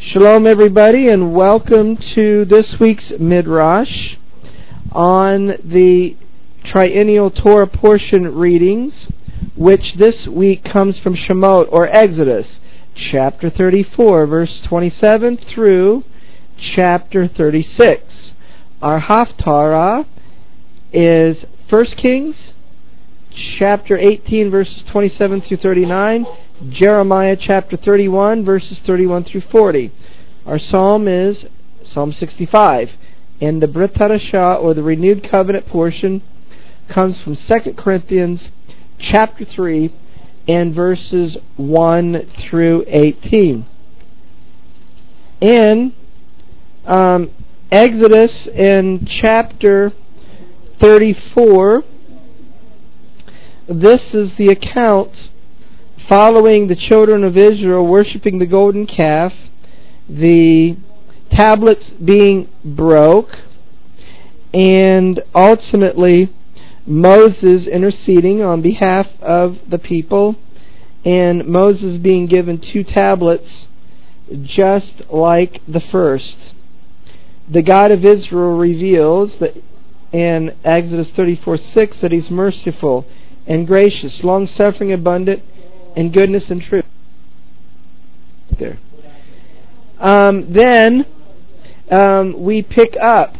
Shalom everybody, and welcome to this week's Midrash on the Triennial Torah portion readings, which this week comes from Shemot, or Exodus, chapter 34, verse 27 through chapter 36. Our Haftarah is 1 Kings, chapter 18, verses 27 through 39, Jeremiah chapter 31, verses 31 through 40. Our psalm is Psalm 65. And the Brit Hadashah, or the Renewed Covenant portion, comes from 2 Corinthians chapter 3 and verses 1 through 18. In Exodus in chapter 34, this is the account following the children of Israel worshiping the golden calf, the tablets being broke, and ultimately Moses interceding on behalf of the people, and Moses being given 2 tablets just like the first. The God of Israel reveals that in Exodus 34:6 that He's merciful and gracious, long-suffering, abundant in goodness and truth. There. Then we pick up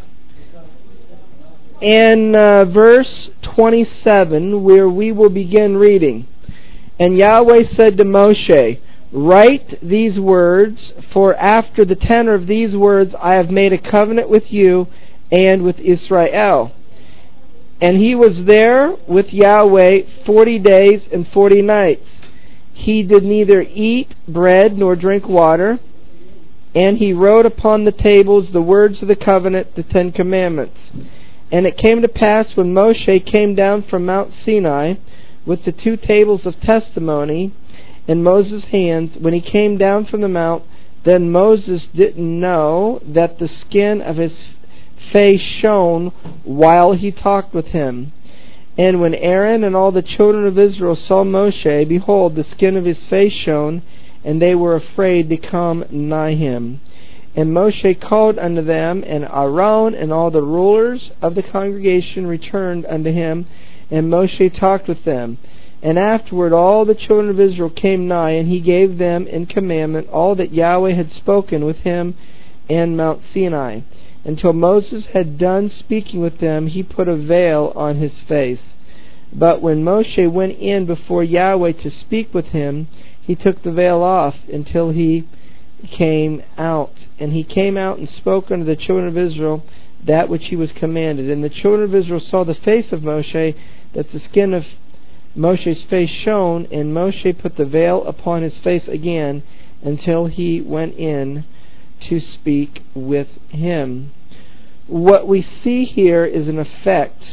in verse 27, where we will begin reading. And Yahweh said to Moshe, "Write these words, for after the tenor of these words I have made a covenant with you and with Israel." And he was there with Yahweh 40 days and 40 nights. He did neither eat bread nor drink water, and he wrote upon the tables the words of the covenant, the 10 Commandments. And it came to pass when Moshe came down from Mount Sinai with the 2 tables of testimony in Moses' hands, when he came down from the mount, then Moses didn't know that the skin of his face shone while he talked with him. And when Aaron and all the children of Israel saw Moshe, behold, the skin of his face shone, and they were afraid to come nigh him. And Moshe called unto them, and Aaron and all the rulers of the congregation returned unto him, and Moshe talked with them. And afterward all the children of Israel came nigh, and he gave them in commandment all that Yahweh had spoken with him in Mount Sinai. Until Moses had done speaking with them, he put a veil on his face. But when Moshe went in before Yahweh to speak with him, he took the veil off until he came out. And he came out and spoke unto the children of Israel that which he was commanded. And the children of Israel saw the face of Moshe, that the skin of Moshe's face shone, and Moshe put the veil upon his face again until he went in to speak with him. What we see here is an effect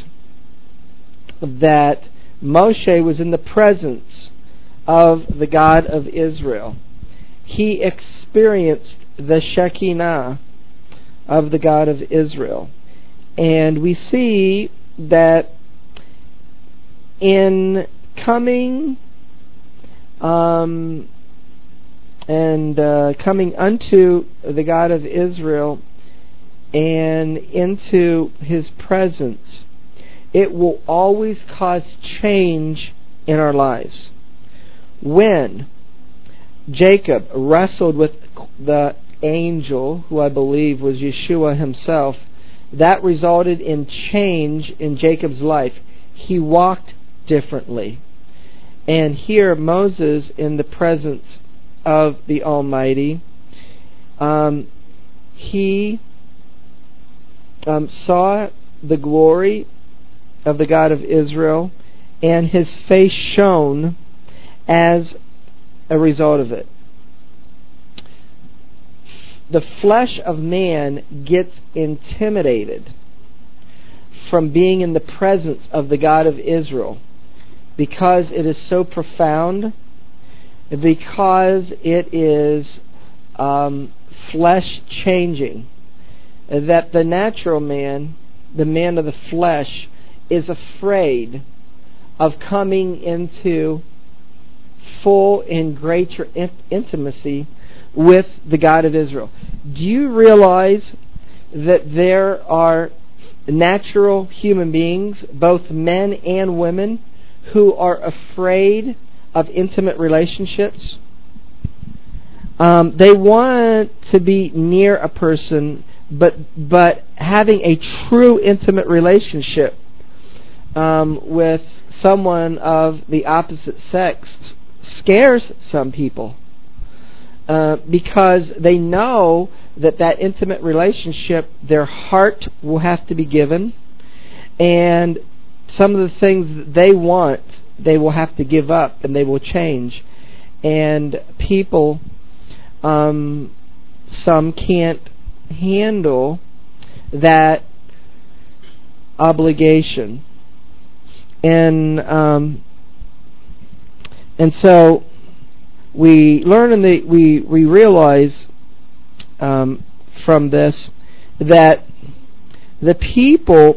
that Moshe was in the presence of the God of Israel. He experienced the Shekinah of the God of Israel. And we see that in coming coming unto the God of Israel and into His presence, it will always cause change in our lives. When Jacob wrestled with the angel, who I believe was Yeshua himself, that resulted in change in Jacob's life. He walked differently. And here Moses, in the presence of the Almighty, he saw the glory of the God of Israel, and his face shone as a result of it. The flesh of man gets intimidated from being in the presence of the God of Israel because it is so profound, because it is flesh changing, that the natural man, the man of the flesh, is afraid of coming into full and greater intimacy with the God of Israel. Do you realize that there are natural human beings, both men and women, who are afraid of intimate relationships? They want to be near a person, but having a true intimate relationship with someone of the opposite sex scares some people, because they know that intimate relationship, their heart will have to be given, and some of the things that they want, they will have to give up, and they will change. And people, some can't handle that obligation, and so we learn, and we realize from this that the people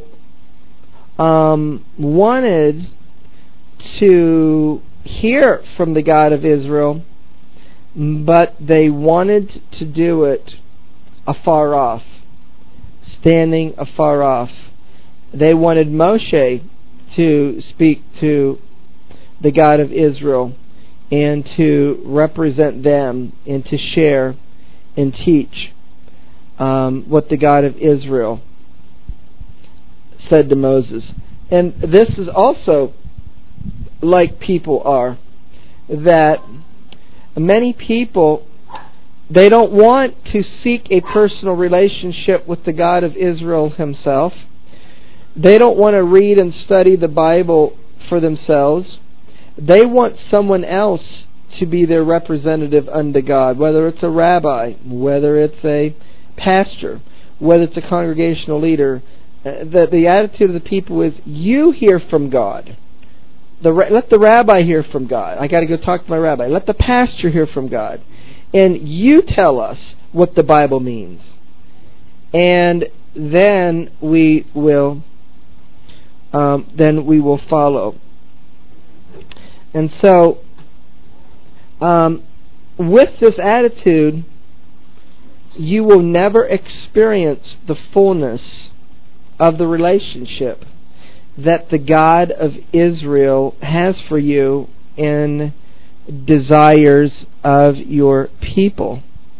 wanted to hear from the God of Israel, but they wanted to do it afar off, standing afar off. They wanted Moshe to speak to the God of Israel and to represent them and to share and teach what the God of Israel said to Moses. And this is also like people are, that many people, they don't want to seek a personal relationship with the God of Israel himself. They don't want to read and study the Bible for themselves. They want someone else to be their representative unto God, whether it's a rabbi, whether it's a pastor, whether it's a congregational leader. The attitude of the people is, you hear from God. Let the rabbi hear from God. I got to go talk to my rabbi. Let the pastor hear from God. And you tell us what the Bible means. And then we will follow. And so, with this attitude, you will never experience the fullness of the relationship that the God of Israel has for you in desires of your people,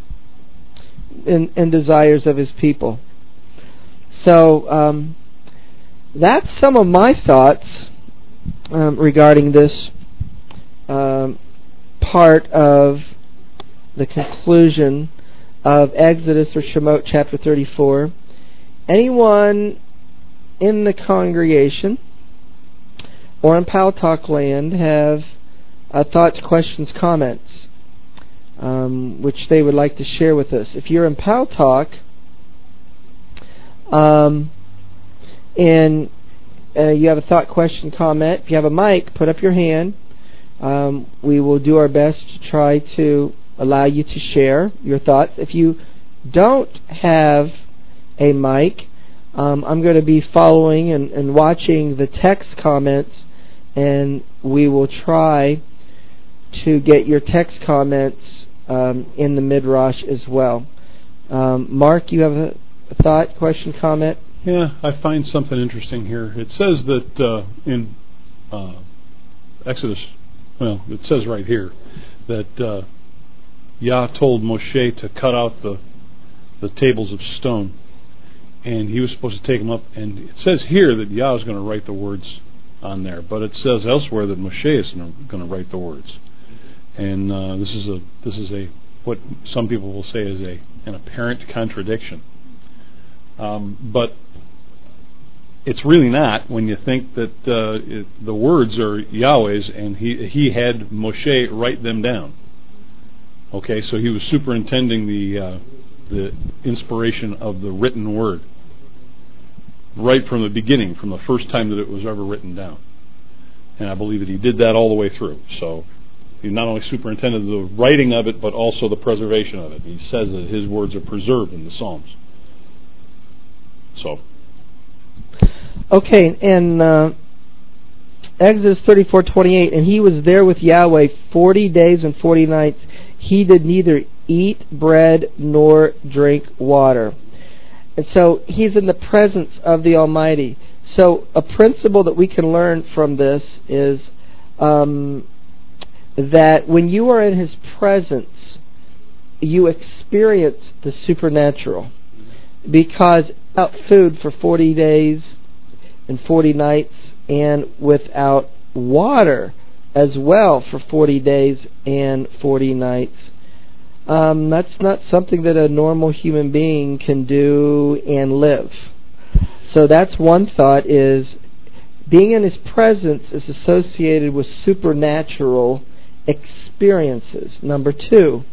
in desires of His people. So that's some of my thoughts regarding this part of the conclusion of Exodus or Shemot chapter 34. Anyone in the congregation or in Paltalk land have thoughts, questions, comments which they would like to share with us? If you're in Paltalk and you have a thought, question, comment, if you have a mic, put up your hand. We will do our best to try to allow you to share your thoughts. If you don't have a mic, I'm going to be following and watching the text comments, and we will try to get your text comments in the Midrash as well. Mark, you have a thought, question, comment? Yeah, I find something interesting here. It says that in Exodus, it says right here that Yah told Moshe to cut out the tables of stone, and he was supposed to take them up. And it says here that Yah is going to write the words on there, but it says elsewhere that Moshe is going to write the words. And this is a what some people will say is an apparent contradiction, but it's really not when you think that the words are Yahweh's, and he had Moshe write them down. Okay, so he was superintending the inspiration of the written word right from the beginning, from the first time that it was ever written down. And I believe that he did that all the way through. So he not only superintended the writing of it, but also the preservation of it. He says that his words are preserved in the Psalms. So. Okay, and Exodus 34:28, and he was there with Yahweh 40 days and 40 nights. He did neither eat bread nor drink water. And so he's in the presence of the Almighty. So a principle that we can learn from this is that when you are in His presence, you experience the supernatural. Because without food for 40 days and 40 nights, and without water as well for 40 days and 40 nights, that's not something that a normal human being can do and live. So that's one thought, is being in His presence is associated with supernatural experiences. Number two,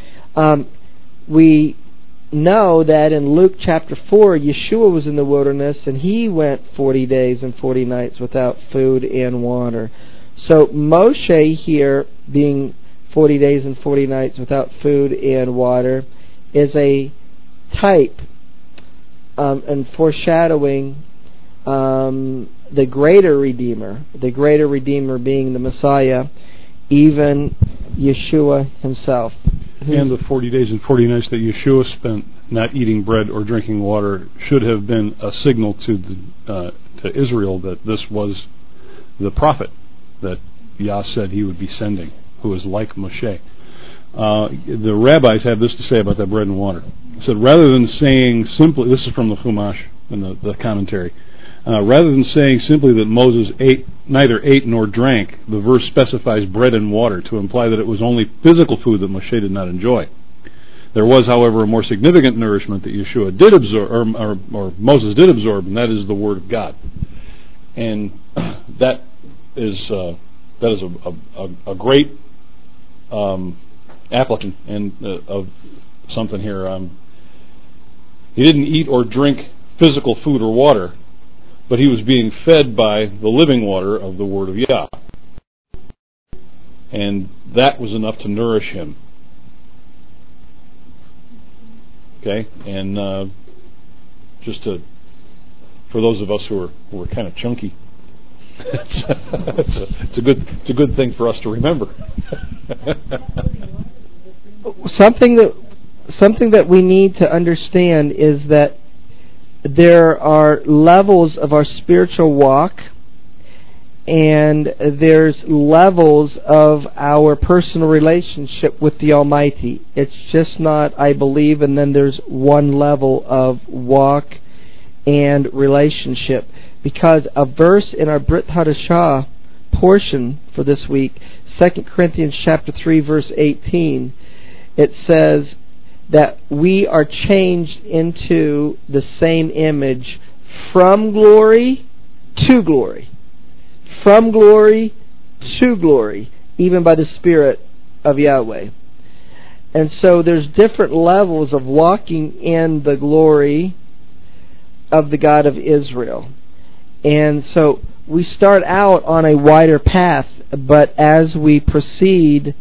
we know that in Luke chapter 4, Yeshua was in the wilderness and He went 40 days and 40 nights without food and water. So Moshe here, being 40 days and 40 nights without food and water, is a type and foreshadowing the greater Redeemer being the Messiah, even Yeshua Himself. And the 40 days and 40 nights that Yeshua spent not eating bread or drinking water should have been a signal to Israel that this was the prophet that Yah said He would be sending, who is like Moshe. The rabbis have this to say about that bread and water. It said, rather than saying simply, this is from the Chumash and the commentary, rather than saying simply that Moses neither ate nor drank, the verse specifies bread and water to imply that it was only physical food that Moshe did not enjoy. There was, however, a more significant nourishment that Yeshua did absorb, or Moses did absorb, and that is the Word of God. And that is a great applicant of something here. He didn't eat or drink physical food or water, but he was being fed by the living water of the Word of Yah. And that was enough to nourish him. Okay? And for those of us who are kind of chunky, it's a good thing for us to remember. Something that we need to understand is that there are levels of our spiritual walk, and there's levels of our personal relationship with the Almighty. It's just not, I believe, and then there's one level of walk and relationship. Because a verse in our Brit Hadashah portion for this week, 2 Corinthians chapter 3, verse 18, it says that we are changed into the same image from glory to glory. From glory to glory, even by the Spirit of Yahweh. And so there's different levels of walking in the glory of the God of Israel. And so we start out on a wider path, but as we proceed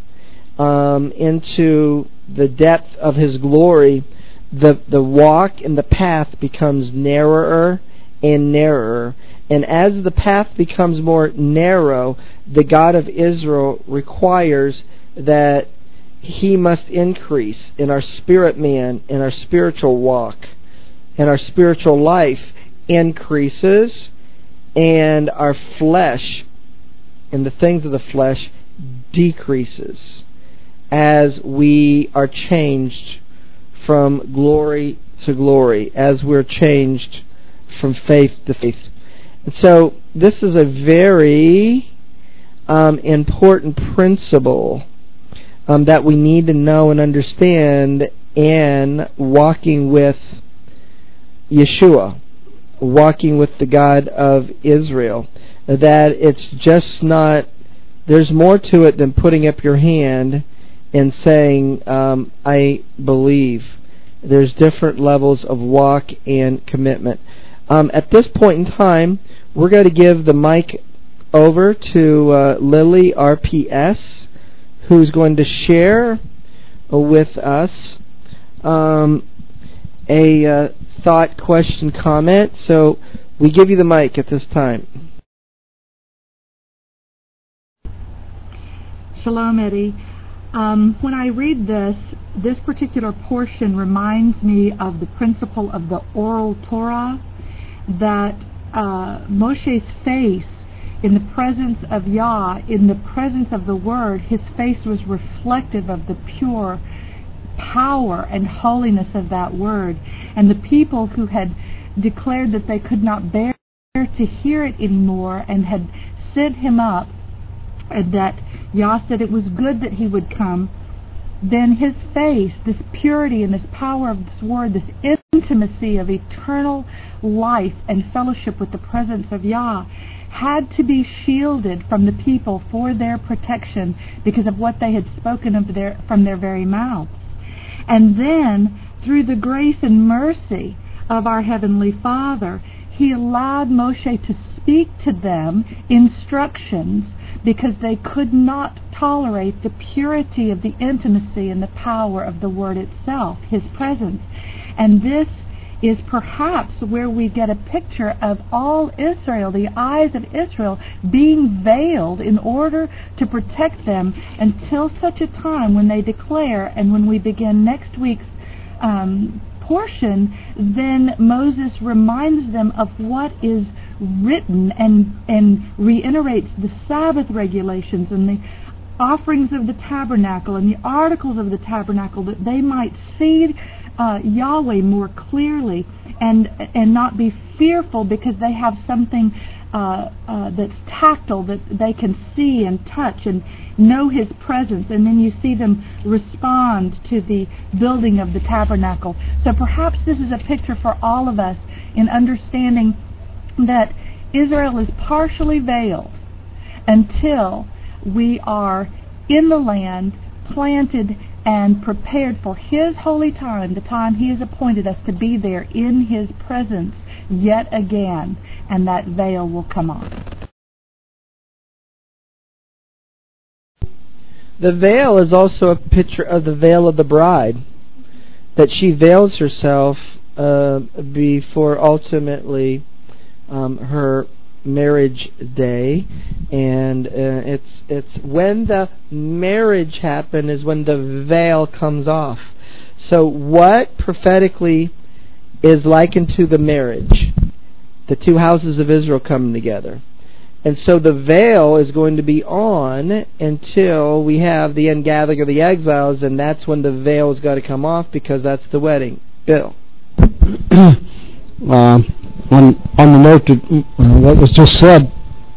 into the depth of His glory, the walk and the path becomes narrower and narrower. And as the path becomes more narrow, the God of Israel requires that He must increase in our spirit man, in our spiritual walk, and our spiritual life increases, and our flesh and the things of the flesh decreases as we are changed from glory to glory, as we're changed from faith to faith. And so this is a very important principle that we need to know and understand in walking with Yeshua, walking with the God of Israel. That it's just not, there's more to it than putting up your hand and saying, I believe. There's different levels of walk and commitment. At this point in time, we're going to give the mic over to Lily RPS, who's going to share with us a thought, question, comment. So we give you the mic at this time. Shalom, Eddie. When I read this particular portion reminds me of the principle of the oral Torah, that Moshe's face in the presence of Yah, in the presence of the Word, his face was reflective of the pure power and holiness of that Word. And the people who had declared that they could not bear to hear it anymore and had sent him up, and that Yah said it was good that he would come, then his face, this purity and this power of this Word, this intimacy of eternal life and fellowship with the presence of Yah, had to be shielded from the people for their protection because of what they had spoken of from their very mouths. And then, through the grace and mercy of our Heavenly Father, He allowed Moshe to speak to them instructions because they could not tolerate the purity of the intimacy and the power of the Word itself, His presence. And this is perhaps where we get a picture of all Israel, the eyes of Israel, being veiled in order to protect them until such a time when they declare, and when we begin next week's portion, then Moses reminds them of what is written and reiterates the Sabbath regulations and the offerings of the tabernacle and the articles of the tabernacle, that they might see Yahweh more clearly and not be fearful because they have something that's tactile, that they can see and touch and know His presence. And then you see them respond to the building of the tabernacle. So perhaps this is a picture for all of us in understanding that Israel is partially veiled until we are in the land, planted and prepared for His holy time, the time He has appointed us to be there in His presence yet again, and that veil will come off. The veil is also a picture of the veil of the bride, that she veils herself before ultimately her marriage day, and it's when the marriage happens is when the veil comes off. So what prophetically is likened to the marriage? The two houses of Israel coming together. And so the veil is going to be on until we have the ingathering of the exiles, and that's when the veil has got to come off, because that's the wedding. Bill. On the note of what was just said,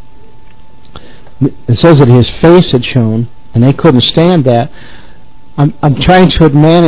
it says that his face had shone, and they couldn't stand that. I'm trying to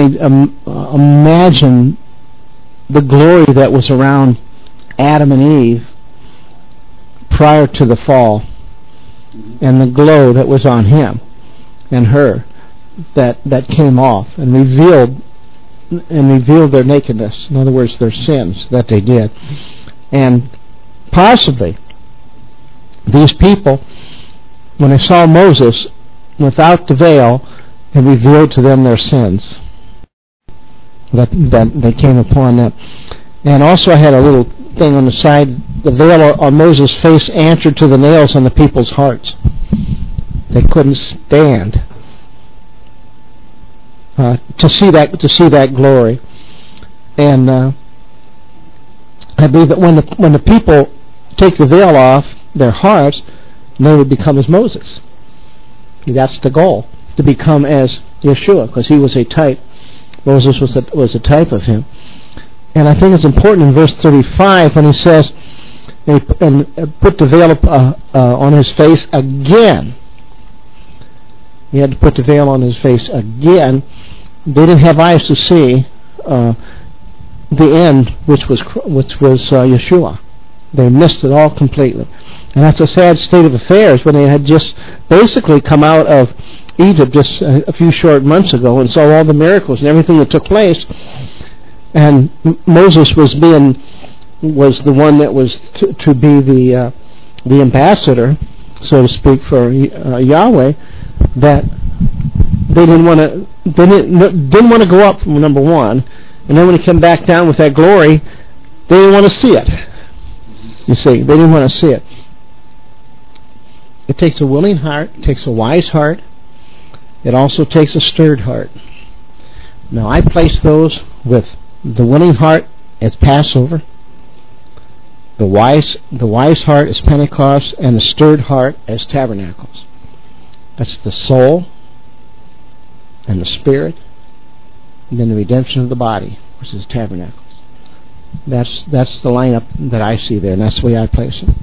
imagine the glory that was around Adam and Eve prior to the fall, and the glow that was on him and her that came off and revealed their nakedness. In other words, their sins that they did. And possibly these people, when they saw Moses without the veil, it revealed to them their sins that they came upon them. And also I had a little thing on the side, the veil on Moses' face answered to the nails on the people's hearts. They couldn't stand to see that glory. And I believe that when the people take the veil off their hearts, they would become as Moses. That's the goal, to become as Yeshua, because he was a type. Moses was a type of him. And I think it's important in verse 35 when he says, and put the veil on his face again. He had to put the veil on his face again. They didn't have eyes to see the end, which was Yeshua. They missed it all completely. And that's a sad state of affairs when they had just basically come out of Egypt just a few short months ago and saw all the miracles and everything that took place. And Moses was the one that was to be the ambassador, so to speak, for Yahweh. That they didn't want to go up from number one, and then when he came back down with that glory, they didn't want to see it. You see, they didn't want to see it. It takes a willing heart, it takes a wise heart, It also takes a stirred heart. Now, I place those with the willing heart as Passover, the wise heart as Pentecost, and the stirred heart as Tabernacles. That's the soul and the spirit, and then the redemption of the body, which is Tabernacles. That's the lineup that I see there, and that's the way I place it.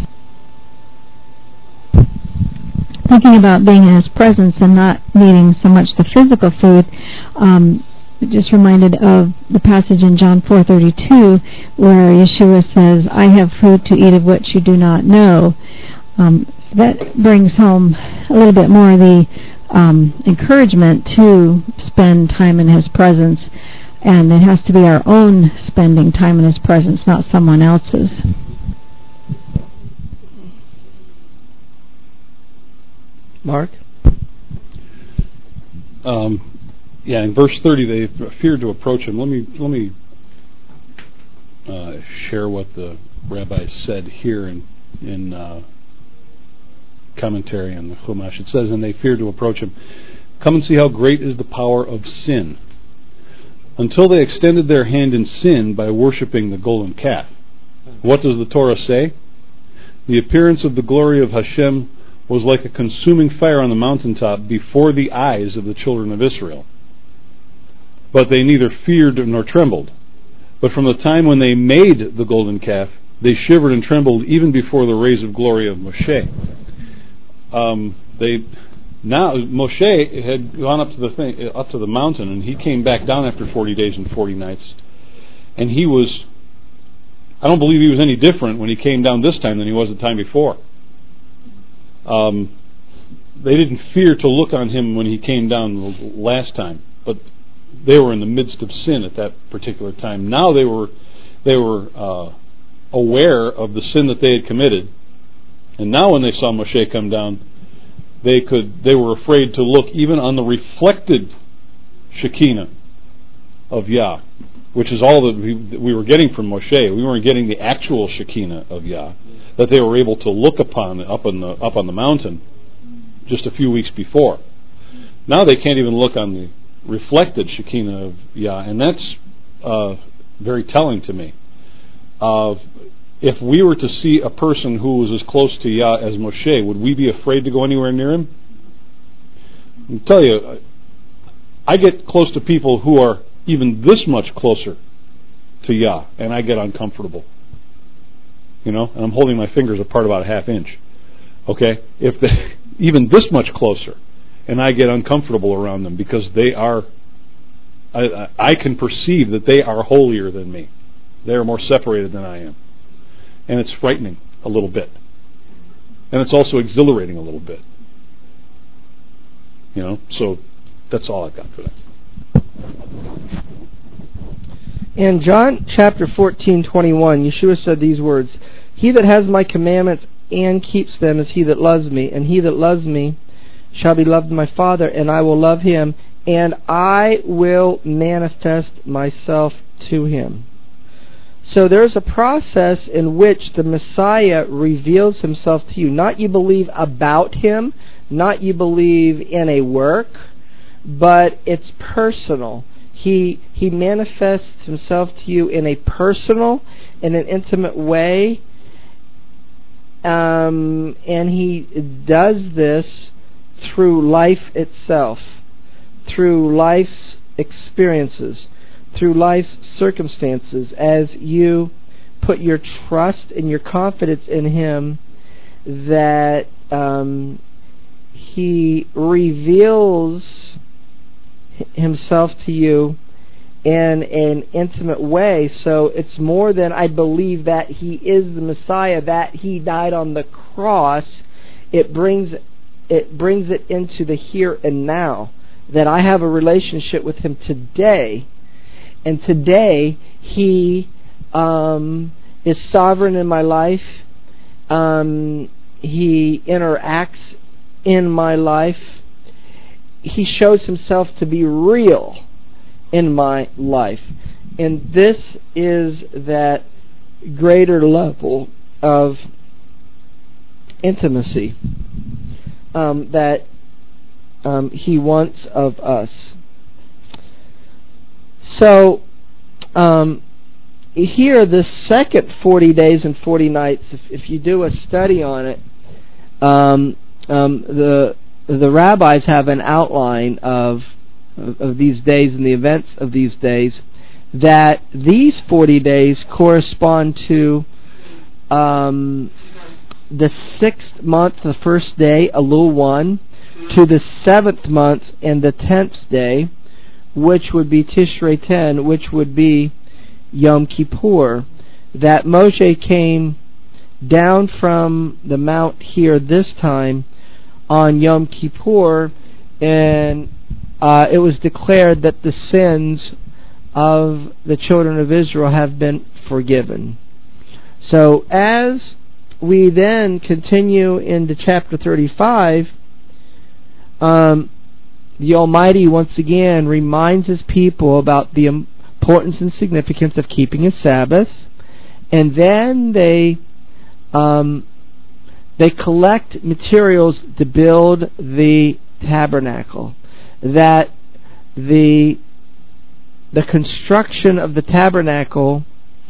Thinking about being in His presence and not needing so much the physical food, just reminded of the passage in John 4:32 where Yeshua says, "I have food to eat of which you do not know." That brings home a little bit more the encouragement to spend time in His presence, and it has to be our own spending time in His presence, not someone else's. Mark? Yeah, in verse 30, they feared to approach Him. Let me share what the rabbi said here in commentary on the Chumash. It says, "And they feared to approach Him. Come and see how great is the power of sin, until they extended their hand in sin by worshiping the golden calf." What does the Torah say? "The appearance of the glory of Hashem was like a consuming fire on the mountaintop before the eyes of the children of Israel. But they neither feared nor trembled. But from the time when they made the golden calf, they shivered and trembled even before the rays of glory of Moshe." Moshe had gone up to the mountain, and he came back down after 40 days and 40 nights. And I don't believe he was any different when he came down this time than he was the time before. They didn't fear to look on him when he came down the last time, but they were in the midst of sin at that particular time. Now they were aware of the sin that they had committed, and now when they saw Moshe come down, they were afraid to look even on the reflected Shekinah of Yah, which is all that we were getting from Moshe. We weren't getting the actual Shekinah of Yah that they were able to look upon up on the mountain just a few weeks before. Now they can't even look on the reflected Shekinah of Yah, and that's very telling to me. If we were to see a person who was as close to Yah as Moshe, would we be afraid to go anywhere near him? I'll tell you, I get close to people who are even this much closer to Yah, and I get uncomfortable. And I'm holding my fingers apart about a half inch. Okay? If they even this much closer, and I get uncomfortable around them because they are, I can perceive that they are holier than me. They are more separated than I am. And it's frightening a little bit. And it's also exhilarating a little bit. So that's all I've got for that. In John chapter 14:21, Yeshua said these words, "He that has my commandments and keeps them is he that loves me, and he that loves me shall be loved of my Father, and I will love him, and I will manifest myself to him." So there's a process in which the Messiah reveals himself to you. Not you believe about him, not you believe in a work, but it's personal. He manifests himself to you in a personal, in an intimate way, and he does this through life itself, through life's experiences, through life's circumstances. As you put your trust and your confidence in him, that he reveals himself to you in an intimate way. So it's more than I believe that he is the Messiah, that he died on the cross. It brings it into the here and now, that I have a relationship with him today, and today he is sovereign in my life. He interacts in my life. He shows himself to be real in my life. And this is that greater level of intimacy that He wants of us. So, here, the second 40 days and 40 nights, if you do a study on it, the rabbis have an outline of these days and the events of these days, that these 40 days correspond to the 6th month, the first day, Elul 1, to the 7th month and the 10th day, which would be Tishrei 10, which would be Yom Kippur. That Moshe came down from the mount here this time on Yom Kippur, and it was declared that the sins of the children of Israel have been forgiven. So as we then continue into chapter 35, the Almighty once again reminds His people about the importance and significance of keeping a Sabbath, and then they collect materials to build the tabernacle. That the construction of the tabernacle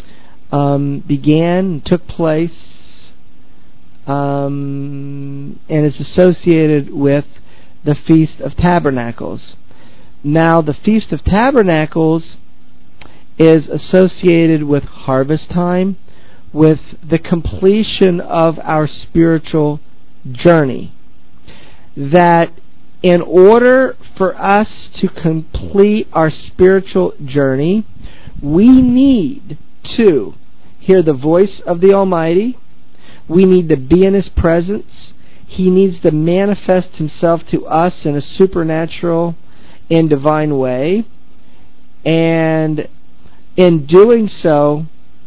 took place, and is associated with the Feast of Tabernacles. Now, the Feast of Tabernacles is associated with harvest time, with the completion of our spiritual journey. That in order for us to complete our spiritual journey, we need to hear the voice of the Almighty. We need to be in His presence. He needs to manifest Himself to us in a supernatural and divine way. And in doing so,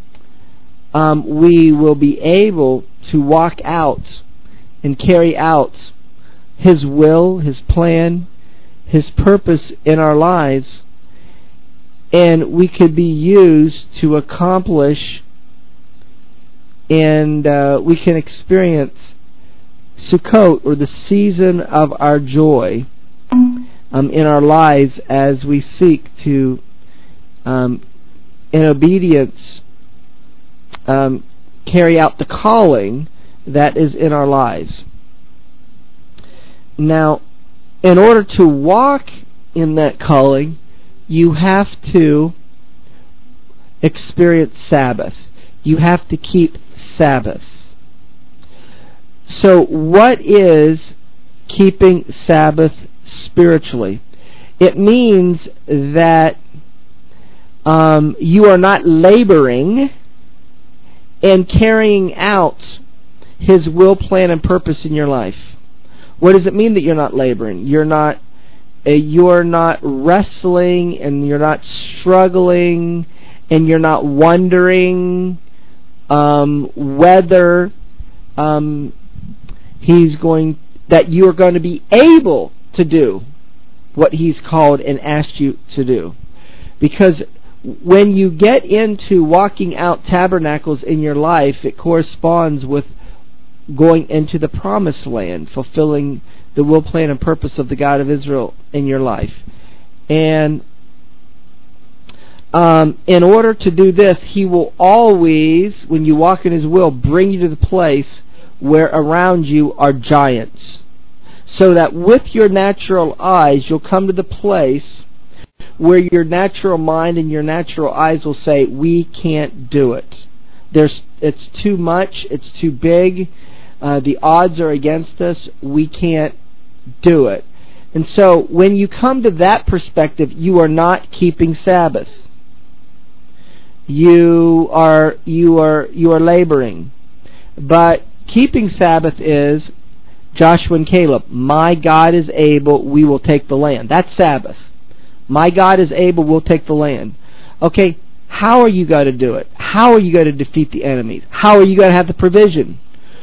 we will be able to walk out and carry out His will, His plan, His purpose in our lives, and we could be used to accomplish, and we can experience Sukkot, or the season of our joy, in our lives as we seek to, in obedience, carry out the calling that is in our lives. Now, in order to walk in that calling, you have to experience Sabbath. You have to keep Sabbath. So, what is keeping Sabbath spiritually? It means that you are not laboring and carrying out His will, plan, and purpose in your life. What does it mean that you're not laboring? You're not wrestling, and you're not struggling, and you're not wondering whether that you are going to be able to do what He's called and asked you to do. Because when you get into walking out tabernacles in your life, it corresponds with going into the promised land, fulfilling the will, plan, and purpose of the God of Israel in your life. And in order to do this, He will always, when you walk in His will, bring you to the place where around you are giants. So that with your natural eyes, you'll come to the place where your natural mind and your natural eyes will say, we can't do it. It's too much, it's too big, the odds are against us, we can't do it. And so when you come to that perspective, you are not keeping Sabbath. You are laboring. But keeping Sabbath is Joshua and Caleb. My God is able, we will take the land. That's Sabbath. My God is able, we'll take the land. Okay, how are you going to do it? How are you going to defeat the enemies? How are you going to have the provision?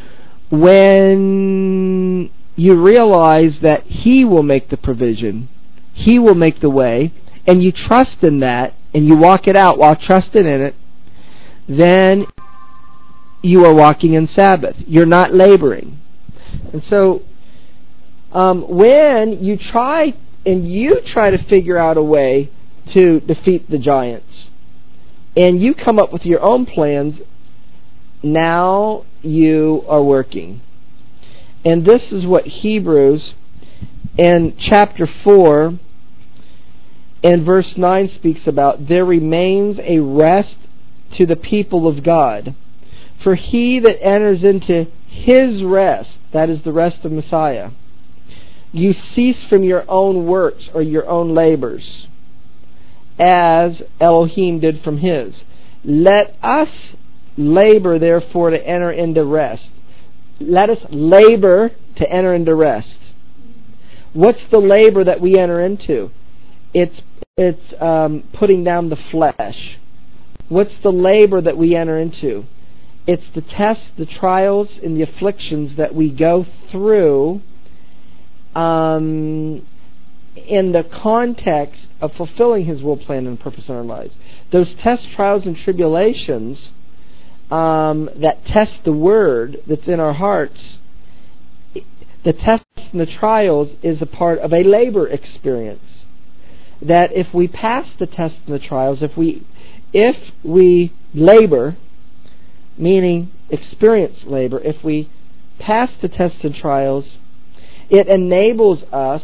When you realize that He will make the provision, He will make the way, and you trust in that, and you walk it out while trusting in it, then you are walking in Sabbath. You're not laboring. And so when you try to figure out a way to defeat the giants, and you come up with your own plans, now you are working. And this is what Hebrews in chapter 4 and verse 9 speaks about. There remains a rest to the people of God. For he that enters into his rest, that is the rest of Messiah, you cease from your own works or your own labors, as Elohim did from his. Let us labor, therefore, to enter into rest. Let us labor to enter into rest. What's the labor that we enter into? It's putting down the flesh. What's the labor that we enter into? It's the tests, the trials, and the afflictions that we go through in the context of fulfilling His will, plan, and purpose in our lives. Those tests, trials, and tribulations that test the Word that's in our hearts, the tests and the trials is a part of a labor experience. That if we pass the tests and the trials, if we labor, meaning experience labor, if we pass the tests and trials, it enables us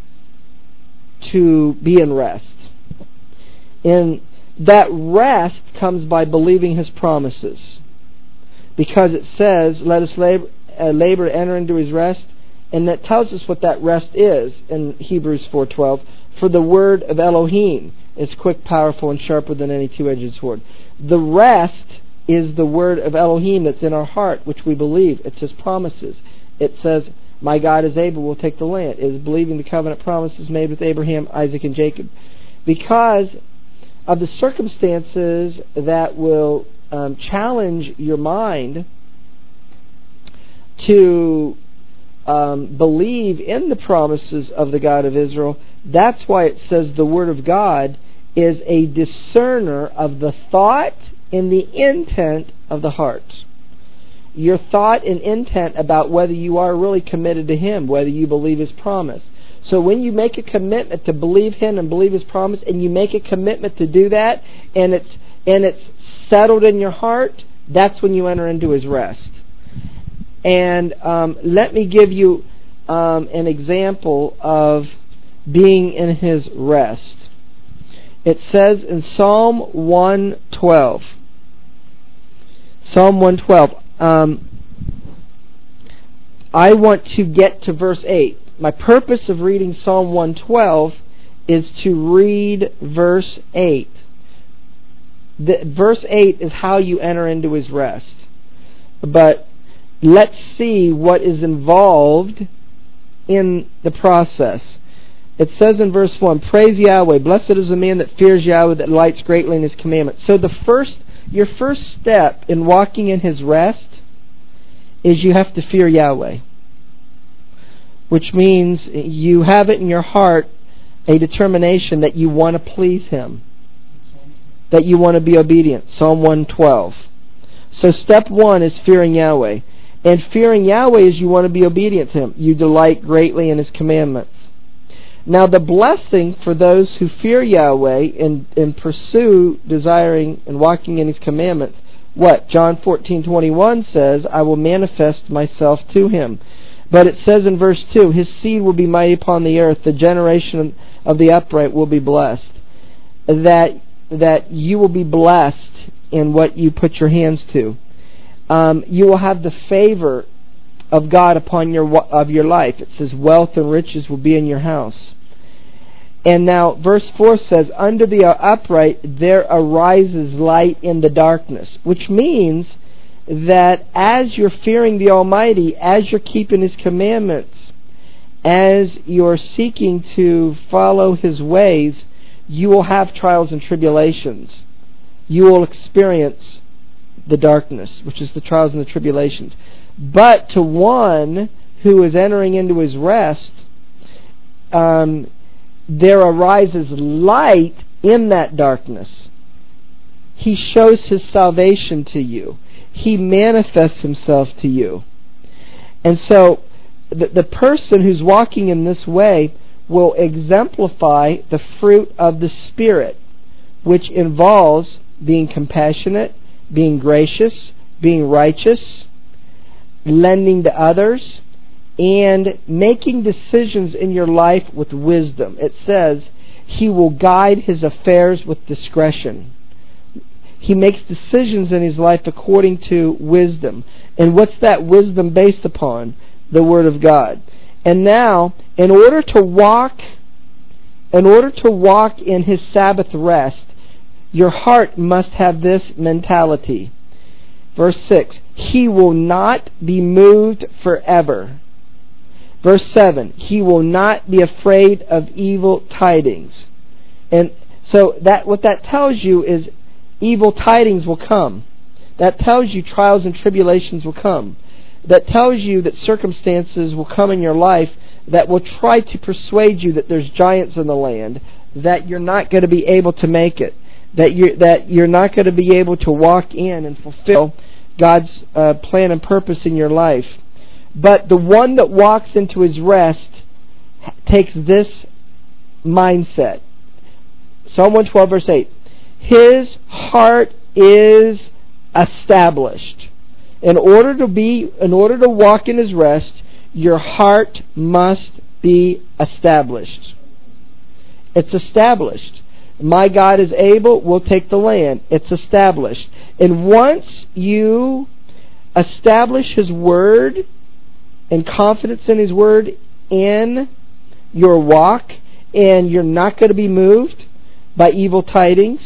to be in rest. And that rest comes by believing His promises. Because it says, let us labor to enter into His rest. And that tells us what that rest is in Hebrews 4:12. For the word of Elohim is quick, powerful, and sharper than any two-edged sword. The rest is the word of Elohim that's in our heart, which we believe. It's His promises. It says, my God is able, will take the land. It is believing the covenant promises made with Abraham, Isaac, and Jacob. Because of the circumstances that will challenge your mind to believe in the promises of the God of Israel, that's why it says the Word of God is a discerner of the thought and the intent of the heart. Your thought and intent about whether you are really committed to Him, whether you believe His promise. So when you make a commitment to believe Him and believe His promise, and you make a commitment to do that, and it's settled in your heart, that's when you enter into His rest. And let me give you an example of being in His rest. It says in Psalm 112. Psalm 112. I want to get to verse 8. My purpose of reading Psalm 112 is to read verse 8. Verse 8 is how you enter into His rest. But let's see what is involved in the process. It says in verse 1, praise Yahweh, blessed is the man that fears Yahweh, that delights greatly in His commandments. So your first step in walking in His rest is you have to fear Yahweh. Which means you have it in your heart a determination that you want to please Him. That you want to be obedient. Psalm 112. So step 1 is fearing Yahweh. And fearing Yahweh is you want to be obedient to Him. You delight greatly in His commandments. Now the blessing for those who fear Yahweh and pursue desiring and walking in His commandments, what? John 14:21 says, I will manifest myself to him. But it says in verse 2, his seed will be mighty upon the earth, the generation of the upright will be blessed. That you will be blessed in what you put your hands to. You will have the favor of God upon your life. It says wealth and riches will be in your house. And now verse 4 says, under the upright there arises light in the darkness. Which means that as you're fearing the Almighty, as you're keeping His commandments, as you're seeking to follow His ways, you will have trials and tribulations. You will experience the darkness, which is the trials and the tribulations. But to one who is entering into his rest, there arises light in that darkness. He shows His salvation to you. He manifests Himself to you. And so the person who's walking in this way will exemplify the fruit of the Spirit, which involves being compassionate, being gracious, being righteous, lending to others, and making decisions in your life with wisdom. It says, He will guide His affairs with discretion. He makes decisions in his life according to wisdom. And what's that wisdom based upon? The Word of God. And now, in order to walk in His Sabbath rest, your heart must have this mentality. Verse 6, He will not be moved forever. Verse 7, He will not be afraid of evil tidings. And so what that tells you is evil tidings will come. That tells you trials and tribulations will come. That tells you that circumstances will come in your life that will try to persuade you that there's giants in the land, that you're not going to be able to make it, that you're not going to be able to walk in and fulfill God's plan and purpose in your life. But the one that walks into his rest takes this mindset. Psalm 112 verse 8. His heart is established. In order to walk in his rest, your heart must be established. It's established. My God is able, we'll take the land. It's established. And once you establish His Word and confidence in His Word in your walk, and you're not going to be moved by evil tidings,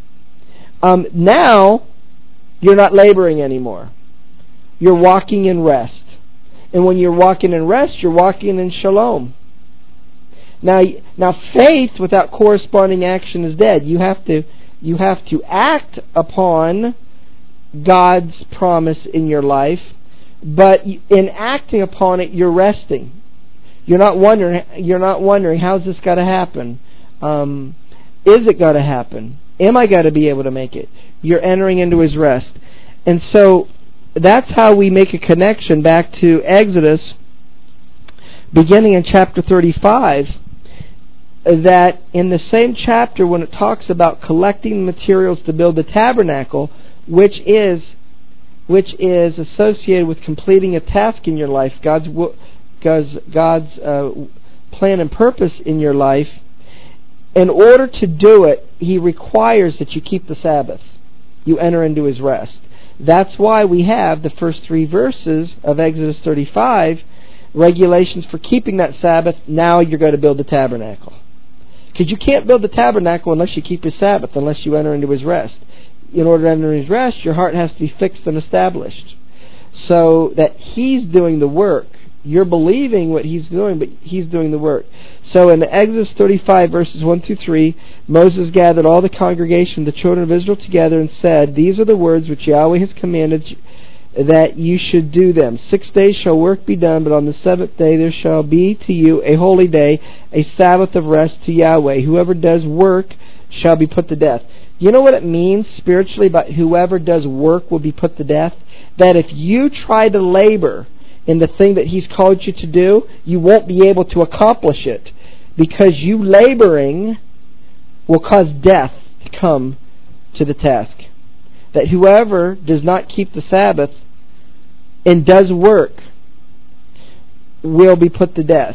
now you're not laboring anymore. You're walking in rest. And when you're walking in rest, you're walking in shalom. Now faith without corresponding action is dead. You have to act upon God's promise in your life, but in acting upon it, you're resting. You're not wondering how's this got to happen? Is it going to happen? Am I going to be able to make it? You're entering into His rest. And so that's how we make a connection back to Exodus, beginning in chapter 35, that in the same chapter when it talks about collecting materials to build the tabernacle, which is associated with completing a task in your life, God's plan and purpose in your life, in order to do it, He requires that you keep the Sabbath. You enter into His rest. That's why we have the first 3 verses of Exodus 35, regulations for keeping that Sabbath. Now you're going to build the tabernacle. Because you can't build the tabernacle unless you keep His Sabbath, unless you enter into His rest. In order to enter His rest, your heart has to be fixed and established, so that He's doing the work. You're believing what He's doing, but He's doing the work. So in Exodus 35 verses 1 through 3, Moses gathered all the congregation, the children of Israel together, and said, These are the words which Yahweh has commanded that you should do them. 6 days shall work be done, but on the 7th day there shall be to you a holy day, a Sabbath of rest to Yahweh. Whoever does work shall be put to death. You know what it means spiritually about whoever does work will be put to death? That if you try to labor in the thing that He's called you to do, you won't be able to accomplish it, because you laboring will cause death to come to the task. That whoever does not keep the Sabbath and does work will be put to death.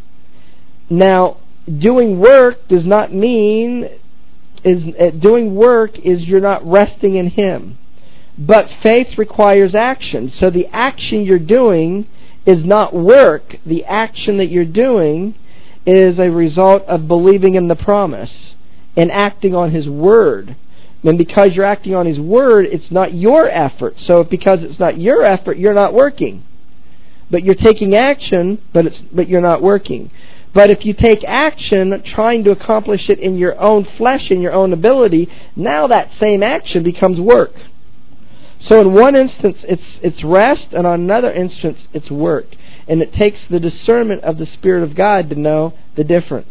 Now, doing work does not mean doing work is you're not resting in Him. But faith requires action. So the action you're doing is not work. The action that you're doing is a result of believing in the promise and acting on His Word. And because you're acting on His Word, it's not your effort. So because it's not your effort, you're not working. But you're taking action, but you're not working. But if you take action trying to accomplish it in your own flesh, in your own ability, now that same action becomes work. So in one instance it's rest, and on another instance it's work. And it takes the discernment of the Spirit of God to know the difference.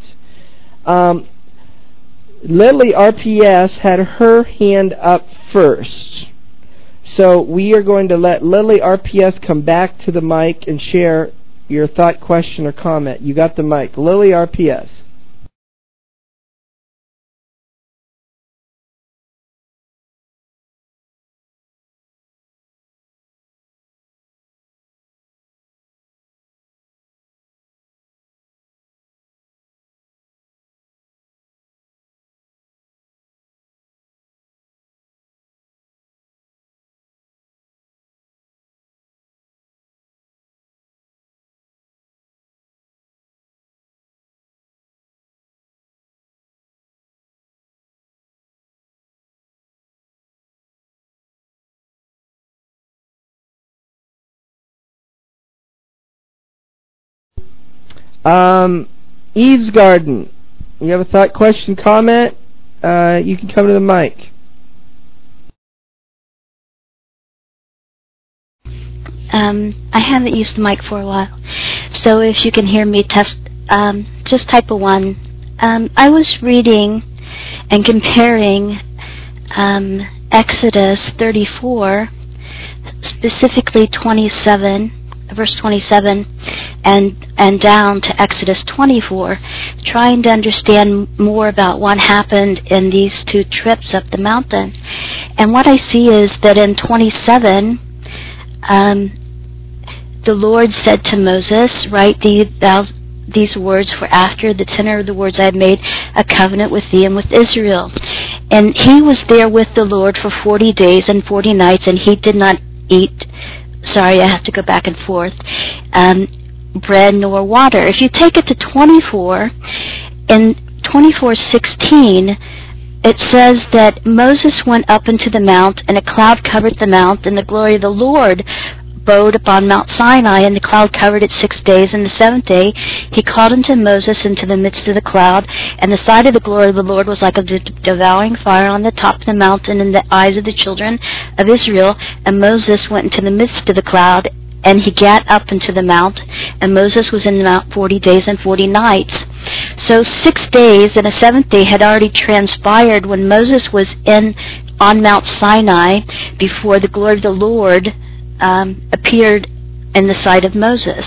Lily RPS had her hand up first. So we are going to let Lily RPS come back to the mic and share your thought, question, or comment. You got the mic. Lily, RPS. Eve's Garden. You have a thought, question, comment? You can come to the mic. I haven't used the mic for a while, so if you can hear me, just type a 1. I was reading and comparing Exodus 34, specifically 27, verse 27, and down to Exodus 24, trying to understand more about what happened in these 2 trips up the mountain. And what I see is that in 27, the Lord said to Moses, "Write these words, for after the tenor of the words I have made a covenant with thee and with Israel." And he was there with the Lord for 40 days and 40 nights, and he did not eat, sorry, I have to go back and forth, bread nor water. If you take it to 24, in 24:16, it says that Moses went up into the mount, and a cloud covered the mount, and the glory of the Lord abode upon Mount Sinai, and the cloud covered it 6 days, and the 7th day he called unto Moses into the midst of the cloud, and the sight of the glory of the Lord was like a devouring fire on the top of the mountain in the eyes of the children of Israel. And Moses went into the midst of the cloud, and he gat up into the mount, and Moses was in the mount 40 days and 40 nights. So 6 days and a 7th day had already transpired when Moses was on Mount Sinai before the glory of the Lord appeared in the sight of Moses,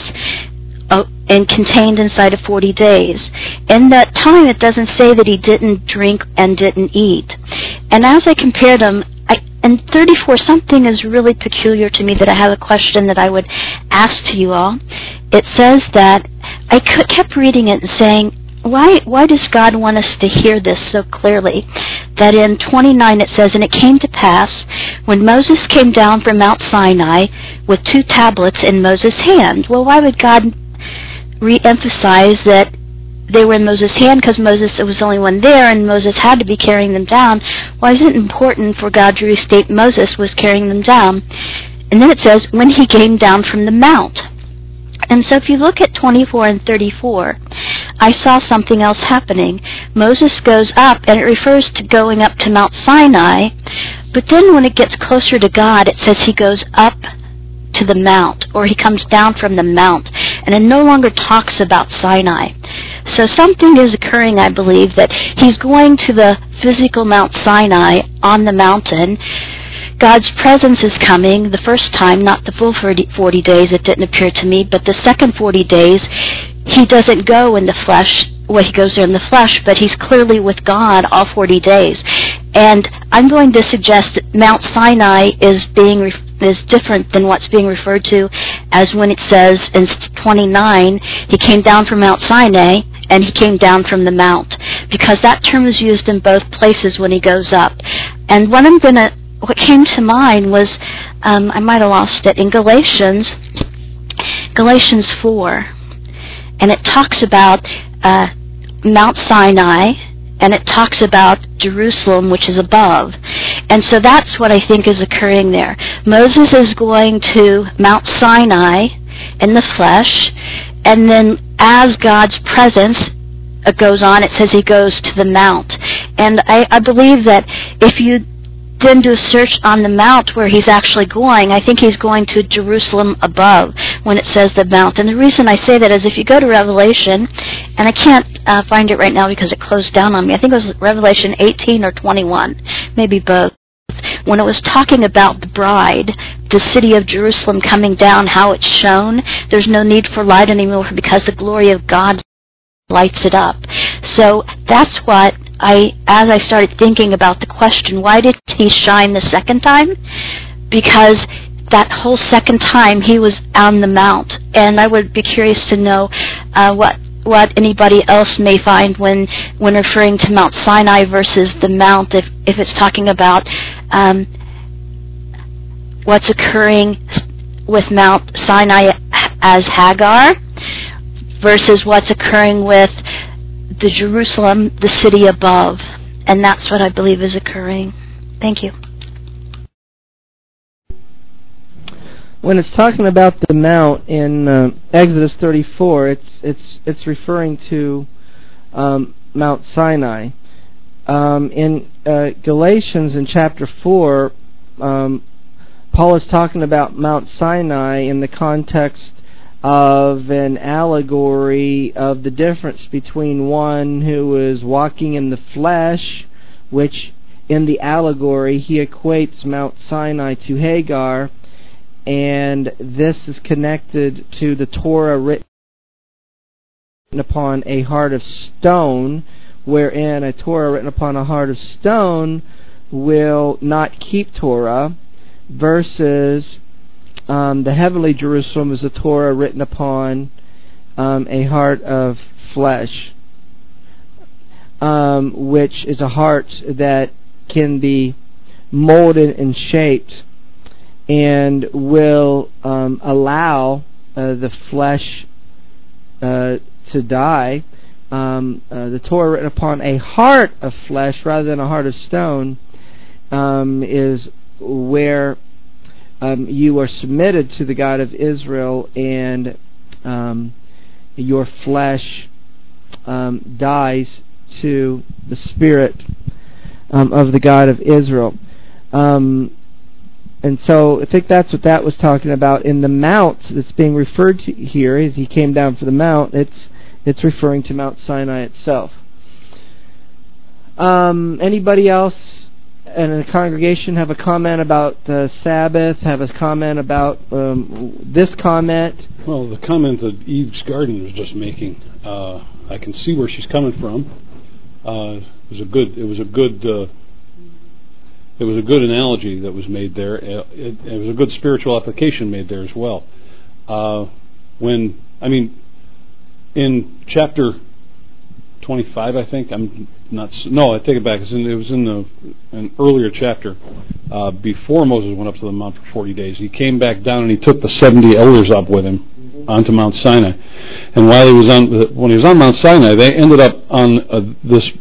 and contained inside of 40 days. In that time, it doesn't say that he didn't drink and didn't eat. And as I compared them, in 34, something is really peculiar to me that I have a question that I would ask to you all. It says that I kept reading it and saying, why does God want us to hear this so clearly? That in 29 it says, "And it came to pass, when Moses came down from Mount Sinai with 2 tablets in Moses' hand." Well, why would God re-emphasize that they were in Moses' hand? Because Moses was the only one there, and Moses had to be carrying them down. Why is it important for God to restate Moses was carrying them down? And then it says, "When he came down from the mount." And so if you look at 24 and 34, I saw something else happening. Moses goes up, and it refers to going up to Mount Sinai, but then when it gets closer to God, it says he goes up to the mount, or he comes down from the mount, and it no longer talks about Sinai. So something is occurring, I believe, that he's going to the physical Mount Sinai on the mountain. God's presence is coming the first time, not the full 40 days, it didn't appear to me, but the second 40 days, he doesn't go in the flesh. Well, he goes there in the flesh, but he's clearly with God all 40 days. And I'm going to suggest that Mount Sinai is different than what's being referred to as when it says in 29, he came down from Mount Sinai, and he came down from the mount, because that term is used in both places when he goes up. And what came to mind was, I might have lost it, in Galatians 4, and it talks about Mount Sinai, and it talks about Jerusalem, which is above. And so that's what I think is occurring there. Moses is going to Mount Sinai in the flesh, and then as God's presence goes on, it says he goes to the mount. And I believe that if you then do a search on the mount where he's actually going, I think he's going to Jerusalem above when it says the mount. And the reason I say that is if you go to Revelation, and I can't find it right now because it closed down on me. I think it was Revelation 18 or 21, maybe both, when it was talking about the bride, the city of Jerusalem coming down, how it's shone, there's no need for light anymore because the glory of God lights it up. So that's what as I started thinking about the question, why did he shine the second time? Because that whole second time he was on the mount, and I would be curious to know what anybody else may find when referring to Mount Sinai versus the mount, if it's talking about what's occurring with Mount Sinai as Hagar versus what's occurring with the Jerusalem, the city above. And that's what I believe is occurring. Thank you. When it's talking about the mount in Exodus 34, it's referring to Mount Sinai. In Galatians in chapter 4, Paul is talking about Mount Sinai in the context of an allegory of the difference between one who is walking in the flesh, which in the allegory he equates Mount Sinai to Hagar, and this is connected to the Torah written upon a heart of stone, wherein a Torah written upon a heart of stone will not keep Torah, versus the heavenly Jerusalem is a Torah written upon a heart of flesh, which is a heart that can be molded and shaped and will allow the flesh to die. The Torah written upon a heart of flesh rather than a heart of stone is where you are submitted to the God of Israel, and your flesh dies to the Spirit of the God of Israel. And so I think that's what that was talking about. In the mount that's being referred to here, as he came down for the mount, it's referring to Mount Sinai itself. Anybody else in the congregation have a comment about Sabbath, have a comment about this comment? Well, the comment that Eve's Garden was just making, I can see where she's coming from. It was a good analogy that was made there. It was a good spiritual application made there as well. In chapter 25, I think. I take it back. It was in an earlier chapter before Moses went up to the mount for 40 days. He came back down and he took the 70 elders up with him onto Mount Sinai. And when he was on Mount Sinai, they ended up on this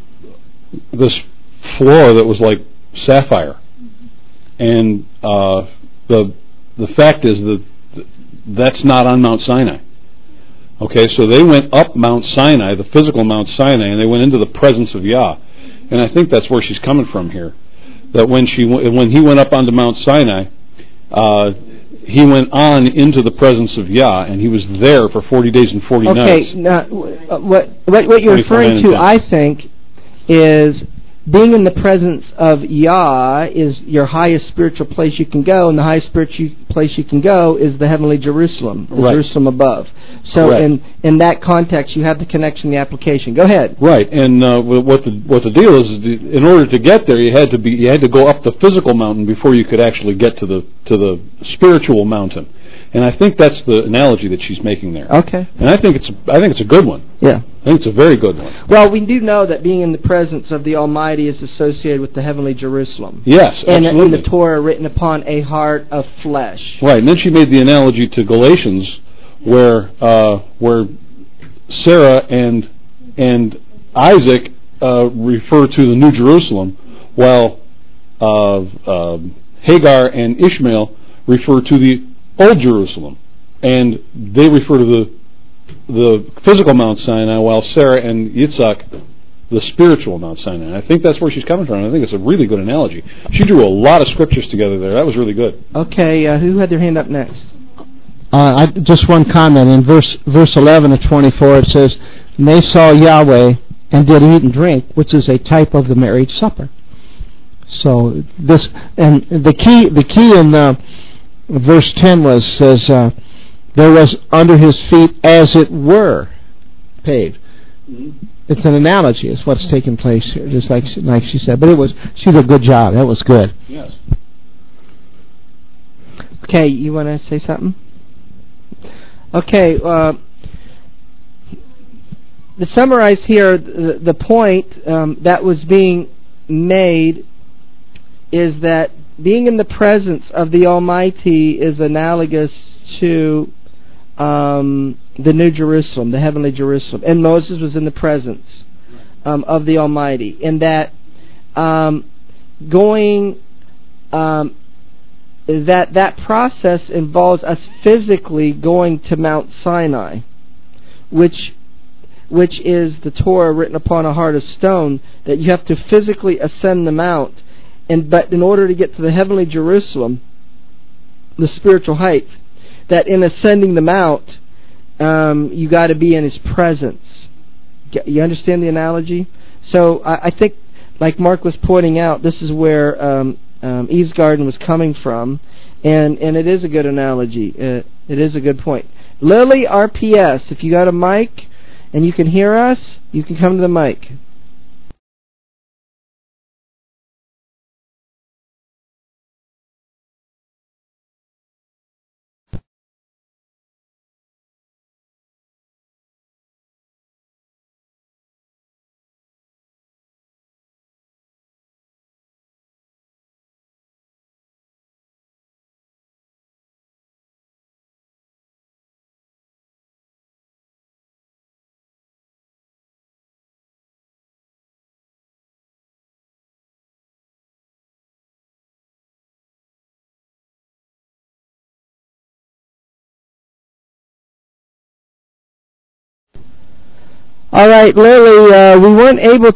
floor that was like sapphire. And the fact is that that's not on Mount Sinai. Okay, so they went up Mount Sinai, the physical Mount Sinai, and they went into the presence of Yah. And I think that's where she's coming from here. That when he went up onto Mount Sinai, he went on into the presence of Yah, and he was there for 40 days and 40 nights. Okay, now, what you're referring to, I think, is being in the presence of Yah is your highest spiritual place you can go, and the highest spiritual place you can go is the heavenly Jerusalem, the Jerusalem above. So in that context, you have the connection, the application. Go ahead. Right, and what the deal is in order to get there, you had to go up the physical mountain before you could actually get to the spiritual mountain. And I think that's the analogy that she's making there. Okay. And I think it's a good one. Yeah. I think it's a very good one. Well, we do know that being in the presence of the Almighty is associated with the heavenly Jerusalem. Yes, absolutely. And the Torah written upon a heart of flesh. Right, and then she made the analogy to Galatians, where Sarah and Isaac refer to the New Jerusalem, while Hagar and Ishmael refer to the Old Jerusalem, and they refer to the physical Mount Sinai, while Sarah and Yitzhak, the spiritual Mount Sinai. And I think that's where she's coming from. I think it's a really good analogy. She drew a lot of scriptures together there. That was really good. Okay, who had their hand up next? Just one comment. In verse 11 of 24, it says, "And they saw Yahweh and did eat and drink," which is a type of the marriage supper. So this, and the key in verse 10 says there was under his feet as it were paved. It's an analogy. It's what's taking place here, just like she said. But she did a good job. That was good. Yes. Okay, you want to say something? Okay. To summarize here, the point that was being made is that being in the presence of the Almighty is analogous to the New Jerusalem, the heavenly Jerusalem. And Moses was in the presence of the Almighty. And that that process involves us physically going to Mount Sinai, which is the Torah written upon a heart of stone, that you have to physically ascend the mount. But in order to get to the heavenly Jerusalem, the spiritual height, that in ascending the mount, you got to be in His presence. You understand the analogy? So I think, like Mark was pointing out, this is where Eve's garden was coming from, and it is a good analogy. It is a good point. Lily RPS, if you got a mic and you can hear us, you can come to the mic. All right, Lily, we weren't able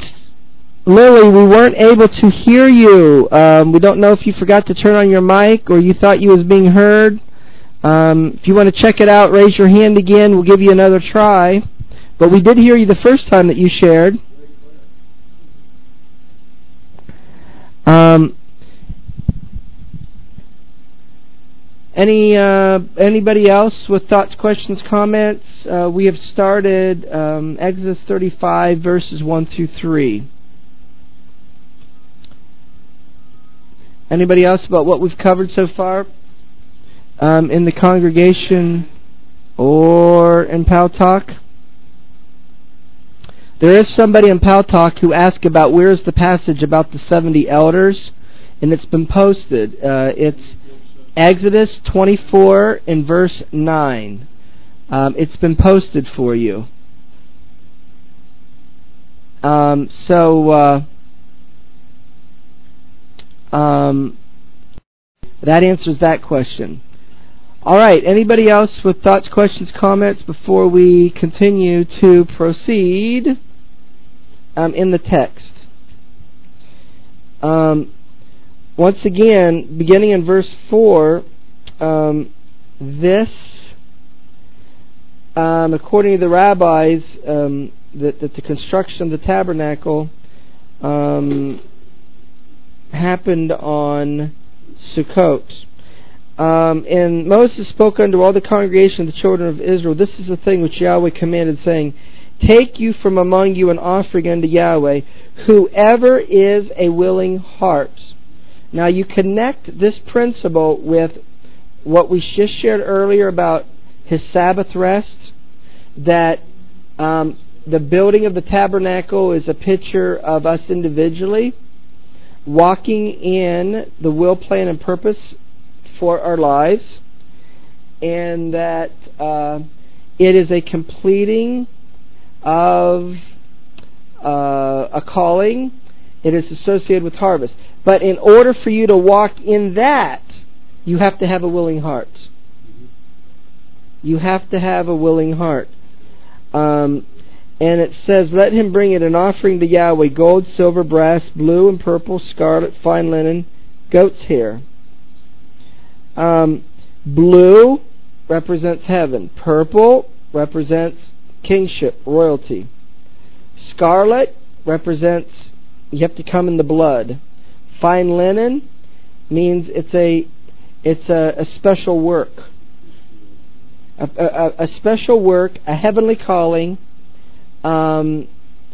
to hear you. We don't know if you forgot to turn on your mic or you thought you was being heard. If you want to check it out, raise your hand again. We'll give you another try. But we did hear you the first time that you shared. Anybody else with thoughts, questions, comments? We have started Exodus 35, verses 1 through 3. Anybody else about what we've covered so far in the congregation or in Paltalk? There is somebody in Paltalk who asked about where's the passage about the 70 elders, and it's been posted. It's Exodus 24 in verse 9. It's been posted for you. That answers that question. All right. Anybody else with thoughts, questions, comments before we continue to proceed in the text? Once again, beginning in verse 4, this, according to the rabbis, that the construction of the tabernacle happened on Sukkot. And Moses spoke unto all the congregation of the children of Israel. This is the thing which Yahweh commanded, saying, Take you from among you an offering unto Yahweh, whoever is a willing heart. Now you connect this principle with what we just shared earlier about His Sabbath rest, that the building of the tabernacle is a picture of us individually walking in the will, plan, and purpose for our lives, and that it is a completing of a calling. It is associated with harvest. But in order for you to walk in that, you have to have a willing heart. You have to have a willing heart. And it says, Let him bring it an offering to Yahweh, gold, silver, brass, blue and purple, scarlet, fine linen, goat's hair. Blue represents heaven. Purple represents kingship, royalty. Scarlet represents you have to come in the blood. Fine linen means it's a special work. A special work, a heavenly calling, and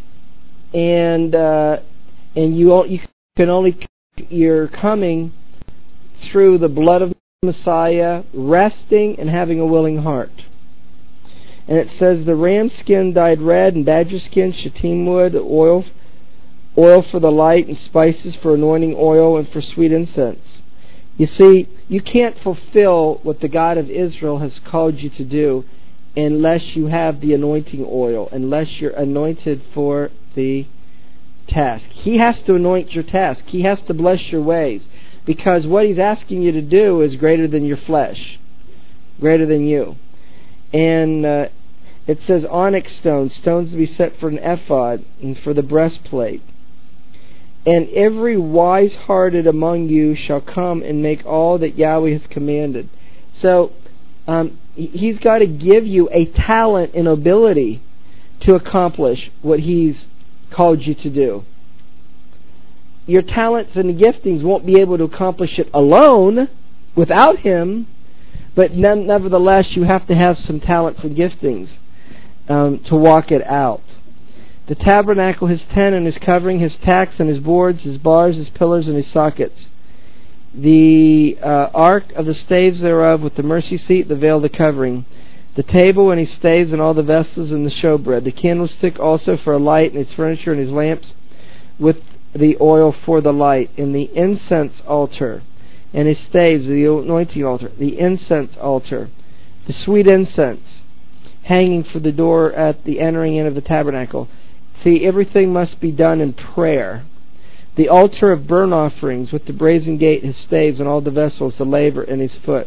you're coming through the blood of Messiah, resting and having a willing heart. And it says the ram skin dyed red, and badger skin, shittim wood, oil for the light, and spices for anointing oil and for sweet incense. You see, you can't fulfill what the God of Israel has called you to do unless you have the anointing oil, unless you're anointed for the task. He has to anoint your task. He has to bless your ways, because what He's asking you to do is greater than your flesh, greater than you. And it says onyx stones to be set for an ephod and for the breastplate. And every wise-hearted among you shall come and make all that Yahweh has commanded. So He's got to give you a talent and ability to accomplish what He's called you to do. Your talents and giftings won't be able to accomplish it alone without Him, but nevertheless you have to have some talents and giftings to walk it out. The tabernacle, his tent and his covering, his tacks and his boards, his bars, his pillars and his sockets. The ark of the staves thereof with the mercy seat, the veil, the covering. The table and his staves and all the vessels and the showbread. The candlestick also for a light and its furniture and his lamps with the oil for the light. And the incense altar and his staves, the anointing altar. The incense altar. The sweet incense hanging for the door at the entering in of the tabernacle. See, everything must be done in prayer. The altar of burnt offerings with the brazen gate, his staves, and all the vessels, the laver, and his foot.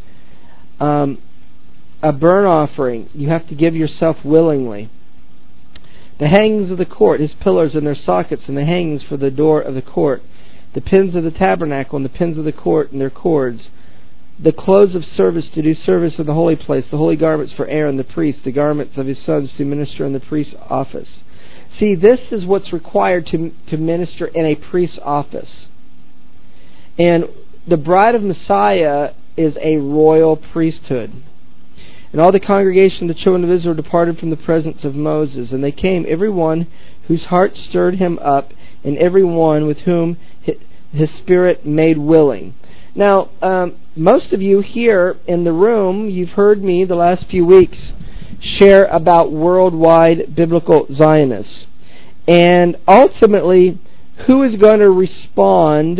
A burnt offering, you have to give yourself willingly. The hangings of the court, his pillars and their sockets, and the hangings for the door of the court. The pins of the tabernacle, and the pins of the court, and their cords. The clothes of service to do service in the holy place. The holy garments for Aaron the priest. The garments of his sons to minister in the priest's office. See, this is what's required to minister in a priest's office. And the bride of Messiah is a royal priesthood. And all the congregation of the children of Israel departed from the presence of Moses. And they came, every one whose heart stirred him up, and every one with whom his spirit made willing. Now, most of you here in the room, you've heard me the last few weeks share about worldwide biblical Zionists. And ultimately, who is going to respond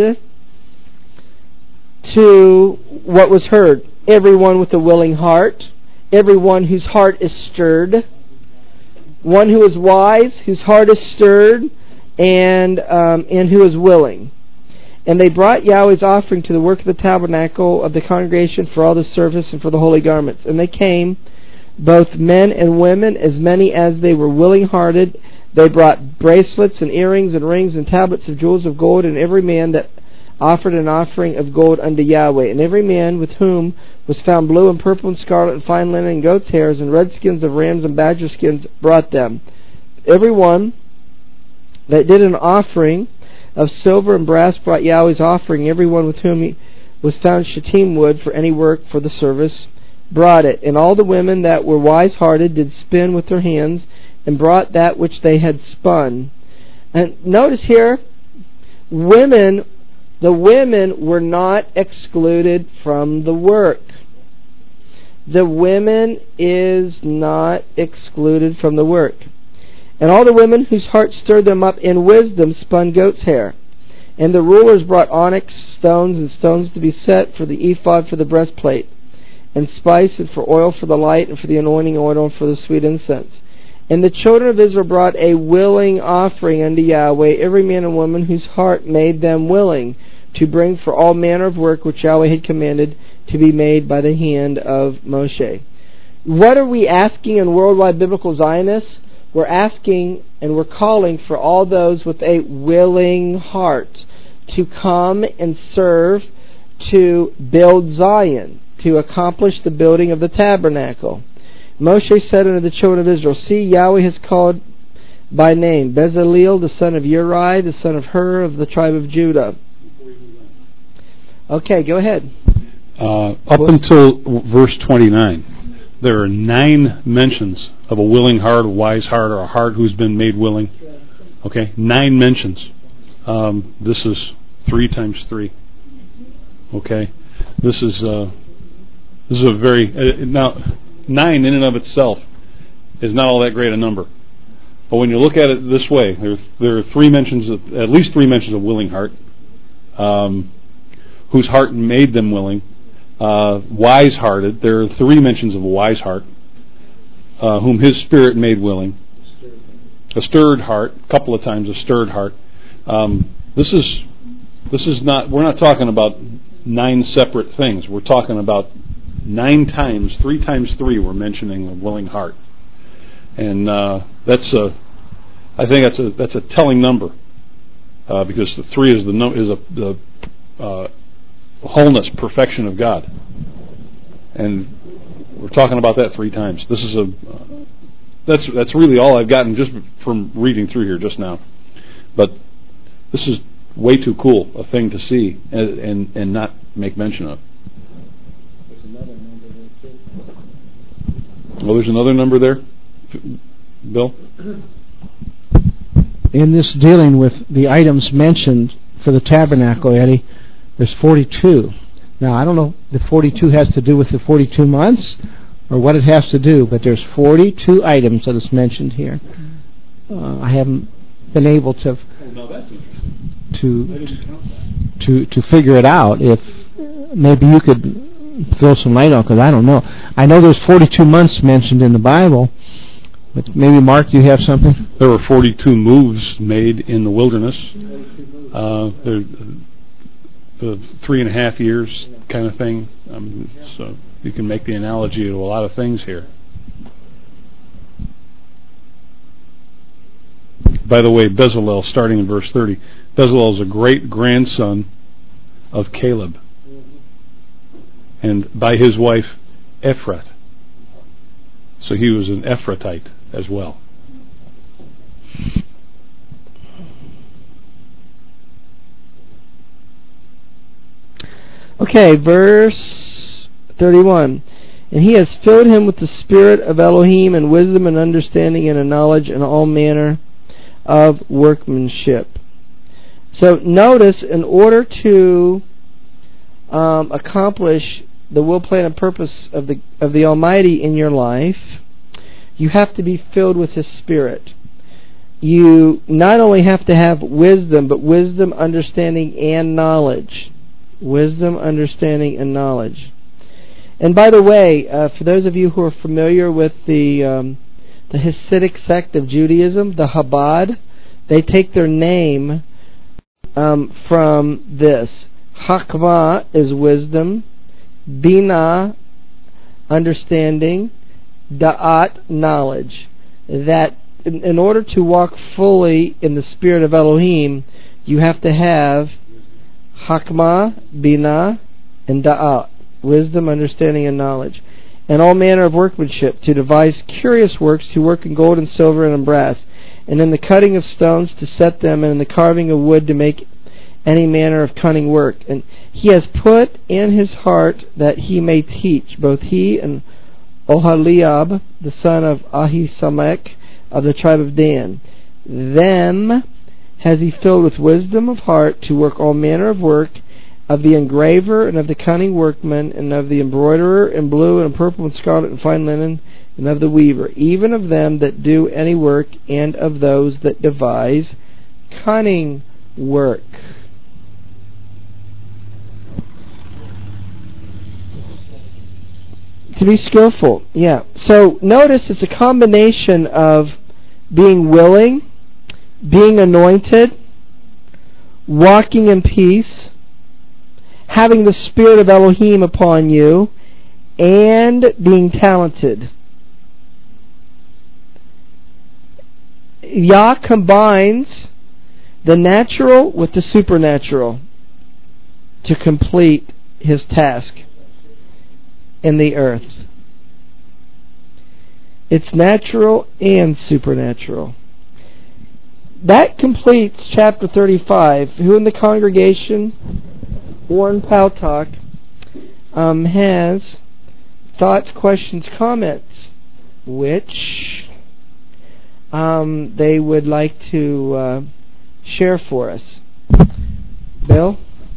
to what was heard? Everyone with a willing heart, everyone whose heart is stirred, one who is wise, whose heart is stirred, and who is willing. And they brought Yahweh's offering to the work of the tabernacle of the congregation for all the service and for the holy garments. And they came, both men and women, as many as they were willing-hearted. They brought bracelets and earrings and rings and tablets of jewels of gold, and every man that offered an offering of gold unto Yahweh. And every man with whom was found blue and purple and scarlet and fine linen and goat's hairs and red skins of rams and badger skins brought them. Every one that did an offering of silver and brass brought Yahweh's offering. Every one with whom he was found shittim wood for any work for the service brought it. And all the women that were wise-hearted did spin with their hands, and brought that which they had spun. And notice here, the women were not excluded from the work. The women is not excluded from the work. And all the women whose hearts stirred them up in wisdom spun goat's hair. And the rulers brought onyx stones and stones to be set for the ephod for the breastplate, and spice and for oil for the light, and for the anointing oil and for the sweet incense. And the children of Israel brought a willing offering unto Yahweh, every man and woman whose heart made them willing, to bring for all manner of work which Yahweh had commanded to be made by the hand of Moshe. What are we asking in Worldwide Biblical Zionists? We're asking and we're calling for all those with a willing heart to come and serve, to build Zion, to accomplish the building of the tabernacle. Moshe said unto the children of Israel, See, Yahweh has called by name Bezaleel, the son of Uri, the son of Hur, of the tribe of Judah. Okay, go ahead. Up until verse 29, there are 9 mentions of a willing heart, a wise heart, or a heart who's been made willing. Okay, 9 mentions. This is 3 times 3. Okay, this is a very now 9 in and of itself is not all that great a number. But when you look at it this way, there are 3 mentions of, at least 3 mentions of willing heart, whose heart made them willing. Wise-hearted, there are 3 mentions of a wise heart, whom his spirit made willing. A stirred heart, a couple of times a stirred heart. This is not. We're not talking about 9 separate things. We're talking about 9 times, 3 times 3. We're mentioning a willing heart, and I think that's a telling number, because the 3 is the wholeness, perfection of God, and we're talking about that 3 times. This is that's really all I've gotten just from reading through here just now. But this is way too cool a thing to see and not make mention of. There's another number there too. Oh, there's another number there, Bill? In this dealing with the items mentioned for the tabernacle, Eddie, there's 42. Now, I don't know if the 42 has to do with the 42 months or what it has to do, but there's 42 items that is mentioned here. I haven't been able to figure it out. If maybe you could throw some light on, because I don't know. I know there's 42 months mentioned in the Bible, but maybe, Mark, do you have something? There were 42 moves made in the wilderness. The 3.5 years kind of thing. So you can make the analogy to a lot of things here. By the way, Bezalel, starting in verse 30, Bezalel is a great grandson of Caleb, and by his wife Ephrat. So he was an Ephratite as well. Okay, verse 31. And he has filled him with the spirit of Elohim and wisdom and understanding and a knowledge and all manner of workmanship. So notice, in order to accomplish the will, plan, and purpose of the Almighty in your life, you have to be filled with His Spirit. You not only have to have wisdom, but wisdom, understanding, and knowledge. Wisdom, understanding, and knowledge. And by the way, for those of you who are familiar with the Hasidic sect of Judaism, the Chabad, they take their name from this. Hakma is wisdom, Bina, understanding, Da'at, knowledge. That in order to walk fully in the spirit of Elohim, you have to have Hakma, Bina, and Da'at, wisdom, understanding, and knowledge, and all manner of workmanship, to devise curious works, to work in gold and silver and in brass, and in the cutting of stones to set them, and in the carving of wood to make any manner of cunning work. And he has put in his heart that he may teach, both he and Oholiab, the son of Ahisamach, of the tribe of Dan. Them has he filled with wisdom of heart to work all manner of work, of the engraver and of the cunning workman, and of the embroiderer in blue and purple and scarlet and fine linen, and of the weaver, even of them that do any work, and of those that devise cunning work. To be skillful, yeah. So notice it's a combination of being willing, being anointed, walking in peace, having the spirit of Elohim upon you, and being talented. Yah combines the natural with the supernatural to complete His task in the earth. It's natural and supernatural. That completes chapter 35. Who in the congregation Warren Paltalk has thoughts, questions, comments, which they would like to share for us. Bill?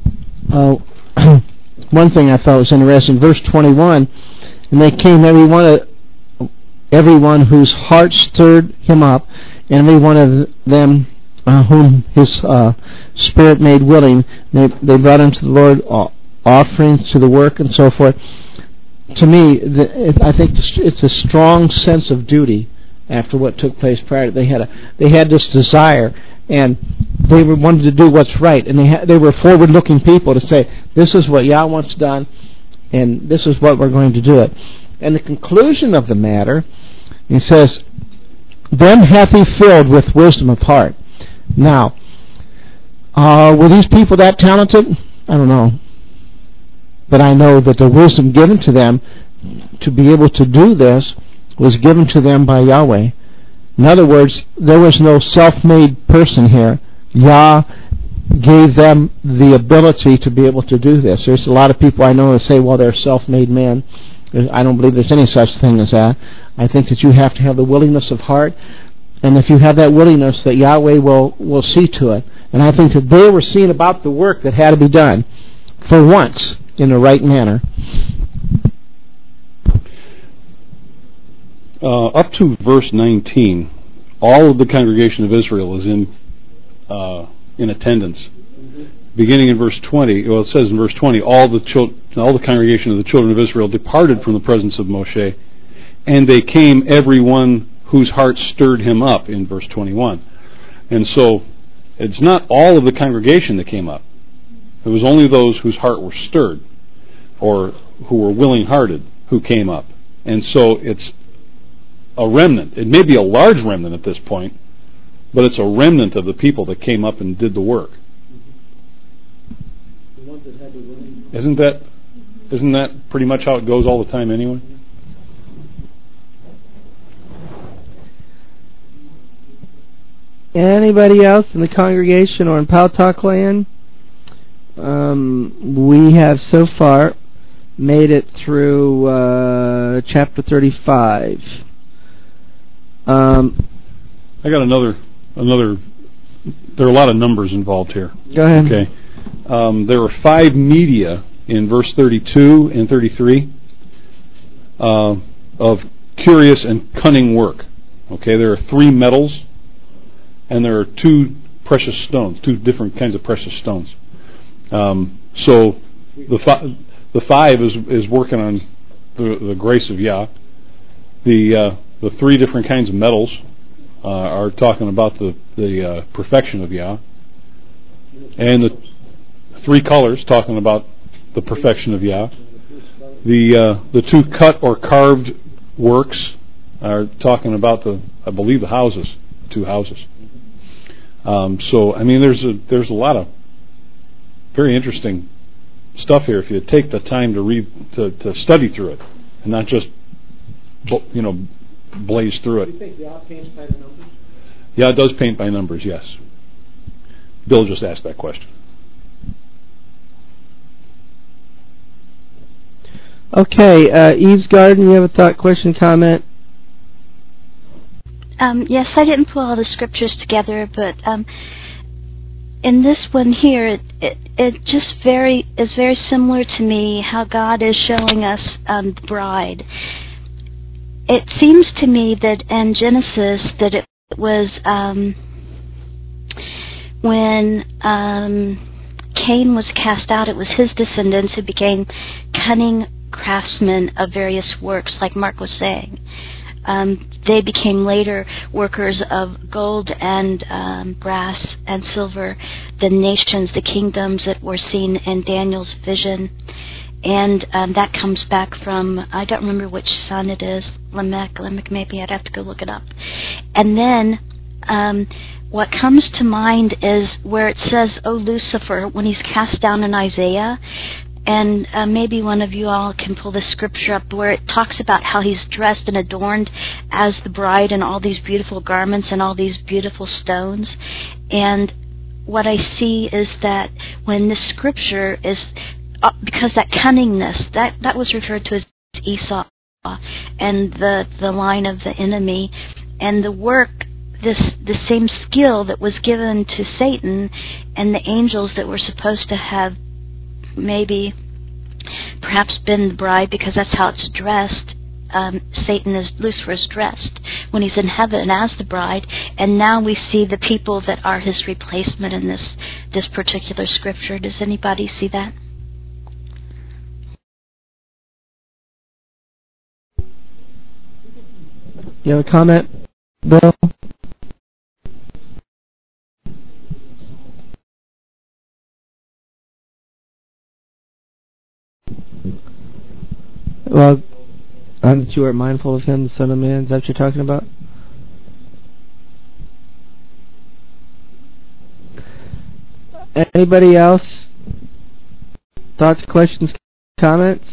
One thing I thought was interesting, verse 21, and they came everyone whose heart stirred him up, and every one of them whom his spirit made willing. They brought unto the Lord offerings to the work and so forth. To me, I think it's a strong sense of duty after what took place prior. They had this desire, and they wanted to do what's right, and they were forward-looking people to say, this is what Yah wants done, and this is what we're going to do it. And the conclusion of the matter, he says, them hath he filled with wisdom of heart. Now, were these people that talented? I don't know. But I know that the wisdom given to them to be able to do this was given to them by Yahweh. In other words, there was no self-made person here. Yah gave them the ability to be able to do this. There's a lot of people I know that say, well, they're self-made men. I don't believe there's any such thing as that. I think that you have to have the willingness of heart, and if you have that willingness, that Yahweh will see to it. And I think that they were seeing about the work that had to be done for once in the right manner. Up to verse 19, all of the congregation of Israel is in attendance. Beginning in verse 20, well, it says in verse 20, all the congregation of the children of Israel departed from the presence of Moshe, and they came every one whose heart stirred him up, in verse 21. And so, it's not all of the congregation that came up. It was only those whose heart were stirred, or who were willing-hearted, who came up. And so, it's a remnant. It may be a large remnant at this point, but it's a remnant of the people that came up and did the work. Isn't that pretty much how it goes all the time anyway? Anybody else in the congregation or in Paltalk land? We have so far made it through chapter 35. I got another. There are a lot of numbers involved here. Go ahead. Okay. There are 5 media in verse 32 and 33 of curious and cunning work. Okay, there are 3 metals, and there are 2 precious stones, 2 different kinds of precious stones. So the 5 is working on the grace of Yah. The 3 different kinds of metals are talking about the perfection of Yah, and the 3 colors talking about the perfection of Yah. The 2 cut or carved works are talking about I believe the houses, 2 houses. So I mean, there's a lot of very interesting stuff here if you take the time to read, to study through it, and not just blaze through it. Do you think Yah paints by the numbers? Yeah, it does paint by numbers, yes. Bill just asked that question. Okay, Eve's Garden, you have a thought, question, comment? Yes, I didn't pull all the scriptures together, but in this one here, it just is very similar to me how God is showing us the bride. It seems to me that in Genesis that it was when Cain was cast out, it was his descendants who became cunning craftsmen of various works, like Mark was saying. They became later workers of gold and brass and silver, the nations, the kingdoms that were seen in Daniel's vision. And that comes back from, I don't remember which son it is, Lamech maybe, I'd have to go look it up. And then what comes to mind is where it says, "O Lucifer," when he's cast down in Isaiah. And maybe one of you all can pull the scripture up where it talks about how he's dressed and adorned as the bride in all these beautiful garments and all these beautiful stones. And what I see is that when the scripture is, because that cunningness, that was referred to as Esau, and the line of the enemy, and the work, the same skill that was given to Satan and the angels that were supposed to have maybe perhaps been the bride, because that's how it's dressed. Lucifer is dressed when he's in heaven as the bride, and now we see the people that are his replacement in this particular scripture. Does anybody see that? You have a comment, Bill? Well, that you are mindful of him, the Son of Man. Is that what you're talking about? Anybody else? Thoughts, questions, comments?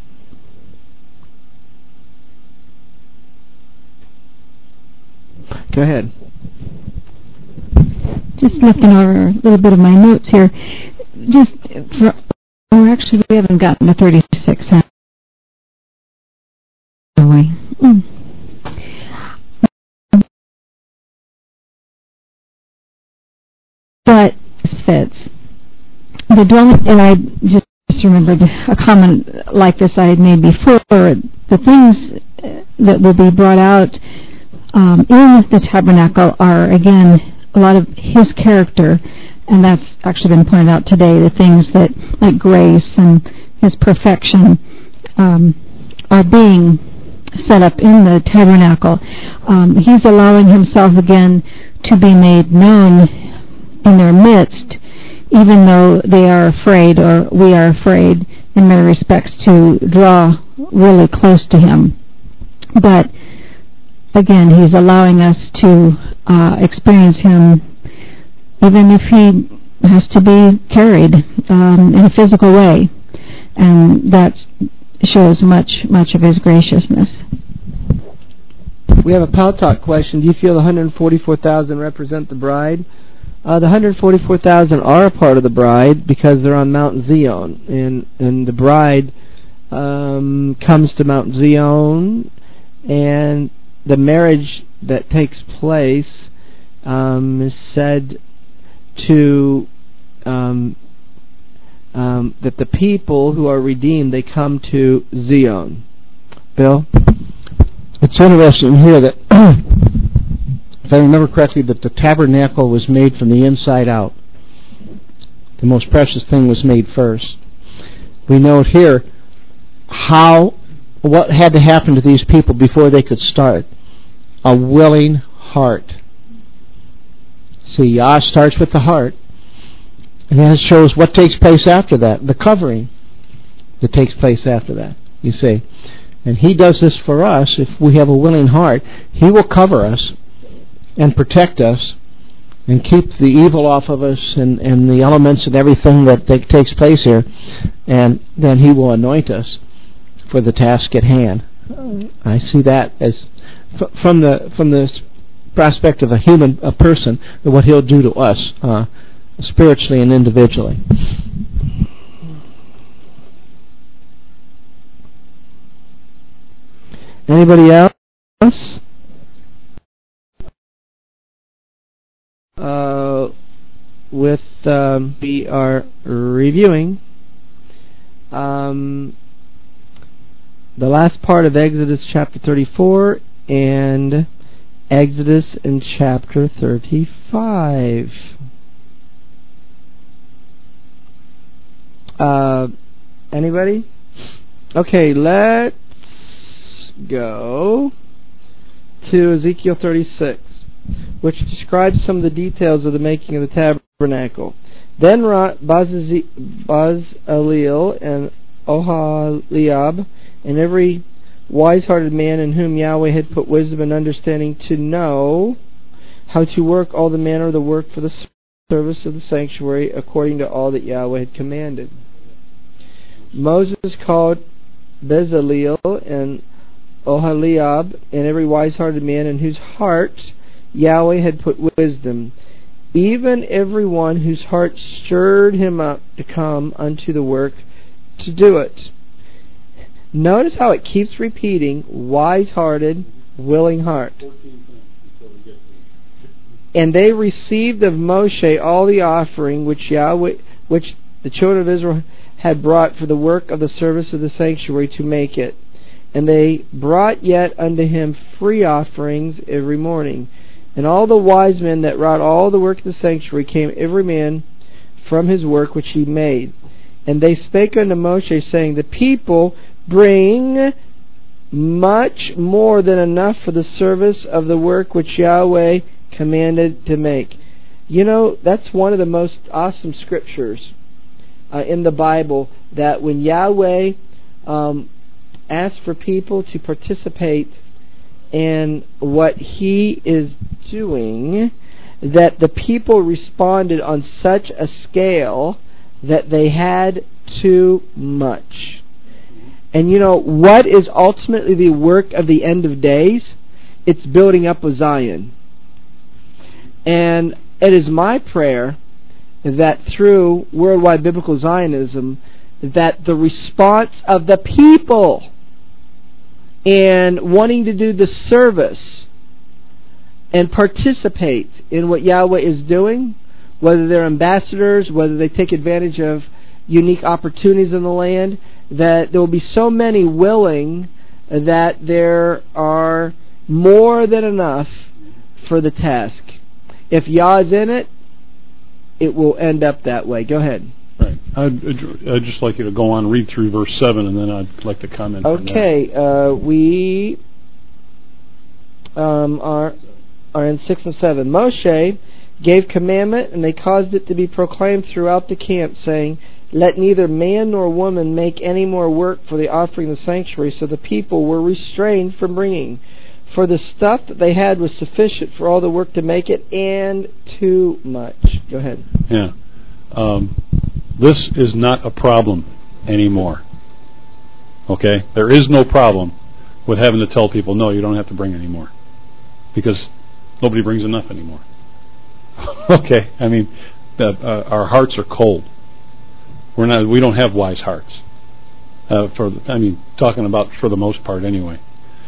Go ahead. Just looking over a little bit of my notes here. Actually, we haven't gotten to 36. But fits. The dwelling, and I just remembered a comment like this I had made before. The things that will be brought out in the tabernacle are, again, a lot of his character, and that's actually been pointed out today. The things that, like grace and his perfection, are being set up in the tabernacle. He's allowing himself again to be made known in their midst, even though they are afraid, or we are afraid in many respects, to draw really close to him. But again, he's allowing us to experience him, even if he has to be carried in a physical way, and that shows much of his graciousness. We have a Pal Talk question. Do you feel the 144,000 represent the bride? The 144,000 are a part of the bride because they're on Mount Zion, and the bride comes to Mount Zion, and the marriage that takes place is said to that the people who are redeemed, they come to Zion. Bill? It's interesting here that, if I remember correctly, that the tabernacle was made from the inside out. The most precious thing was made first. We note here what had to happen to these people before they could start. A willing heart. See, Yah starts with the heart, and then it shows what takes place after that, the covering that takes place after that, you see. And he does this for us. If we have a willing heart, he will cover us and protect us and keep the evil off of us and the elements and everything that takes place here. And then he will anoint us for the task at hand. I see that as from the prospect of a person, what he'll do to us spiritually and individually. Anybody else? We are reviewing the last part of Exodus chapter 34 and Exodus in chapter 35. Anybody? Okay, let's go to Ezekiel 36, which describes some of the details of the making of the tabernacle. Then Bazaleel and Oholiab and every wise-hearted man in whom Yahweh had put wisdom and understanding to know how to work all the manner of the work for the service of the sanctuary according to all that Yahweh had commanded. Moses called Bezaleel and Oholiab and every wise-hearted man in whose heart Yahweh had put wisdom, even every one whose heart stirred him up to come unto the work to do it. Notice how it keeps repeating, wise-hearted, willing heart. And they received of Moshe all the offering which the children of Israel had brought for the work of the service of the sanctuary to make it. And they brought yet unto him free offerings every morning. And all the wise men that wrought all the work of the sanctuary came every man from his work which he made. And they spake unto Moshe, saying, the people bring much more than enough for the service of the work which Yahweh commanded to make. You know, that's one of the most awesome scriptures in the Bible, that when Yahweh asked for people to participate in what He is doing, that the people responded on such a scale that they had too much. And you know, what is ultimately the work of the end of days? It's building up of Zion. And it is my prayer that through worldwide biblical Zionism, that the response of the people in wanting to do the service and participate in what Yahweh is doing, whether they're ambassadors, whether they take advantage of unique opportunities in the land, that there will be so many willing that there are more than enough for the task. If Yah is in it, it will end up that way. Go ahead. Right. I'd just like you to go on, read through verse 7, and then I'd like to comment on that. Okay. We are in 6 and 7. Moshe gave commandment, and they caused it to be proclaimed throughout the camp, saying, let neither man nor woman make any more work for the offering of the sanctuary. So the people were restrained from bringing. For the stuff that they had was sufficient for all the work to make it, and too much. Go ahead. Yeah. This is not a problem anymore. Okay? There is no problem with having to tell people, no, you don't have to bring any more. Because nobody brings enough anymore. Okay? I mean, our hearts are cold. We don't have wise hearts. Talking about for the most part anyway.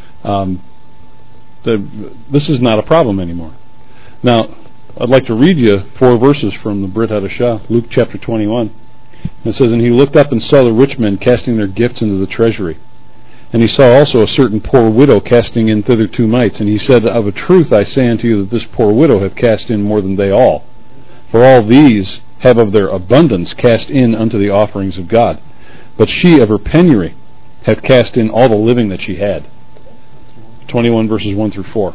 This is not a problem anymore. Now, I'd like to read you 4 verses from the Brit Hadashah, Luke chapter 21. It says, and he looked up and saw the rich men casting their gifts into the treasury. And he saw also a certain poor widow casting in thither 2 mites. And he said, of a truth I say unto you that this poor widow have cast in more than they all. For all these have of their abundance cast in unto the offerings of God. But she of her penury hath cast in all the living that she had. 21 verses 1 through 4.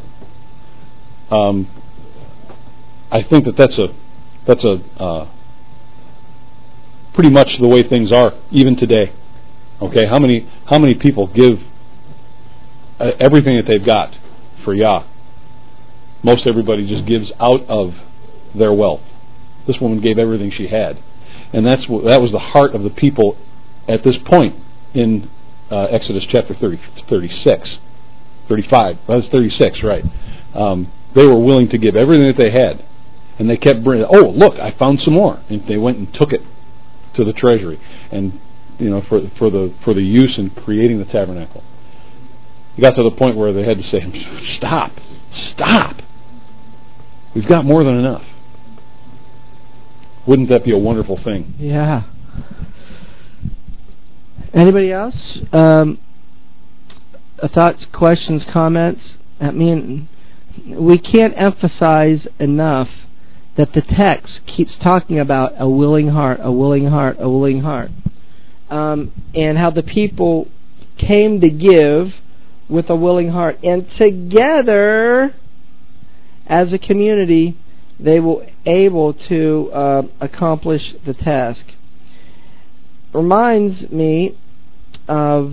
I think that's a pretty much the way things are even today. Okay, how many people give everything that they've got for Yah? Most everybody just gives out of their wealth. This woman gave everything she had, and that was the heart of the people at this point in Exodus chapter 35. That's 36, right? They were willing to give everything that they had, and they kept bringing. Oh, look, I found some more, and they went and took it to the treasury, and for the use in creating the tabernacle. It got to the point where they had to say, "Stop! We've got more than enough." Wouldn't that be a wonderful thing? Yeah. Anybody else? Thoughts, questions, comments? I mean, we can't emphasize enough that the text keeps talking about a willing heart, a willing heart, a willing heart. And how the people came to give with a willing heart. And together, as a community, they were able to accomplish the task. Reminds me of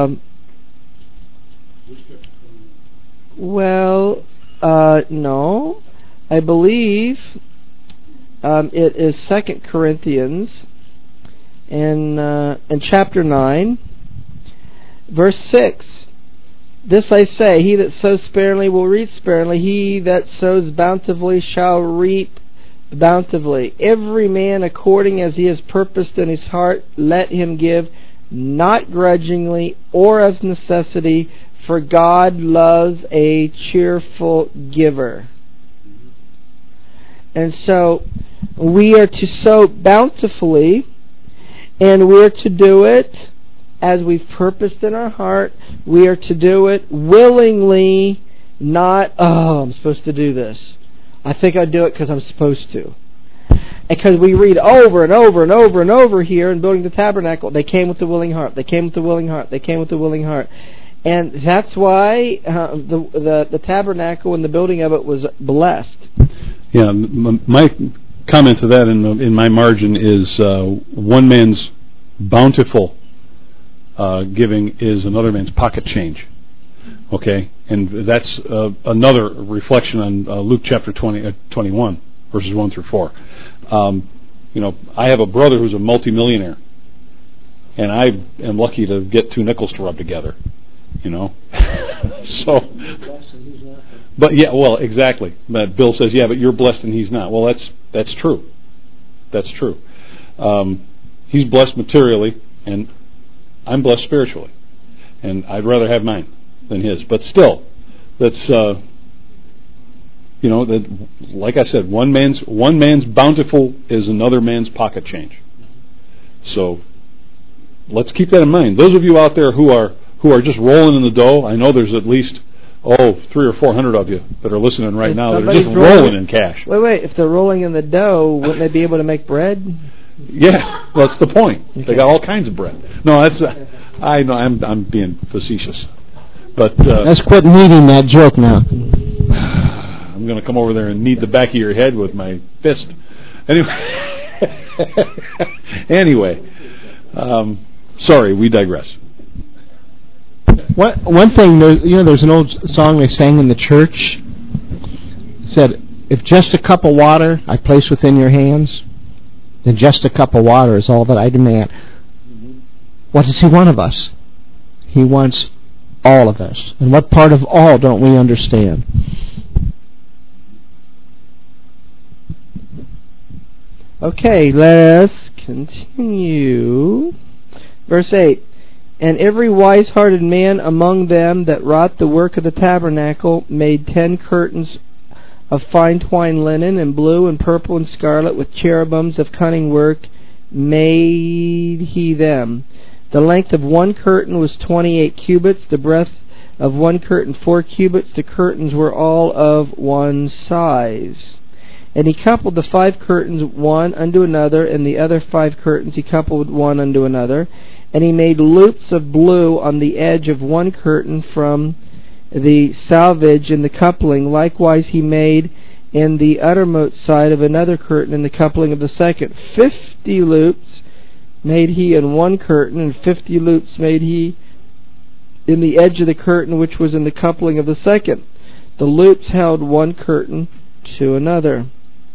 no, I believe it is 2 Corinthians in chapter 9, verse 6. This I say, he that sows sparingly will reap sparingly, he that sows bountifully shall reap bountifully. Every man according as he has purposed in his heart, let him give, not grudgingly or as necessity, for God loves a cheerful giver. And so we are to sow bountifully, and we're to do it as we've purposed in our heart. We are to do it willingly, not, I'm supposed to do this. I think I do it because I'm supposed to. Because we read over and over and over and over here in building the tabernacle, they came with the willing heart, they came with the willing heart, they came with the willing heart. And that's why the tabernacle and the building of it was blessed. Yeah, my comment to that in my margin is one man's bountiful giving is another man's pocket change. Okay, and that's another reflection on Luke chapter 21, verses 1 through 4. I have a brother who's a multimillionaire, and I am lucky to get two nickels to rub together. So, but yeah, well, exactly. But Bill says, yeah, but you're blessed and he's not. Well, that's true. That's true. He's blessed materially, and I'm blessed spiritually, and I'd rather have mine than his. But still, that's that. Like I said, one man's bountiful is another man's pocket change. So let's keep that in mind. Those of you out there who are just rolling in the dough, I know there's at least 300 or 400 of you that are listening right now that are just rolling in cash. Wait, if they're rolling in the dough, wouldn't they be able to make bread? Yeah, that's the point. Okay. They got all kinds of bread. No, that's I know I'm being facetious, but let's quit kneading that joke now. I'm going to come over there and knead the back of your head with my fist. Anyway, sorry, we digress. One thing, there's an old song they sang in the church. It said, "If just a cup of water I place within your hands, then just a cup of water is all that I demand." What does he want of us? He wants all of us. And what part of all don't we understand? Okay, let us continue. Verse 8. And every wise-hearted man among them that wrought the work of the tabernacle made 10 curtains of fine twined linen, and blue and purple and scarlet, with cherubims of cunning work made he them. The length of one curtain was 28 cubits, the breadth of one curtain 4 cubits. The curtains were all of one size. And he coupled the 5 curtains one unto another, and the other 5 curtains he coupled one unto another. And he made loops of blue on the edge of one curtain from the selvage in the coupling. Likewise he made in the uttermost side of another curtain in the coupling of the second. 50 loops made he in one curtain, and 50 loops made he in the edge of the curtain which was in the coupling of the second. The loops held one curtain to another.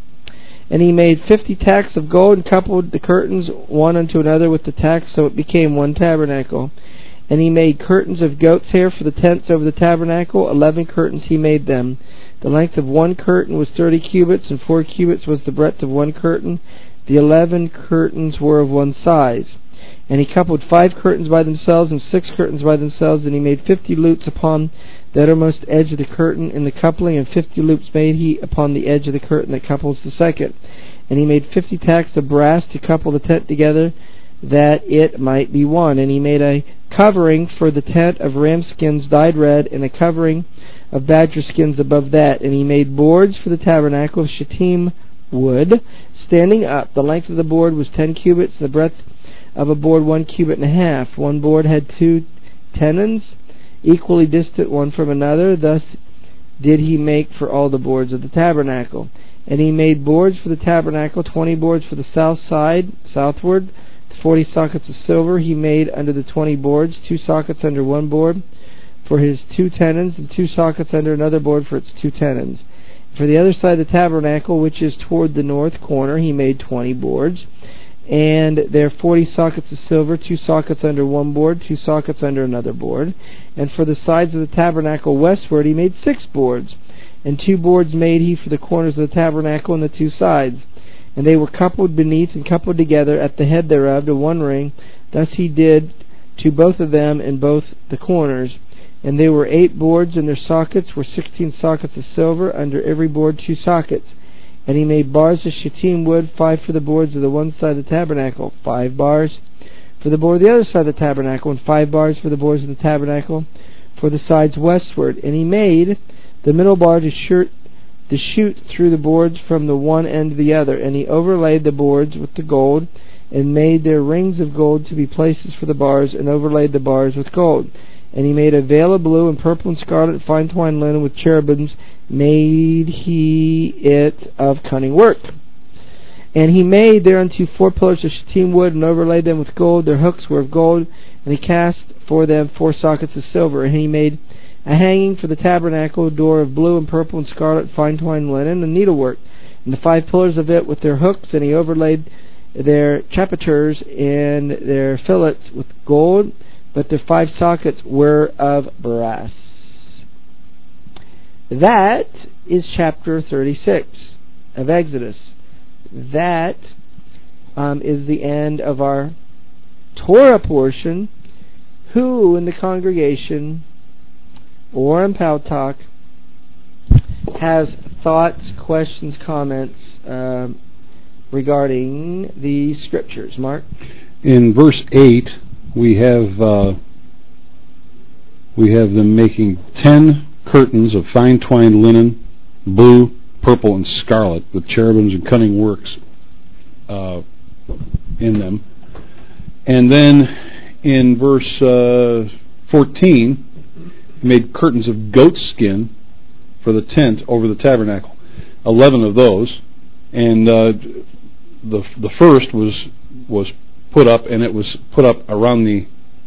And he made 50 tacks of gold, and coupled the curtains one unto another with the tacks, so it became one tabernacle. And he made curtains of goat's hair for the tents over the tabernacle. 11 curtains he made them. The length of one curtain was 30 cubits, and 4 cubits was the breadth of one curtain. The 11 curtains were of one size. And he coupled 5 curtains by themselves, and 6 curtains by themselves, and he made 50 loops upon the uttermost edge of the curtain in the coupling, and 50 loops made he upon the edge of the curtain that couples the second. And he made 50 tacks of brass to couple the tent together, that it might be one. And he made a covering for the tent of ram skins dyed red, and a covering of badger skins above that. And he made boards for the tabernacle of shittim wood, standing up. The length of the board was 10 cubits, the breadth of a board 1 cubit and a half. One board had 2 tenons, equally distant one from another. Thus did he make for all the boards of the tabernacle. And he made boards for the tabernacle, 20 boards for the south side, southward, 40 sockets of silver he made under the 20 boards, 2 sockets under one board for his 2 tenons, and 2 sockets under another board for its 2 tenons. For the other side of the tabernacle, which is toward the north corner, he made 20 boards, and there are 40 sockets of silver, 2 sockets under one board, 2 sockets under another board. And for the sides of the tabernacle westward he made 6 boards. And 2 boards made he for the corners of the tabernacle and the 2 sides. And they were coupled beneath and coupled together at the head thereof to one ring. Thus he did to both of them in both the corners. And there were 8 boards, and their sockets were 16 sockets of silver, under every board 2 sockets. And he made bars of shittim wood, 5 for the boards of the one side of the tabernacle, 5 bars for the board of the other side of the tabernacle, and 5 bars for the boards of the tabernacle for the sides westward. And he made the middle bar to shoot through the boards from the one end to the other. And he overlaid the boards with the gold, and made their rings of gold to be places for the bars, and overlaid the bars with gold. And he made a veil of blue and purple and scarlet and fine twined linen with cherubims. Made he it of cunning work. And he made thereunto 4 pillars of shittim wood, and overlaid them with gold. Their hooks were of gold, and he cast for them 4 sockets of silver. And he made a hanging for the tabernacle, a door of blue and purple and scarlet, fine twined linen, and needlework, and the 5 pillars of it with their hooks. And he overlaid their chapiters and their fillets with gold, but their 5 sockets were of brass. That is chapter 36 of Exodus. That is the end of our Torah portion. Who in the congregation or in Paltalk has thoughts, questions, comments regarding the scriptures? Mark? In verse 8, we have them making 10 curtains of fine twined linen, blue, purple, and scarlet, with cherubims and cunning works in them. And then in verse 14, he made curtains of goat skin for the tent over the tabernacle, 11 of those. And the first was put up, and it was put up around the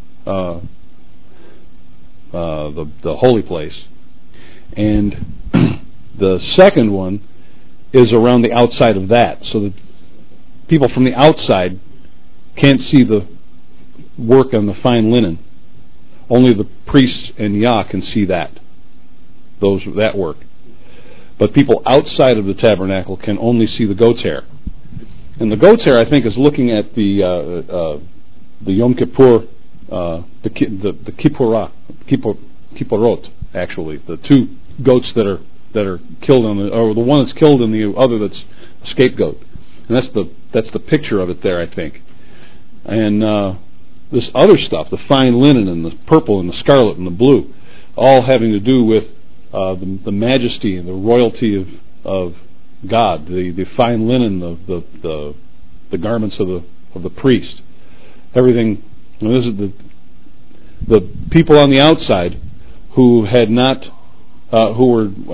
holy place. And the second one is around the outside of that, so that people from the outside can't see the work on the fine linen. Only the priests and Yah can see that work. But people outside of the tabernacle can only see the goat's hair. And the goat's hair, I think, is looking at the Yom Kippur, the Kippurot, actually, the 2 goats that are killed or the one that's killed and the other that's a scapegoat. And that's the picture of it there, I think. And this other stuff, the fine linen and the purple and the scarlet and the blue, all having to do with the majesty and the royalty of God, the fine linen, the garments of the priest, everything. And this is the people on the outside who had not, who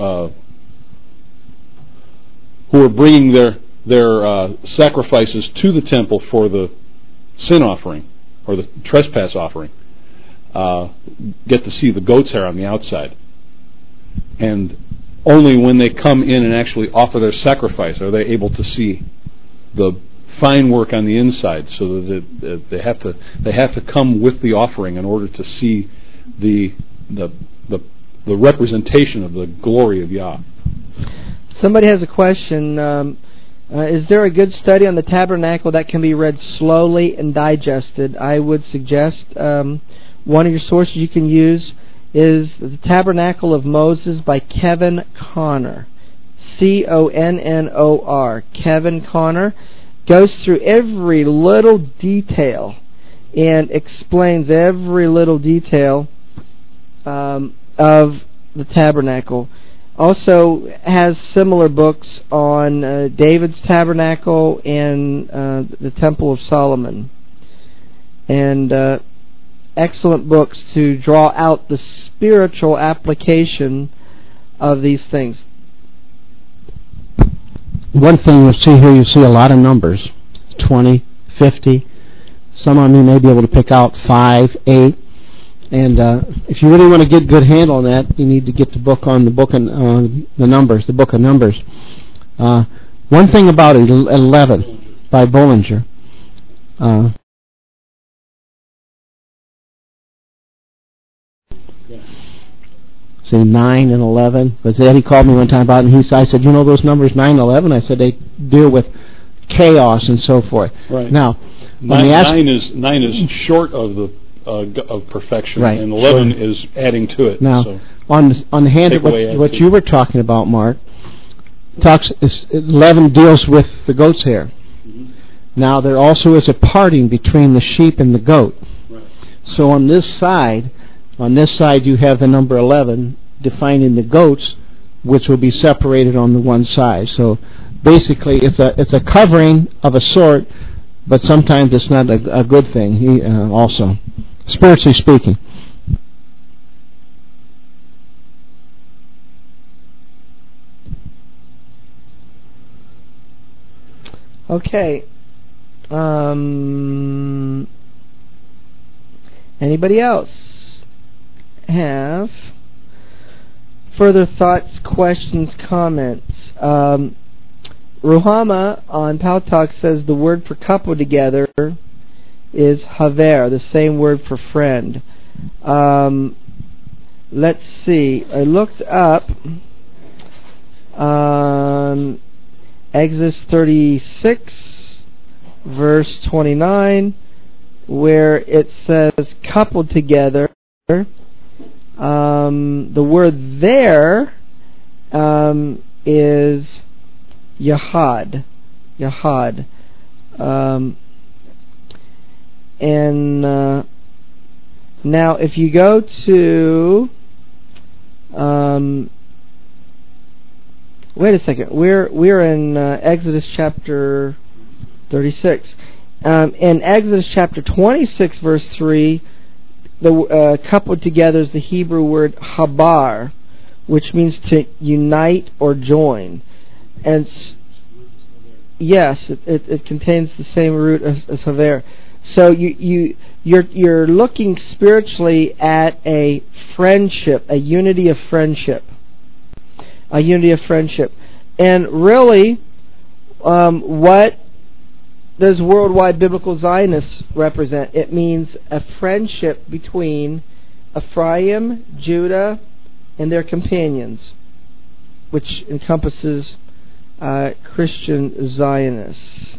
were bringing their sacrifices to the temple for the sin offering or the trespass offering, get to see the goat's hair on the outside. And only when they come in and actually offer their sacrifice are they able to see the fine work on the inside, so that they have to come with the offering in order to see the representation of the glory of Yah. Somebody has a question. Is there a good study on the tabernacle that can be read slowly and digested? I would suggest one of your sources you can use is The Tabernacle of Moses by Kevin Conner. Connor. Kevin Conner goes through every little detail and explains every little detail of the tabernacle. Also has similar books on David's tabernacle and the Temple of Solomon. And excellent books to draw out the spiritual application of these things. One thing you'll see here, you see a lot of numbers, 20, 50. Some of you may be able to pick out 5, 8. And if you really want to get a good handle on that, you need to get the book on the book and the Numbers, the Book of Numbers. One thing about 11 by Bollinger. See, 9 and 11. Because Eddie called me one time about it, and I said, you know those numbers 9 and 11? I said they deal with chaos and so forth. Right. Now, 9 is short of the of perfection, right, and 11 is adding to it. Now, so on the hand of what you were talking about, Mark, 11 deals with the goat's hair. Mm-hmm. Now, there also is a parting between the sheep and the goat. Right. So on this side, you have the number 11 defining the goats, which will be separated on the one side. So basically, it's a covering of a sort, but sometimes it's not a good thing. Also, spiritually speaking. Okay. Anybody else have further thoughts, questions, comments? Ruhama on Paltalk says the word for couple together is haver, the same word for friend. Let's see. I looked up Exodus 36, verse 29, where it says coupled together. The word there is Yahad. And now if you go to wait a second, we're in Exodus chapter 36. In Exodus chapter 26 verse 3, the coupled together is the Hebrew word habar, which means to unite or join. And yes, it contains the same root as haver. So you're looking spiritually at a friendship, a unity of friendship. A unity of friendship. And really, what does Worldwide Biblical Zionists represent? It means a friendship between Ephraim, Judah, and their companions, which encompasses Christian Zionists.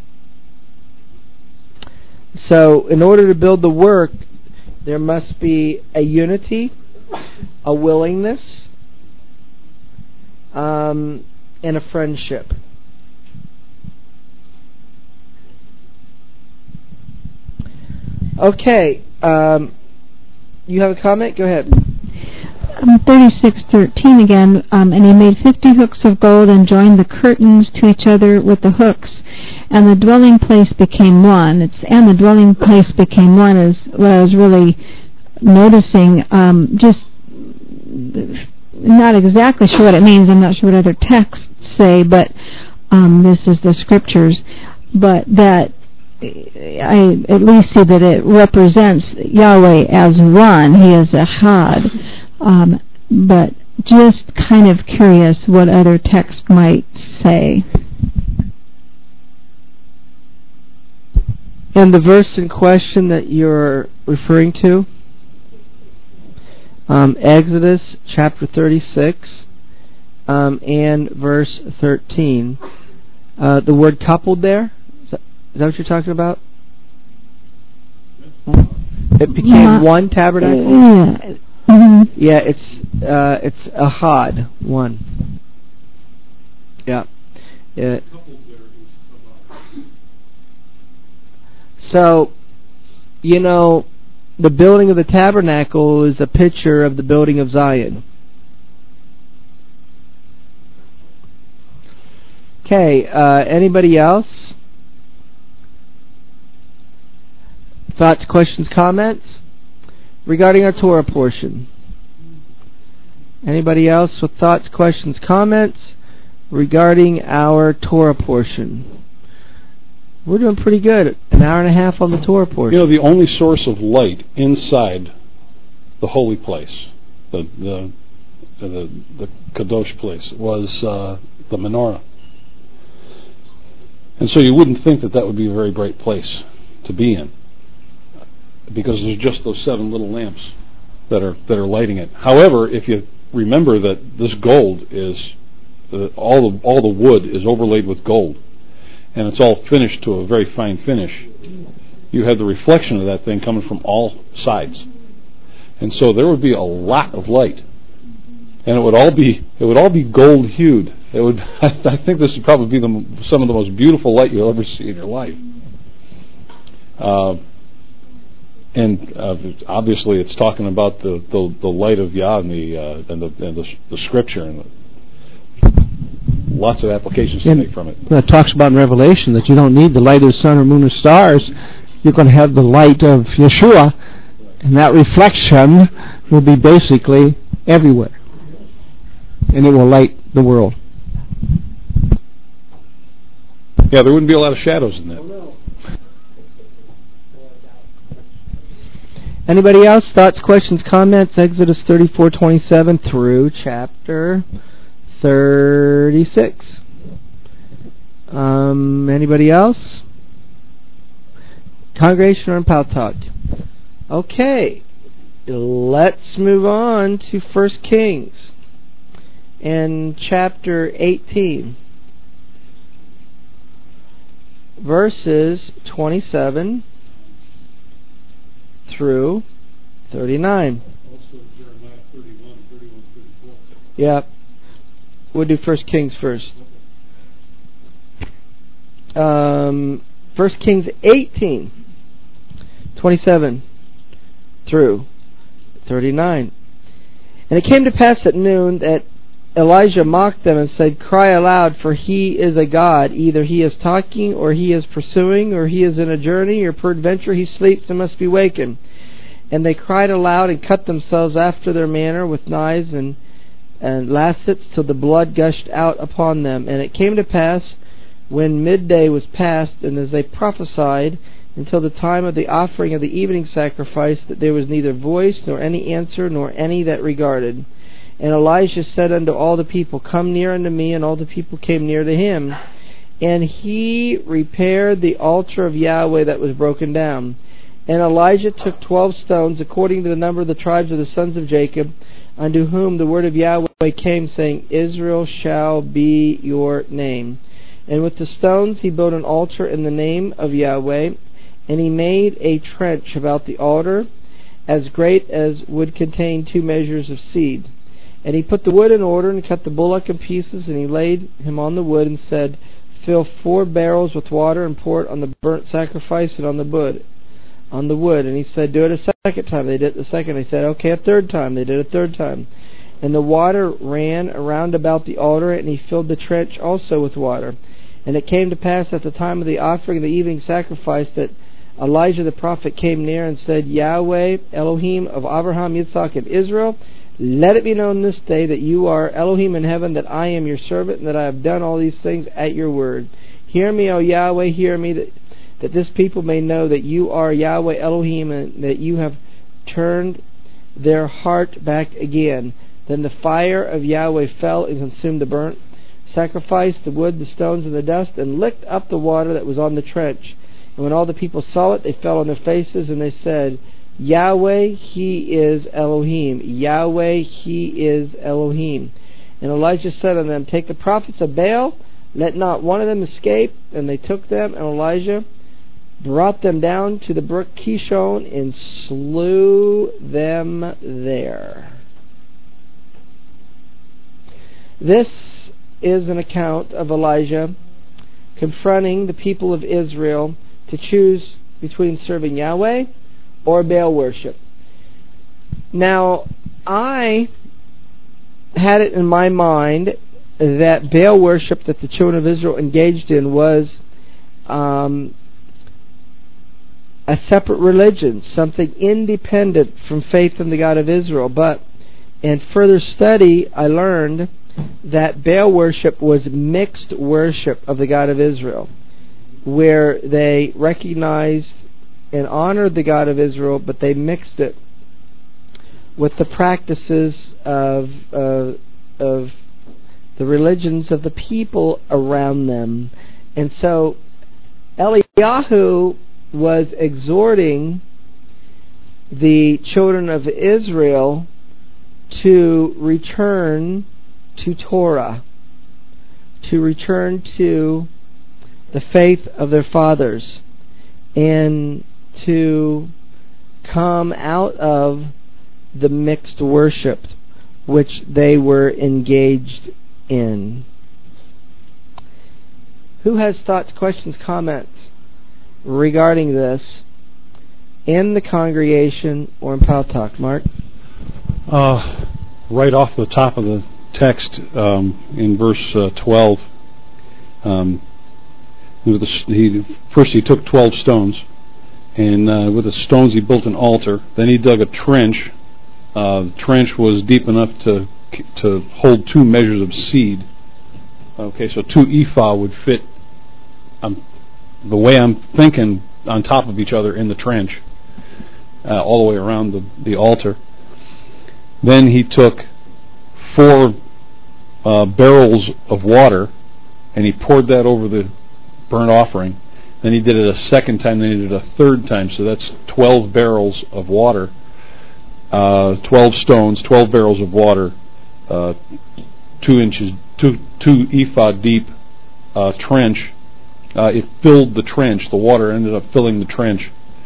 So, in order to build the work, there must be a unity, a willingness, and a friendship. Okay, you have a comment? Go ahead. 36:13 again, and he made 50 hooks of gold and joined the curtains to each other with the hooks, and the dwelling place became one. And the dwelling place became one is what I was really noticing. Just not exactly sure what it means. I'm not sure what other texts say, but this is the scriptures. But that I at least see that it represents Yahweh as one. He is Echad. But just kind of curious what other text might say. And the verse in question that you're referring to, Exodus chapter 36 and verse 13. The word coupled there, is that what you're talking about? It became one tabernacle? Yeah. Mm-hmm. Yeah, it's Ahad, one. Yeah. So, the building of the tabernacle is a picture of the building of Zion. Okay, anybody else? Thoughts, questions, comments regarding our Torah portion? Anybody else with thoughts, questions, comments regarding our Torah portion? We're doing pretty good. An hour and a half on the Torah portion. The only source of light inside the holy place, the Kadosh place, was the menorah. And so you wouldn't think that would be a very bright place to be in, because there's just those 7 little lamps that are lighting it. However, if you remember that this gold is all the wood is overlaid with gold, and it's all finished to a very fine finish. You have the reflection of that thing coming from all sides, and so there would be a lot of light, and it would all be gold hued. It would. I think this would probably be some of the most beautiful light you'll ever see in your life. And obviously, it's talking about the light of Yah and the Scripture, and lots of applications to make from it. It talks about in Revelation that you don't need the light of the sun or moon or stars. You're going to have the light of Yeshua, and that reflection will be basically everywhere, and it will light the world. Yeah, there wouldn't be a lot of shadows in that. Anybody else? Thoughts, questions, comments? Exodus 34:27 through chapter 36. Anybody else? Congregation or in Pal Talk? Okay, let's move on to 1 Kings and chapter 18, verses 27 through 39. Also Jeremiah 31, 34. Yeah. We'll do 1 Kings first. 1 Kings 18, 27 through 39. And it came to pass at noon that Elijah mocked them and said, "Cry aloud, for he is a god. Either he is talking, or he is pursuing, or he is in a journey, or peradventure he sleeps and must be wakened." And they cried aloud and cut themselves after their manner with knives and lancets till the blood gushed out upon them. And it came to pass, when midday was past, and as they prophesied, until the time of the offering of the evening sacrifice, that there was neither voice, nor any answer, nor any that regarded. And Elijah said unto all the people, "Come near unto me." And all the people came near to him. And he repaired the altar of Yahweh that was broken down. And Elijah took 12 stones, according to the number of the tribes of the sons of Jacob, unto whom the word of Yahweh came, saying, "Israel shall be your name." And with the stones he built an altar in the name of Yahweh, and he made a trench about the altar, as great as would contain 2 measures of seed. And he put the wood in order, and cut the bullock in pieces, and he laid him on the wood, and said, "Fill 4 barrels with water, and pour it on the burnt sacrifice and on the wood. And he said, "Do it a second time." They did it the second. They said, "Okay, a third time." They did it a third time. And the water ran around about the altar, and he filled the trench also with water. And it came to pass at the time of the offering of the evening sacrifice that Elijah the prophet came near and said, "Yahweh, Elohim of Abraham, Yitzhak, and Israel, let it be known this day that you are Elohim in heaven, that I am your servant, and that I have done all these things at your word. Hear me, O Yahweh, hear me, that this people may know that you are Yahweh Elohim, and that you have turned their heart back again." Then the fire of Yahweh fell and consumed the burnt sacrifice, the wood, the stones, and the dust, and licked up the water that was on the trench. And when all the people saw it, they fell on their faces, and they said, "Yahweh, He is Elohim. Yahweh, He is Elohim." And Elijah said unto them, "Take the prophets of Baal, let not one of them escape." And they took them, and Elijah brought them down to the brook Kishon, and slew them there. This is an account of Elijah confronting the people of Israel to choose between serving Yahweh or Baal worship. Now, I had it in my mind that Baal worship that the children of Israel engaged in was a separate religion, something independent from faith in the God of Israel. But in further study, I learned that Baal worship was mixed worship of the God of Israel, where they recognized and honored the God of Israel, but they mixed it with the practices of the religions of the people around them. And so Eliyahu was exhorting the children of Israel to return to Torah, to return to the faith of their fathers, and to come out of the mixed worship which they were engaged in. Who has thoughts, questions, comments regarding this in the congregation or in Paltalk? Mark? Right off the top of the text, in verse 12, first he took 12 stones, and with the stones he built an altar. Then he dug a trench. The trench was deep enough to hold 2 measures of seed. Okay, so 2 ephah would fit, the way I'm thinking, on top of each other in the trench, all the way around the altar. Then he took 4 barrels of water, and he poured that over the burnt offering. Then he did it a second time, then he did it a third time, so that's 12 barrels of water, 12 stones, 12 barrels of water, 2 ephah deep trench. It filled the trench. The water ended up filling the trench.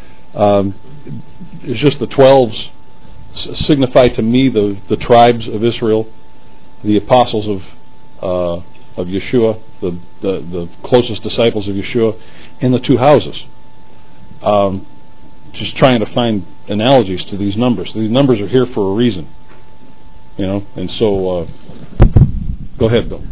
It's just the 12s signify to me the tribes of Israel, the apostles of Yeshua, the closest disciples of Yeshua, and the 2 houses. Just trying to find analogies to these numbers. These numbers are here for a reason, and so go ahead, Bill.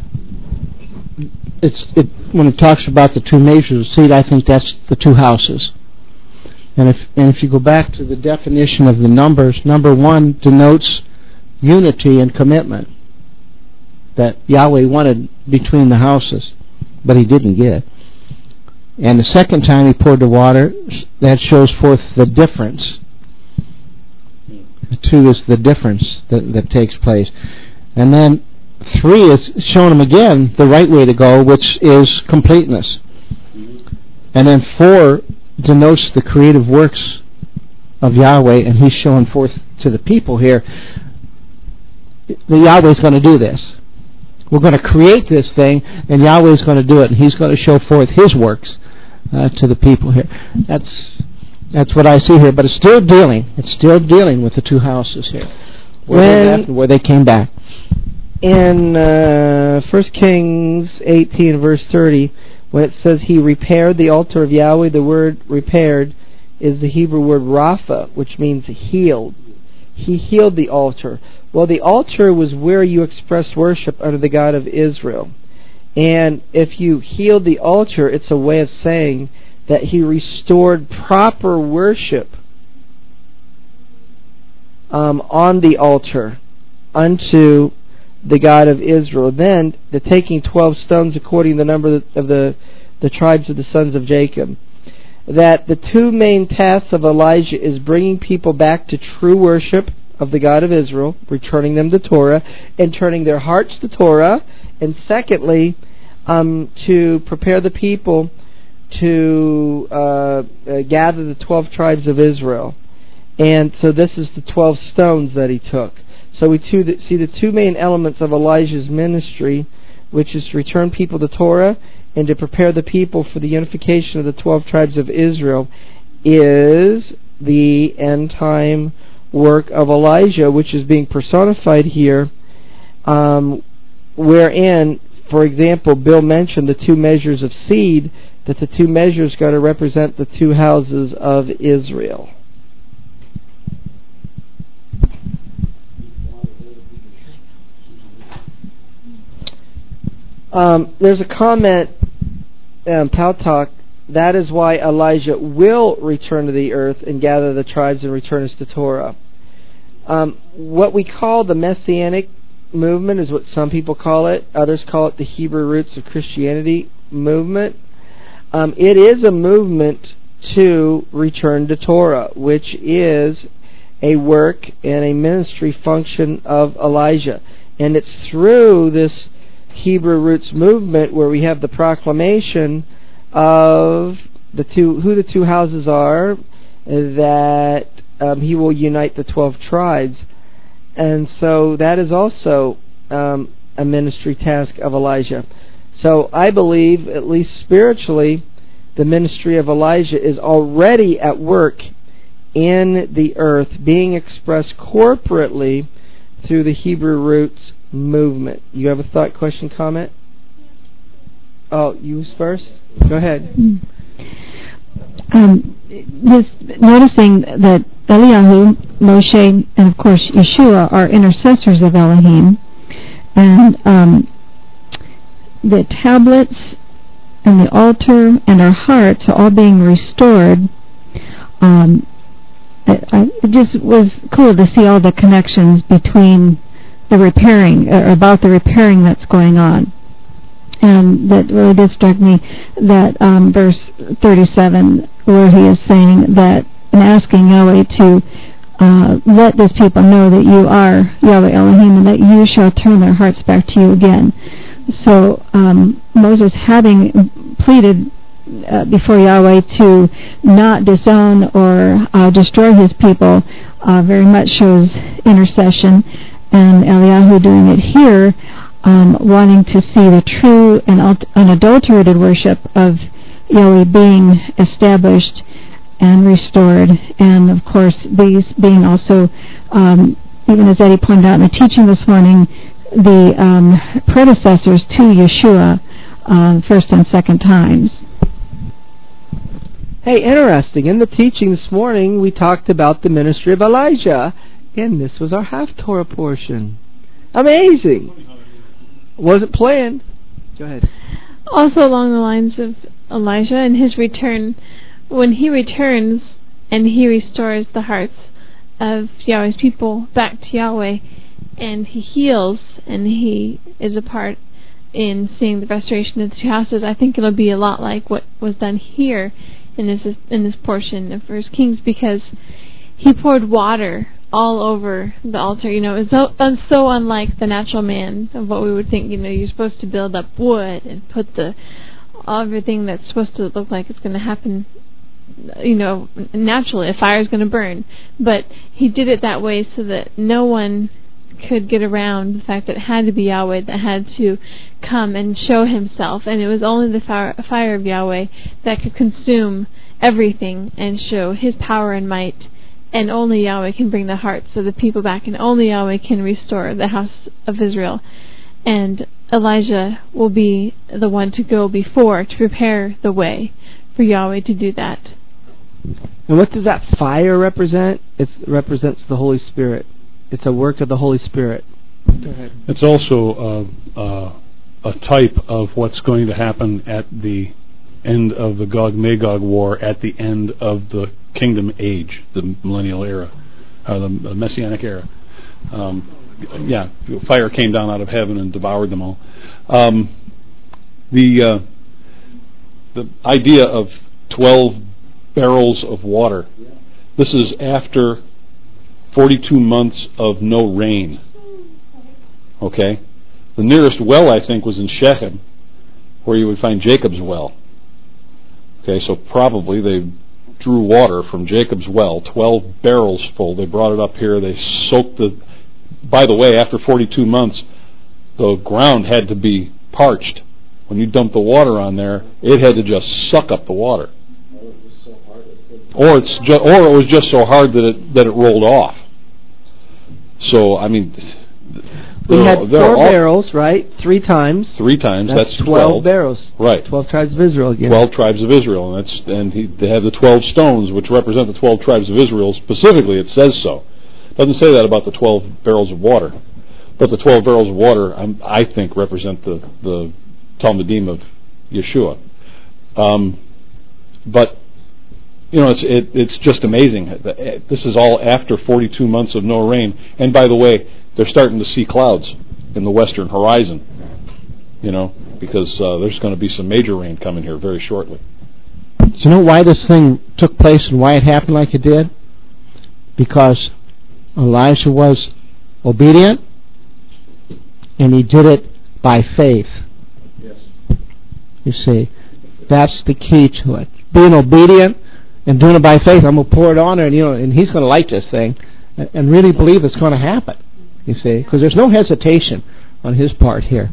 When it talks about the 2 measures of seed, I think that's the 2 houses. And if you go back to the definition of the numbers, number 1 denotes unity and commitment that Yahweh wanted between the houses, but he didn't get. And the second time he poured the water, that shows forth the difference. The 2 is the difference that takes place. And then 3 is showing him again the right way to go, which is completeness. And then 4 denotes the creative works of Yahweh, and he's showing forth to the people here that Yahweh's going to do this. We're going to create this thing, and Yahweh's going to do it, and he's going to show forth his works to the people here. That's what I see here, but it's still dealing with the 2 houses here, where they left and where they came back. In 1 Kings 18, verse 30, when it says he repaired the altar of Yahweh, the word repaired is the Hebrew word rapha, which means healed. He healed the altar. Well, the altar was where you expressed worship under the God of Israel. And if you healed the altar, it's a way of saying that he restored proper worship on the altar unto the God of Israel. Then the taking 12 stones according to the number of the tribes of the sons of Jacob. That the 2 main tasks of Elijah is bringing people back to true worship of the God of Israel, returning them to Torah, and turning their hearts to Torah, and secondly, to prepare the people to gather the 12 tribes of Israel. And so this is the 12 stones that he took. So we see the 2 main elements of Elijah's ministry, which is to return people to Torah and to prepare the people for the unification of the 12 tribes of Israel, is the end-time work of Elijah, which is being personified here, wherein, for example, Bill mentioned the 2 measures of seed, that the 2 measures got to represent the 2 houses of Israel. There's a comment in Paltalk, that is why Elijah will return to the earth and gather the tribes and return us to Torah. What we call the Messianic movement is what some people call it. Others call it the Hebrew roots of Christianity movement. It is a movement to return to Torah, which is a work and a ministry function of Elijah. And it's through this Hebrew roots movement where we have the proclamation of who the 2 houses are, that he will unite the 12 tribes. And so that is also a ministry task of Elijah. So I believe, at least spiritually, the ministry of Elijah is already at work in the earth, being expressed corporately through the Hebrew roots movement. You have a thought, question, comment? Oh, you first? Go ahead. Just noticing that Eliyahu, Moshe, and of course Yeshua are intercessors of Elohim, and the tablets and the altar and our hearts are all being restored. It just was cool to see all the connections between the repairing, about the repairing that's going on. And that really did strike me, that verse 37, where he is saying that, and asking Yahweh to let this people know that you are Yahweh Elohim, and that you shall turn their hearts back to you again. So Moses, having pleaded before Yahweh to not disown or destroy his people, very much shows intercession, and Eliyahu doing it here, wanting to see the true and unadulterated worship of Yahweh being established and restored, and of course these being also, even as Eddie pointed out in the teaching this morning, the predecessors to Yeshua, first and second times. Hey, interesting. In the teaching this morning, we talked about the ministry of Elijah, and this was our half-Torah portion. Amazing. Wasn't planned. Go ahead. Also along the lines of Elijah and his return, when he returns and he restores the hearts of Yahweh's people back to Yahweh, and he heals and he is a part in seeing the restoration of the two houses, I think it'll be a lot like what was done here in this portion of 1 Kings, because he poured water all over the altar. It's so unlike the natural man of what we would think. You're supposed to build up wood and put everything that's supposed to look like it's going to happen, naturally. A fire is going to burn. But he did it that way so that no one could get around the fact that it had to be Yahweh that had to come and show himself, and it was only the fire of Yahweh that could consume everything and show his power and might, and only Yahweh can bring the hearts of the people back, and only Yahweh can restore the house of Israel. And Elijah will be the one to go before to prepare the way for Yahweh to do that. And what does that fire represent? It represents the Holy Spirit. It's a work of the Holy Spirit. Go ahead. It's also a type of what's going to happen at the end of the Gog-Magog war, at the end of the kingdom age, the millennial era, the messianic era. Fire came down out of heaven and devoured them all. The idea of 12 barrels of water. This is after 42 months of no rain. Okay? The nearest well, I think, was in Shechem, where you would find Jacob's well. Okay, so probably they drew water from Jacob's well, 12 barrels full. They brought it up here. They soaked by the way, after 42 months, the ground had to be parched. When you dumped the water on there, it had to just suck up the water. Or it was just so hard that it rolled off. So I mean, we had 4 barrels, right? 3 times. 3 times. That's 12 barrels. Right. 12 tribes of Israel again. 12 tribes of Israel, and they have the 12 stones, which represent the 12 tribes of Israel. Specifically, it says so. It doesn't say that about the 12 barrels of water, but the 12 barrels of water, I think, represent the Talmudim of Yeshua. But it's just amazing. This is all after 42 months of no rain. And by the way, they're starting to see clouds in the western horizon, because there's going to be some major rain coming here very shortly. Do you know why this thing took place and why it happened like it did? Because Elijah was obedient, and he did it by faith. Yes. You see, that's the key to it. Being obedient and doing it by faith. I'm going to pour it on her, and he's going to like this thing, and really believe it's going to happen. You see, because there's no hesitation on his part here.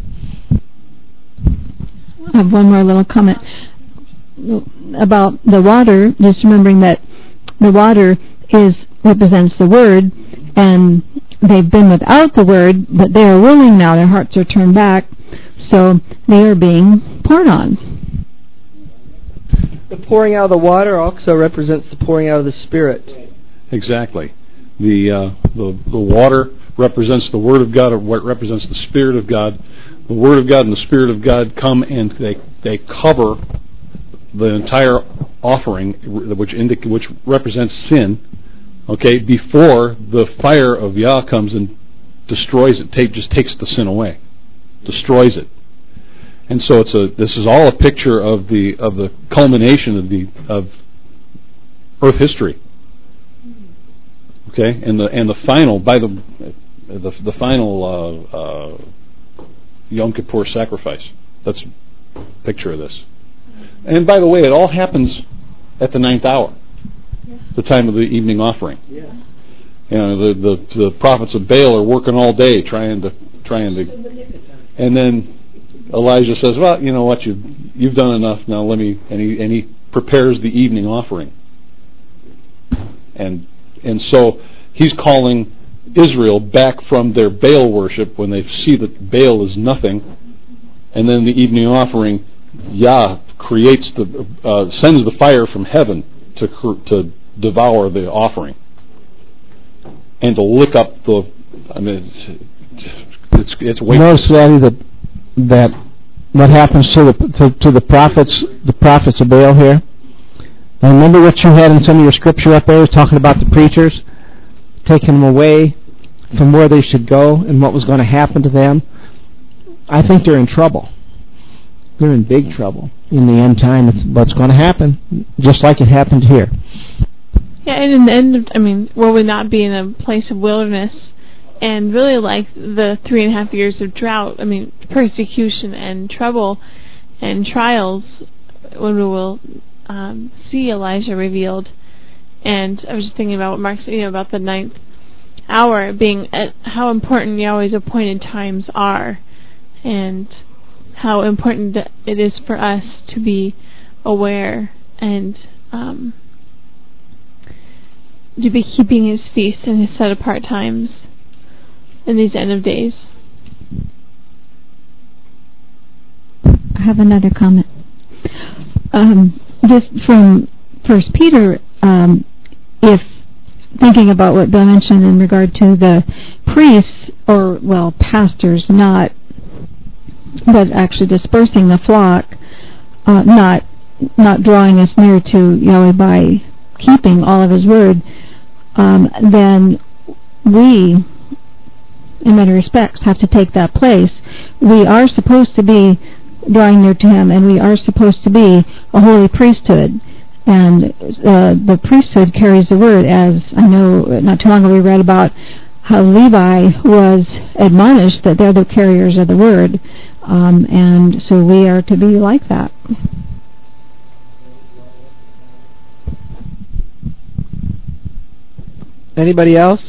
I have one more little comment about the water. Just remembering that the water represents the Word, and they've been without the Word, but they are willing now. Their hearts are turned back, so they are being poured on. The pouring out of the water also represents the pouring out of the Spirit. Exactly. The water represents the Word of God, or what represents the Spirit of God. The Word of God and the Spirit of God come and they cover the entire offering, which represents sin. Okay, before the fire of Yah comes and destroys it, just takes the sin away, destroys it. And so this is all a picture of the culmination of earth history. Okay, and the final the final Yom Kippur sacrifice. That's a picture of this. And by the way, it all happens at the 9th hour, the time of the evening offering. Yeah. You know, the prophets of Baal are working all day trying to, and then Elijah says, "Well, you know what, you've done enough. Now let me," and he prepares the evening offering, and so he's calling Israel back from their Baal worship when they see that Baal is nothing, and then the evening offering, Yah creates sends the fire from heaven to devour the offering and to lick up the. I mean, it's way. Notice, Daddy, that what happens to the prophets of Baal here. Now remember what you had in some of your scripture up there, talking about the preachers taking them away from where they should go and what was going to happen to them. I think they're in trouble. They're in big trouble in the end time. It's what's going to happen, just like it happened here. Yeah, and in the end, will we not be in a place of wilderness? And really, like the 3.5 years of drought, persecution and trouble and trials, when we will see Elijah revealed. And I was just thinking about what Mark said, about the 9th hour being how important Yahweh's appointed times are, and how important it is for us to be aware and to be keeping His feasts and His set apart times in these end of days. I have another comment. Just from 1 Peter, if thinking about what Bill mentioned in regard to the priests, pastors, but actually dispersing the flock, not drawing us near to Yahweh by keeping all of His word, then we, in many respects, have to take that place. We are supposed to be drawing near to Him, and we are supposed to be a holy priesthood. And the priesthood carries the word, as I know not too long ago we read about how Levi was admonished that they're the carriers of the word. And so we are to be like that. Anybody else?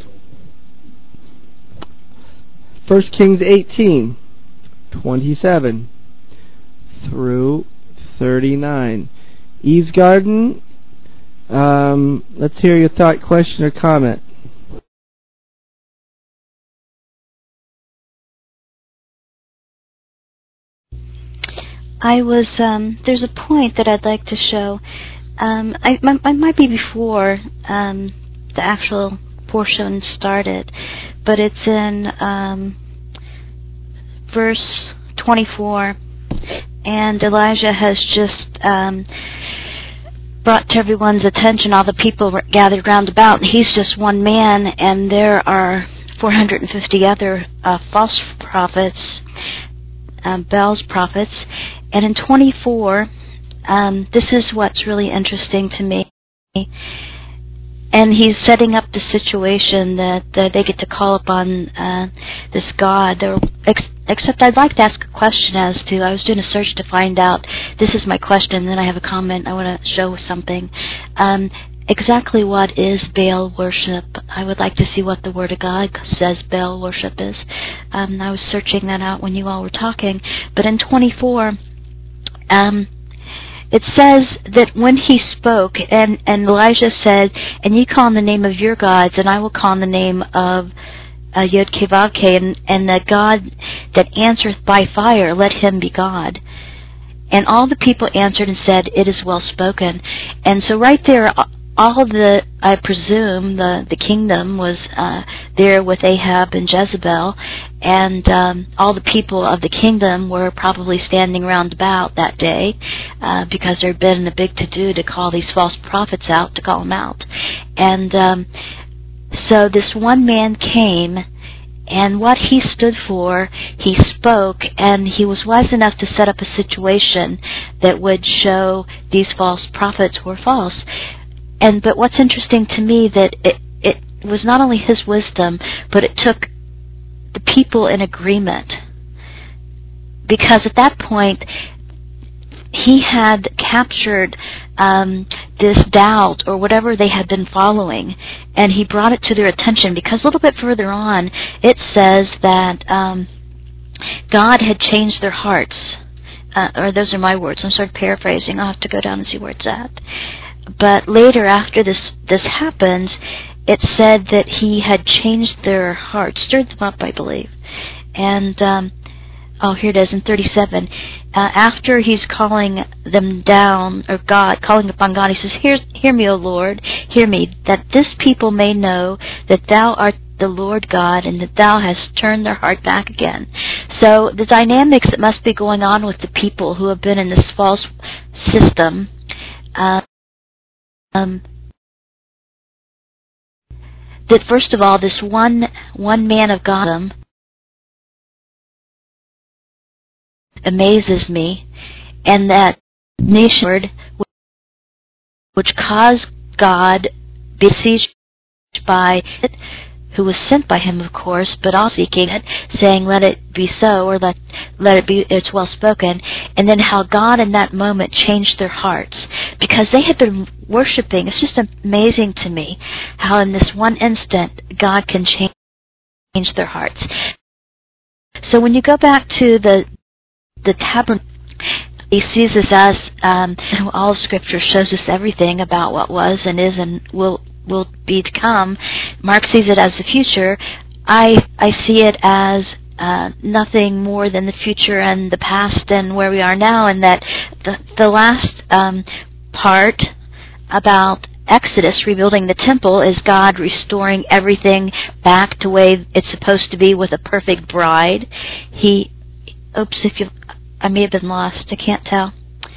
1 Kings 18, 27 through 39. Eve's Garden, let's hear your thought, question, or comment. There's a point that I'd like to show. I might be before the actual portion started, but it's in verse 24, and Elijah has just brought to everyone's attention all the people gathered round about. He's just one man, and there are 450 other false prophets, Baal's prophets. And in 24, this is what's really interesting to me. And he's setting up the situation that they get to call upon this God. Except I'd like to ask a question as to, I was doing a search to find out, this is my question, and then I have a comment, I want to show something. And exactly what is Baal worship. I would like to see what the Word of God says Baal worship is. I was searching that out when you all were talking. But in 24, it says that when he spoke, and Elijah said, "And ye call on the name of your gods, and I will call on the name of Yod-Keh-Vav-Keh, and the God that answereth by fire, let him be God." And all the people answered and said, "It is well spoken." And so right there, all the, I presume, the kingdom was there with Ahab and Jezebel, and all the people of the kingdom were probably standing round about that day because there had been a big to-do to call these false prophets out, to call them out. And so this one man came, and what he stood for, he spoke, and he was wise enough to set up a situation that would show these false prophets were false. But what's interesting to me, that it was not only his wisdom, but it took the people in agreement. Because at that point, he had captured this doubt or whatever they had been following, and he brought it to their attention, because a little bit further on it says that God had changed their hearts. Or those are my words, I'm sort of paraphrasing. I'll have to go down and see where it's at. But later, after this happens, it said that he had changed their hearts, stirred them up, I believe. And here it is in 37. After he's calling them down, or God, calling upon God, he says, Hear me, O Lord, hear me, that this people may know that thou art the Lord God, and that thou hast turned their heart back again. So the dynamics that must be going on with the people who have been in this false system, that first of all, this one man of God amazes me, and that nation which caused God besieged by it, who was sent by him, of course, but also seeking it, saying, "Let it be so," or let it be, it's well spoken. And then how God in that moment changed their hearts, because they had been worshiping. It's just amazing to me how in this one instant God can change their hearts. So when you go back to the tabernacle, he sees us as all Scripture shows us everything about what was and is and will be to come. Mark sees it as the future. I see it as nothing more than the future and the past and where we are now, and that the last part about Exodus, rebuilding the temple, is God restoring everything back to the way it's supposed to be with a perfect bride. I may have been lost. I can't tell.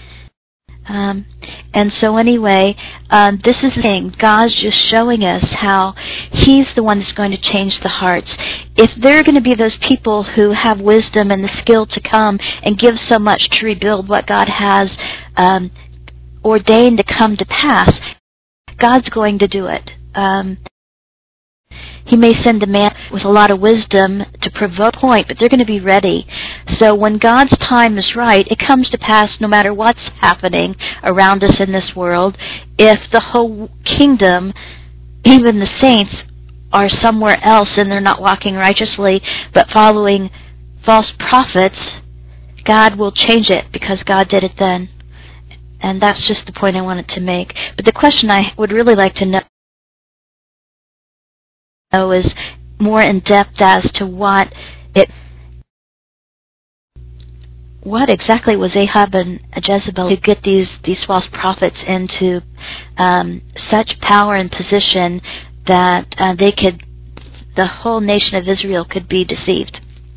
And so anyway, this is the thing. God's just showing us how He's the one that's going to change the hearts. If there are going to be those people who have wisdom and the skill to come and give so much to rebuild what God has ordained to come to pass, God's going to do it. He may send a man with a lot of wisdom to provoke a point, but they're going to be ready. So when God's time is right, it comes to pass no matter what's happening around us in this world. If the whole kingdom, even the saints, are somewhere else and they're not walking righteously but following false prophets, God will change it, because God did it then. And that's just the point I wanted to make. But the question I would really like to know is more in depth as to what exactly was Ahab and Jezebel to get these false prophets into such power and position that the whole nation of Israel could be deceived.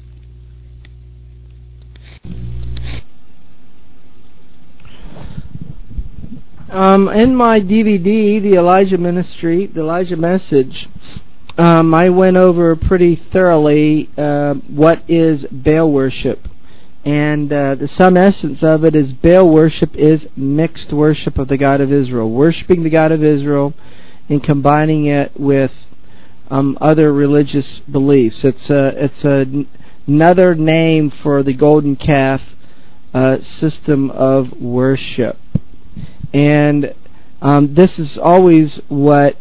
In my DVD, The Elijah Ministry, The Elijah Message, I went over pretty thoroughly what is Baal worship. And the sum essence of it is Baal worship is mixed worship of the God of Israel. Worshipping the God of Israel and combining it with other religious beliefs. It's another name for the golden calf system of worship. And this is always what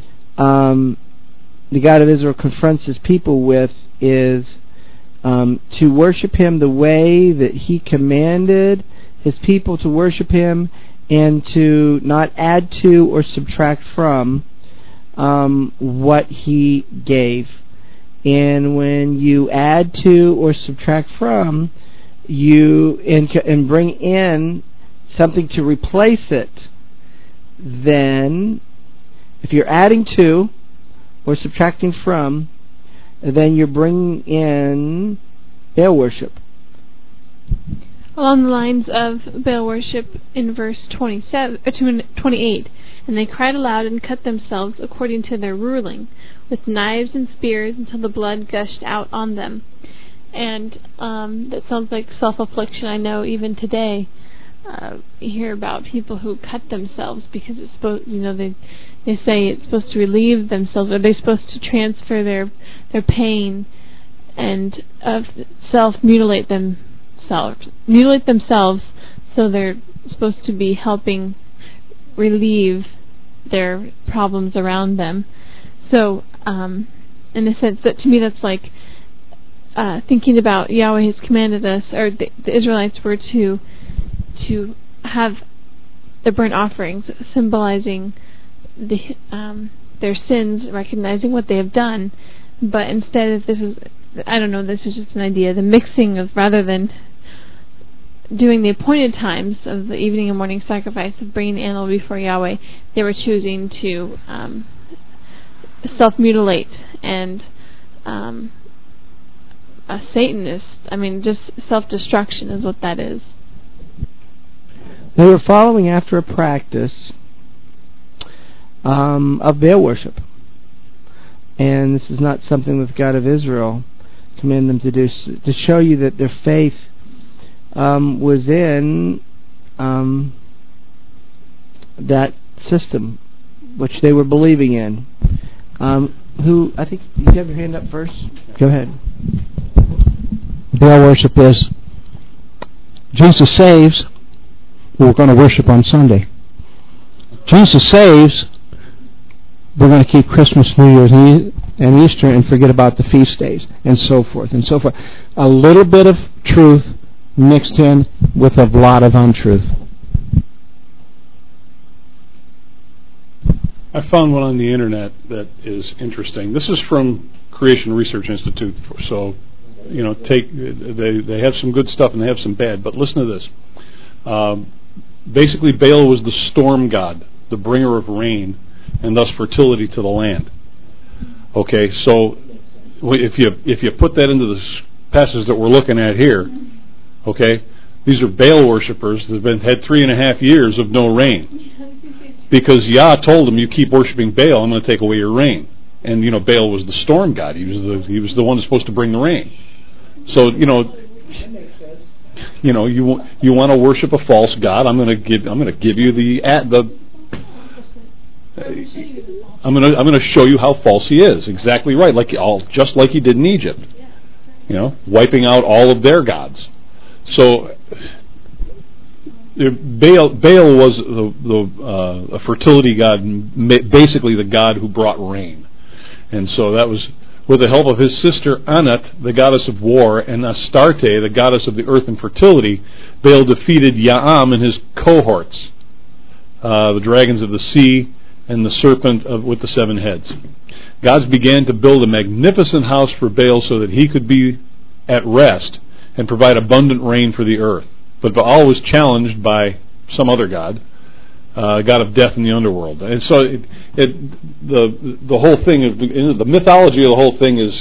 the God of Israel confronts his people with, is to worship him the way that he commanded his people to worship him, and to not add to or subtract from what he gave. And when you add to or subtract from, you and bring in something to replace it, then if you're adding to or subtracting from, then you're bringing in Baal worship. Along the lines of Baal worship in verse 28, and they cried aloud and cut themselves according to their ruling, with knives and spears until the blood gushed out on them. And that sounds like self-affliction. I know even today you hear about people who cut themselves because it's supposed, they say it's supposed to relieve themselves, or they're supposed to transfer their pain and mutilate themselves, so they're supposed to be helping relieve their problems around them. So, in a sense, that to me that's like thinking about Yahweh has commanded us, or the Israelites were to have the burnt offerings symbolizing their sins, recognizing what they have done. But instead of this is just an idea, the mixing of, rather than doing the appointed times of the evening and morning sacrifice of bringing the animal before Yahweh, they were choosing to self-mutilate and a Satanist. Just self-destruction is what that is. They were following after a practice of Baal worship. And this is not something that the God of Israel commanded them to do, to show you that their faith was in that system which they were believing in. I think you have your hand up first. Go ahead. Baal worship is Jesus saves, we're going to worship on Sunday. Jesus saves, we're going to keep Christmas, New Year's, and Easter and forget about the feast days, and so forth and so forth. A little bit of truth mixed in with a lot of untruth. I found one on the internet that is interesting. This is from Creation Research Institute, so they have some good stuff and they have some bad, but listen to this. Basically, Baal was the storm god, the bringer of rain, and thus fertility to the land. Okay, so if you put that into the passage that we're looking at here, okay, these are Baal worshippers that have had 3.5 years of no rain, because Yah told them, you keep worshiping Baal, I'm going to take away your rain. And Baal was the storm god. He was the one who's supposed to bring the rain. So you want to worship a false god, I'm going to give you I'm going to show you how false he is. Exactly right, just like he did in Egypt. Wiping out all of their gods. So Baal was a fertility god, basically the god who brought rain. And so that was with the help of his sister Anat, the goddess of war, and Astarte, the goddess of the earth and fertility. Baal defeated Ya'am and his cohorts, the dragons of the sea and the serpent with the 7 heads. Gods began to build a magnificent house for Baal so that he could be at rest and provide abundant rain for the earth. But Baal was challenged by some other god, god of death in the underworld. And so the whole thing, the mythology of the whole thing is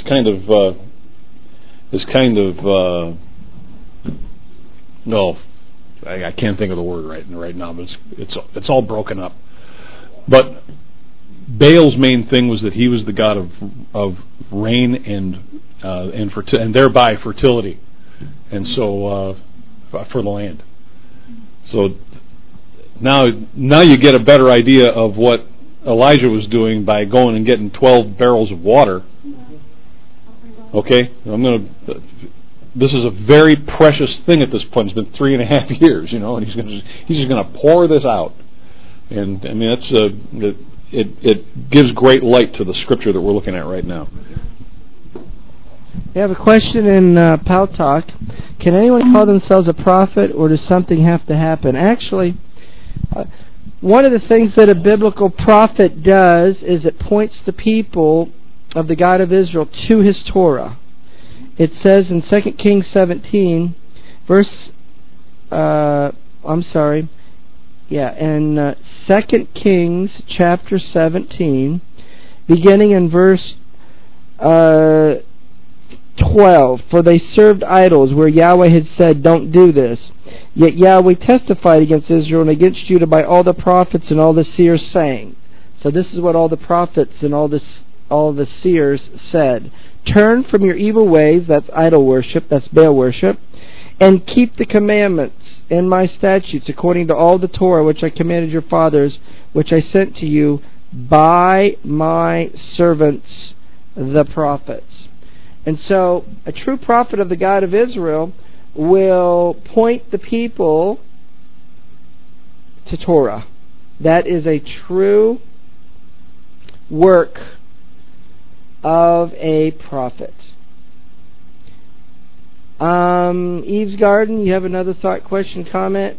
I can't think of the word right now, but it's all broken up. But Baal's main thing was that he was the god of rain and thereby fertility, and so for the land. So now you get a better idea of what Elijah was doing by going and getting 12 barrels of water. Okay, this is a very precious thing at this point. It's been 3.5 years, and he's just going to pour this out. And I mean, it gives great light to the scripture that we're looking at right now. We have a question in Pal Talk. Can anyone call themselves a prophet, or does something have to happen? Actually, one of the things that a biblical prophet does is it points the people of the God of Israel to His Torah. It says in 2 Kings 17, in 2 Kings chapter 17, beginning in verse 12, for they served idols where Yahweh had said, don't do this. Yet Yahweh testified against Israel and against Judah by all the prophets and all the seers, saying. So this is what all the prophets and all the seers said. Turn from your evil ways, that's idol worship, that's Baal worship, and keep the commandments and my statutes according to all the Torah which I commanded your fathers, which I sent to you by my servants the prophets. And so a true prophet of the God of Israel will point the people to Torah. That is a true work of a prophet. Eve's Garden, you have another thought, question, comment?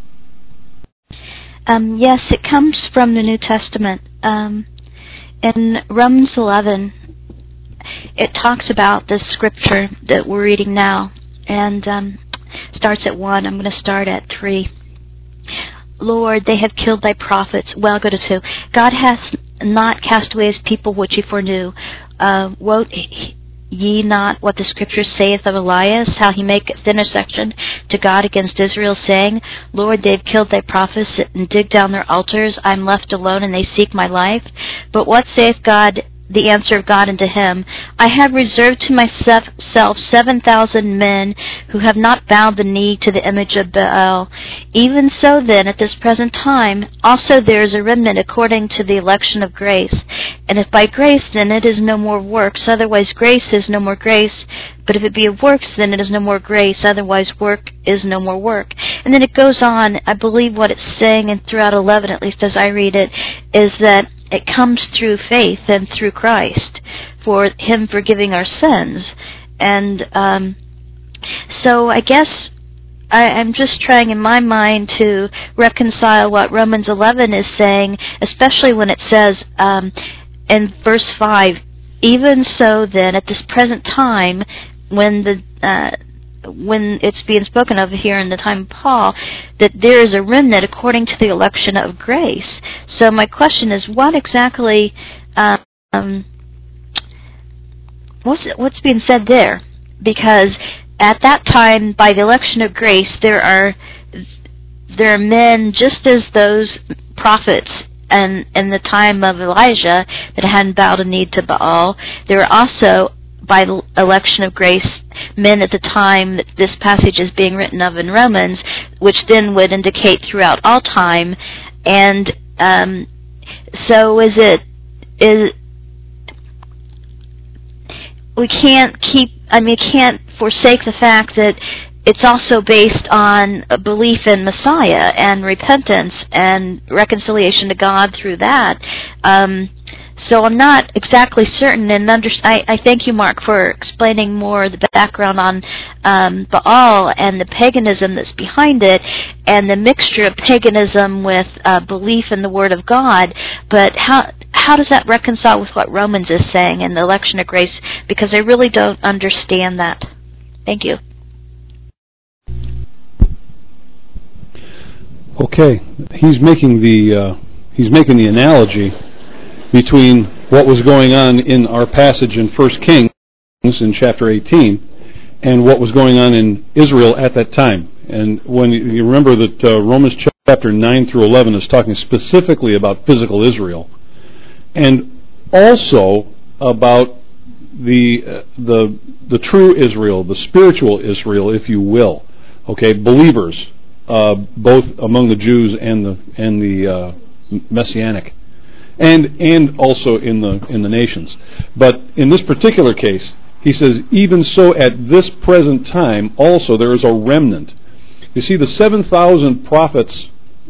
Yes, it comes from the New Testament. In Romans 11, it talks about the scripture that we're reading now, and starts at 1. I'm going to start at 3. Lord, they have killed thy prophets. Well, I'll go to 2. God hath not cast away his people which he foreknew. Wot ye not what the scripture saith of Elias, how he maketh intercession to God against Israel, saying, Lord, they have killed thy prophets and digged down their altars. I am left alone, and they seek my life. But what saith God? The answer of God unto him, I have reserved to myself 7,000 men who have not bowed the knee to the image of Baal. Even so then, at this present time, also there is a remnant according to the election of grace. And if by grace, then it is no more works, otherwise grace is no more grace. But if it be of works, then it is no more grace, otherwise work is no more work. And then it goes on, I believe what it's saying, and throughout 11, at least as I read it, is that it comes through faith and through Christ, for him forgiving our sins. And so I guess I'm just trying in my mind to reconcile what Romans 11 is saying, especially when it says in verse 5, even so then, at this present time, when it's being spoken of here in the time of Paul, that there is a remnant according to the election of grace. So my question is, what exactly, what's being said there? Because at that time, by the election of grace, there are men just as those prophets and in the time of Elijah that hadn't bowed a knee to Baal. There are also, by the election of grace, men at the time that this passage is being written of in Romans, which then would indicate throughout all time. And so we can't forsake the fact that it's also based on a belief in Messiah and repentance and reconciliation to God through that. So I'm not exactly certain, and I thank you, Mark, for explaining more the background on Baal and the paganism that's behind it, and the mixture of paganism with belief in the Word of God. But how does that reconcile with what Romans is saying in the election of grace? Because I really don't understand that. Thank you. Okay, he's making the analogy between what was going on in our passage in 1 Kings in chapter 18 and what was going on in Israel at that time. And when you remember that Romans chapter 9 through 11 is talking specifically about physical Israel, and also about the true Israel, the spiritual Israel, if you will. Okay, believers, both among the Jews and the Messianic. And also in the nations. But in this particular case, he says, even so at this present time, also there is a remnant. You see, the 7,000 prophets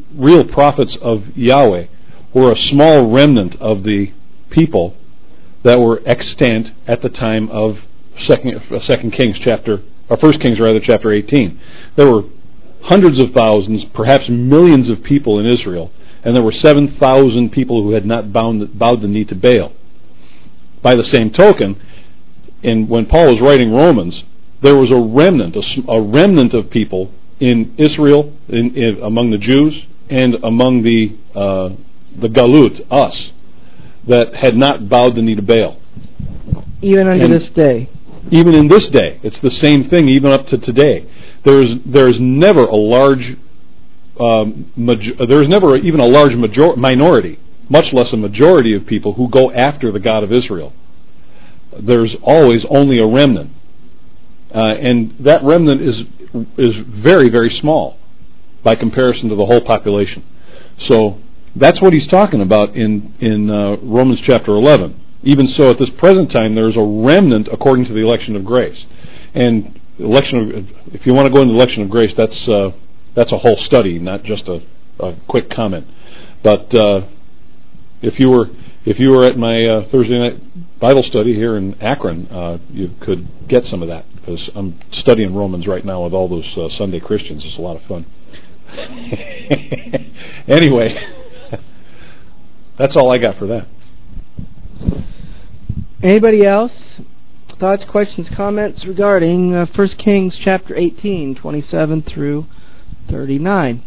real prophets of Yahweh were a small remnant of the people that were extant at the time of First Kings chapter 18. There were hundreds of thousands, perhaps millions of people in Israel, and there were 7,000 people who had not bowed the knee to Baal. By the same token, when Paul was writing Romans, there was a remnant of people in Israel, among the Jews, and among the Galut, us, that had not bowed the knee to Baal. Even unto this day. Even in this day, it's the same thing. Even up to today, there's never a large there's never even a large minority, much less a majority of people who go after the God of Israel. There's always only a remnant, and that remnant is very, very small by comparison to the whole population. So that's what he's talking about in Romans chapter 11. Even so, at this present time, there's a remnant according to the election of grace. And if you want to go into election of grace, that's a whole study, not just a quick comment. But if you were at my Thursday night Bible study here in Akron, you could get some of that, because I'm studying Romans right now with all those Sunday Christians. It's a lot of fun. Anyway, that's all I got for that. Anybody else? Thoughts, questions, comments regarding 1 Kings chapter 18, 27 through 39.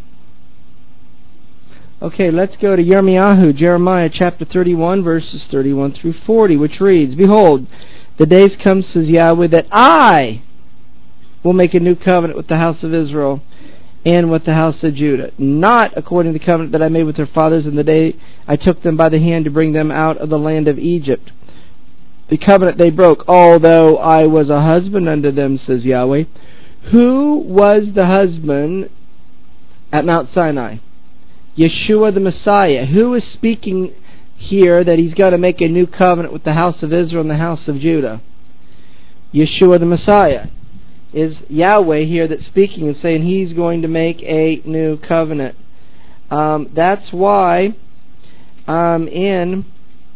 Okay, let's go to Jeremiah chapter 31, verses 31 through 40, which reads, Behold, the days come, says Yahweh, that I will make a new covenant with the house of Israel and with the house of Judah, not according to the covenant that I made with their fathers in the day I took them by the hand to bring them out of the land of Egypt. The covenant they broke, although I was a husband unto them, says Yahweh. Who was the husband at Mount Sinai? Yeshua the Messiah. Who is speaking here that he's got to make a new covenant with the house of Israel and the house of Judah? Yeshua the Messiah. Is Yahweh here that's speaking and saying he's going to make a new covenant. That's why in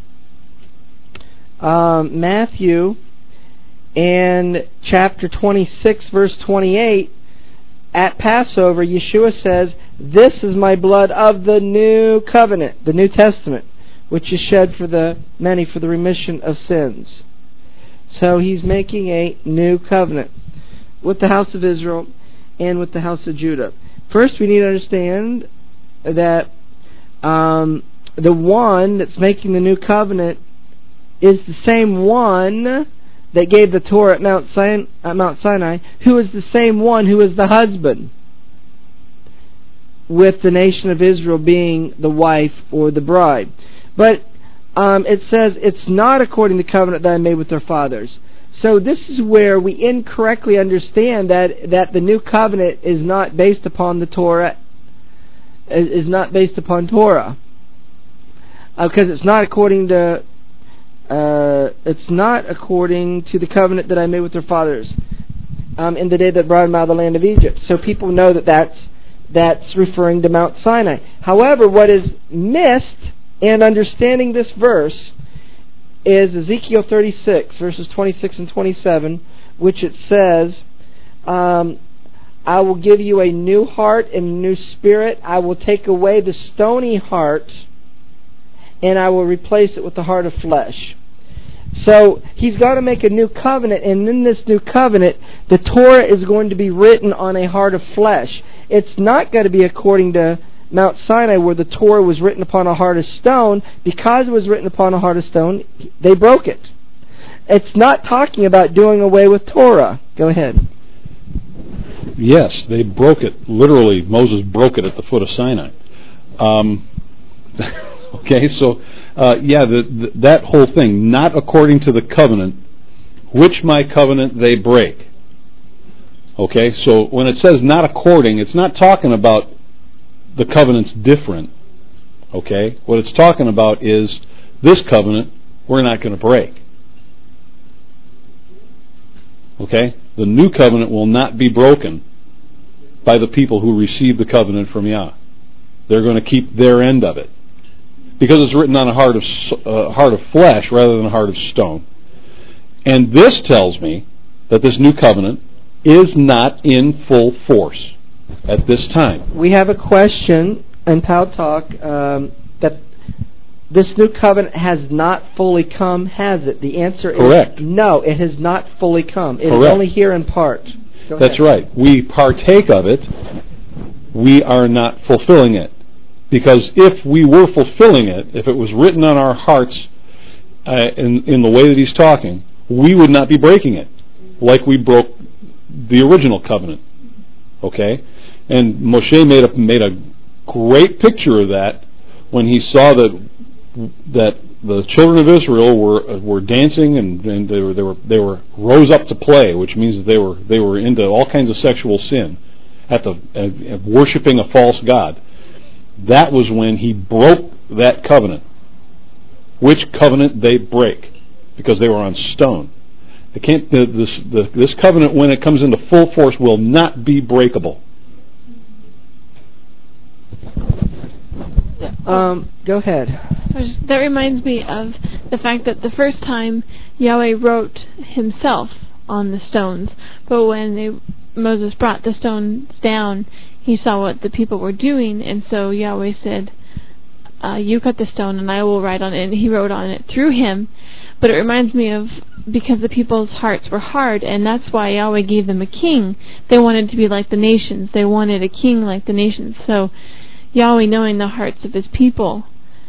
Matthew and chapter 26 verse 28, at Passover, Yeshua says, This is my blood of the new covenant, the New Testament, which is shed for the many for the remission of sins. So he's making a new covenant with the house of Israel and with the house of Judah. First, we need to understand that the one that's making the new covenant is the same one that gave the Torah at Mount Sinai, who is the same one who is the husband, with the nation of Israel being the wife or the bride. But it says it's not according to the covenant that I made with their fathers. So this is where we incorrectly understand that the new covenant is not based upon the Torah, is not based upon Torah, because it's not according to the covenant that I made with their fathers in the day that brought them out of the land of Egypt. So people know that's referring to Mount Sinai. However, what is missed in understanding this verse is Ezekiel 36, verses 26 and 27, which it says, I will give you a new heart and a new spirit. I will take away the stony heart, and I will replace it with the heart of flesh. So he's got to make a new covenant, and in this new covenant, the Torah is going to be written on a heart of flesh. It's not going to be according to Mount Sinai, where the Torah was written upon a heart of stone. Because it was written upon a heart of stone, they broke it. It's not talking about doing away with Torah. Go ahead. Yes, they broke it. Literally, Moses broke it at the foot of Sinai. Okay, so that whole thing, not according to the covenant, which my covenant they break. Okay, so when it says not according, it's not talking about the covenant's different. Okay, what it's talking about is this covenant we're not going to break. Okay, the new covenant will not be broken by the people who receive the covenant from Yah. They're going to keep their end of it. Because it's written on a heart of flesh rather than a heart of stone. And this tells me that this new covenant is not in full force at this time. We have a question in Pal Talk that this new covenant has not fully come, has it? The answer Correct. is no, it has not fully come. It is Correct. only here in part. That's right. We partake of it. We are not fulfilling it. Because if we were fulfilling it, if it was written on our hearts in the way that he's talking, we would not be breaking it like we broke the original covenant. Okay? And Moshe made a great picture of that when he saw that the children of Israel were dancing and they were rose up to play, which means that they were into all kinds of sexual sin, worshiping a false god. That was when he broke that covenant. Which covenant they break? Because they were on stone. They can't. This covenant, when it comes into full force, will not be breakable. Go ahead. That reminds me of the fact that the first time Yahweh wrote himself on the stones, but when Moses brought the stones down, he saw what the people were doing, and so Yahweh said, you cut the stone and I will write on it, and he wrote on it through him. But it reminds me of, because the people's hearts were hard, and that's why Yahweh gave them a king. They wanted to be like the nations. They wanted a king like the nations. So Yahweh, knowing the hearts of his people,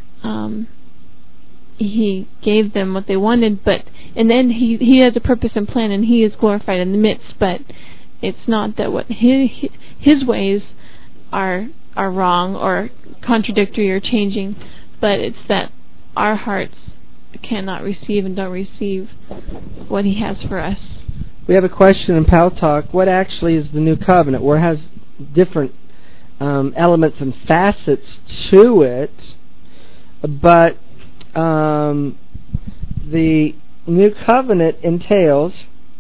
he gave them what they wanted, and then he has a purpose and plan, and he is glorified in the midst, but it's not that what his ways are wrong or contradictory or changing, but it's that our hearts cannot receive and don't receive what he has for us. We have a question in Pal Talk. What actually is the new covenant? Where it has different elements and facets to it, but the new covenant entails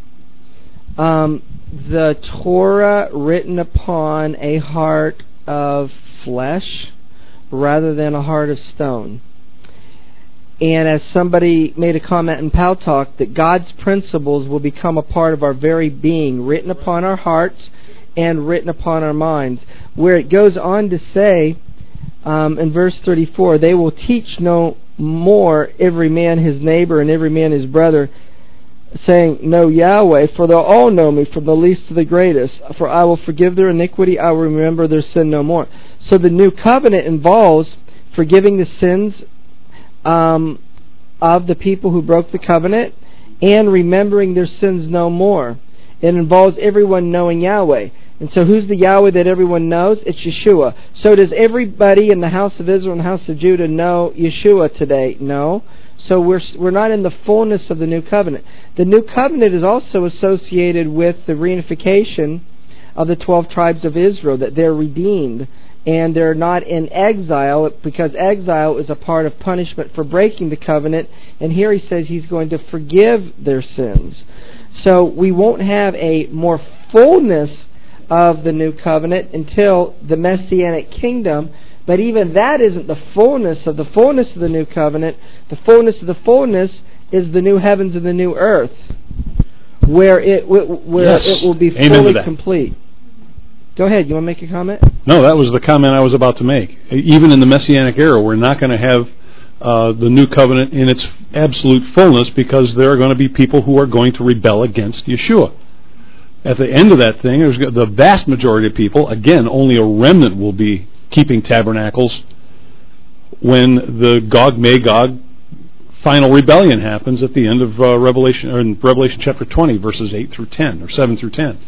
the Torah written upon a heart of flesh rather than a heart of stone. And as somebody made a comment in Pal Talk, that God's principles will become a part of our very being, written upon our hearts and written upon our minds. Where it goes on to say, in verse 34, they will teach no more every man his neighbor and every man his brother, saying, know Yahweh, for they'll all know me, from the least to the greatest. For I will forgive their iniquity, I will remember their sin no more. So the new covenant involves forgiving the sins of the people who broke the covenant and remembering their sins no more. It involves everyone knowing Yahweh. And so who's the Yahweh that everyone knows? It's Yeshua. So does everybody in the house of Israel and the house of Judah know Yeshua today? No. So we're not in the fullness of the new covenant. The new covenant is also associated with the reunification of the 12 tribes of Israel, that they're redeemed and they're not in exile, because exile is a part of punishment for breaking the covenant, and here he says he's going to forgive their sins. So we won't have a more fullness of the new covenant until the Messianic kingdom, but even that isn't the fullness of the new covenant. The fullness of the fullness is the new heavens and the new earth, where it will be fully complete. Go ahead, you want to make a comment? No, that was the comment I was about to make. Even in the Messianic era, we're not going to have the new covenant in its absolute fullness, because there are going to be people who are going to rebel against Yeshua. At the end of that thing, there's the vast majority of people, again, only a remnant will be keeping tabernacles when the Gog-Magog final rebellion happens at the end of Revelation chapter 20, verses 8 through 10, or 7 through 10.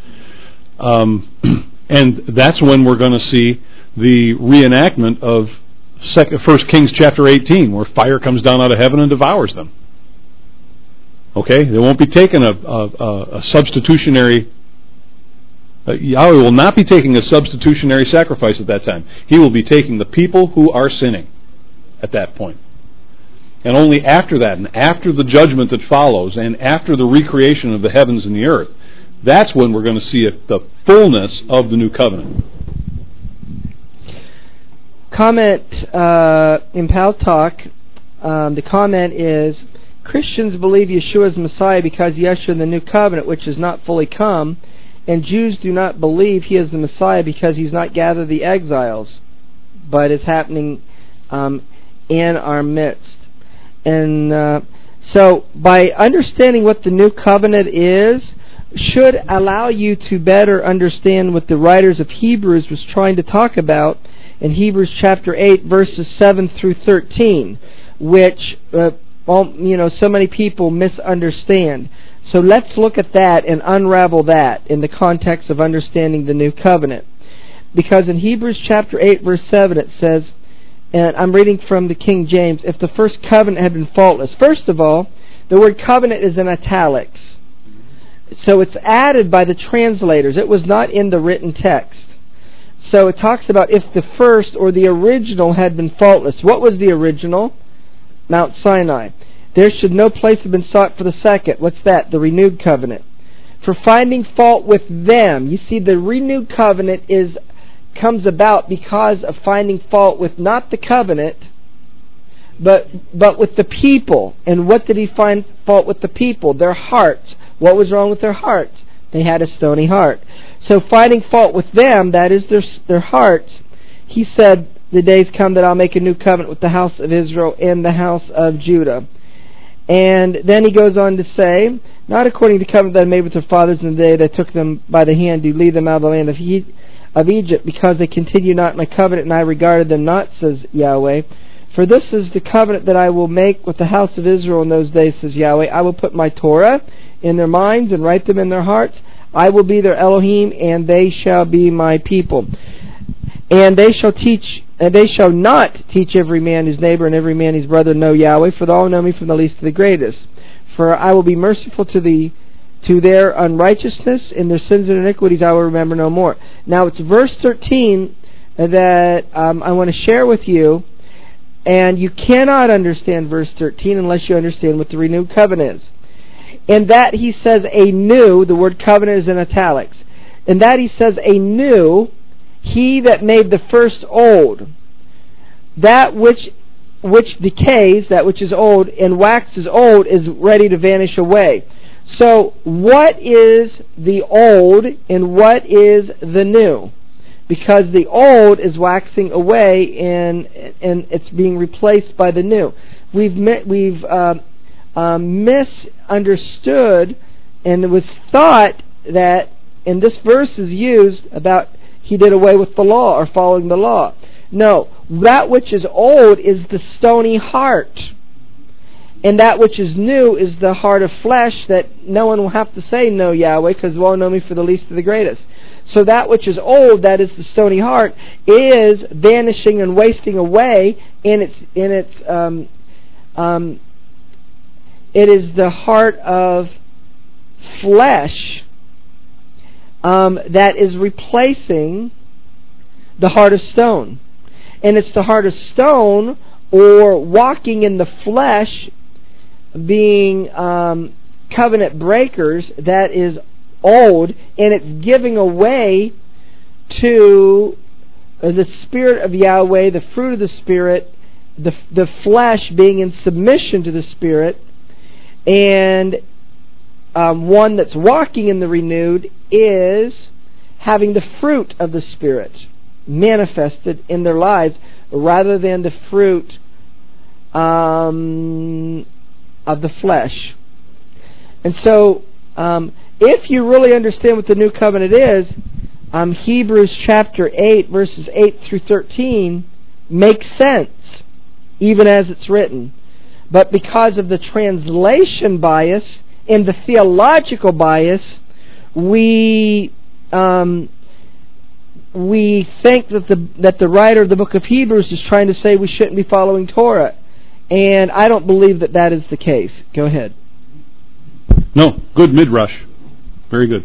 And that's when we're going to see the reenactment of 1 Kings chapter 18, where fire comes down out of heaven and devours them. Okay? They won't be taking a substitutionary... Yahweh will not be taking a substitutionary sacrifice at that time. He will be taking the people who are sinning at that point. And only after that, and after the judgment that follows, and after the recreation of the heavens and the earth, that's when we're going to see the fullness of the new covenant. comment in Pal Talk, the comment is, Christians believe Yeshua is Messiah because Yeshua in the New Covenant, which is not fully come, and Jews do not believe he is the Messiah because he's not gathered the exiles, but it's happening in our midst. And so by understanding what the New Covenant is, should allow you to better understand what the writers of Hebrews was trying to talk about in Hebrews chapter 8, verses 7 through 13, which so many people misunderstand. So let's look at that and unravel that in the context of understanding the New Covenant. Because in Hebrews chapter 8, verse 7, it says, and I'm reading from the King James, if the first covenant had been faultless. First of all, the word covenant is in italics. So it's added by the translators. It was not in the written text. So it talks about if the first or the original had been faultless. What was the original? Mount Sinai. There should no place have been sought for the second. What's that? The renewed covenant. For finding fault with them. You see, the renewed covenant comes about because of finding fault with not the covenant, but with the people. And what did he find fault with the people? Their hearts. What was wrong with their hearts? They had a stony heart. So finding fault with them, that is their hearts, he said, the days come that I'll make a new covenant with the house of Israel and the house of Judah. And then he goes on to say, not according to the covenant that I made with their fathers in the day that I took them by the hand to lead them out of the land of Egypt, because they continue not in my covenant, and I regarded them not, says Yahweh. For this is the covenant that I will make with the house of Israel in those days, says Yahweh. I will put my Torah in their minds and write them in their hearts. I will be their Elohim, and they shall be my people. And they shall not teach every man his neighbor and every man his brother know Yahweh, for they all know me from the least to the greatest. For I will be merciful to their unrighteousness, and their sins and iniquities I will remember no more. Now it's verse 13 that I want to share with you, and you cannot understand verse 13 unless you understand what the renewed covenant is. In that he says a new, the word covenant is in italics. In that he says a new, he that made the first old. That which decays, that which is old, and waxes old, is ready to vanish away. So what is the old and what is the new? Because the old is waxing away and it's being replaced by the new. We've misunderstood, and it was thought that, and this verse is used about he did away with the law or following the law. No, that which is old is the stony heart. And that which is new is the heart of flesh, that no one will have to say no Yahweh, because you all know me for the least to the greatest. So that which is old, that is the stony heart, is vanishing and wasting away. It is the heart of flesh that is replacing the heart of stone. And it's the heart of stone, or walking in the flesh, being covenant breakers, that is old, and it's giving away to the Spirit of Yahweh, the fruit of the Spirit, the flesh being in submission to the Spirit, and one that's walking in the renewed is having the fruit of the Spirit manifested in their lives, rather than the fruit of the flesh. And so if you really understand what the new covenant is, Hebrews chapter 8 verses 8 through 13 makes sense, even as it's written. But because of the translation bias and the theological bias, we think that the writer of the book of Hebrews is trying to say we shouldn't be following Torah. And I don't believe that is the case. Go ahead. No, good midrash. Very good.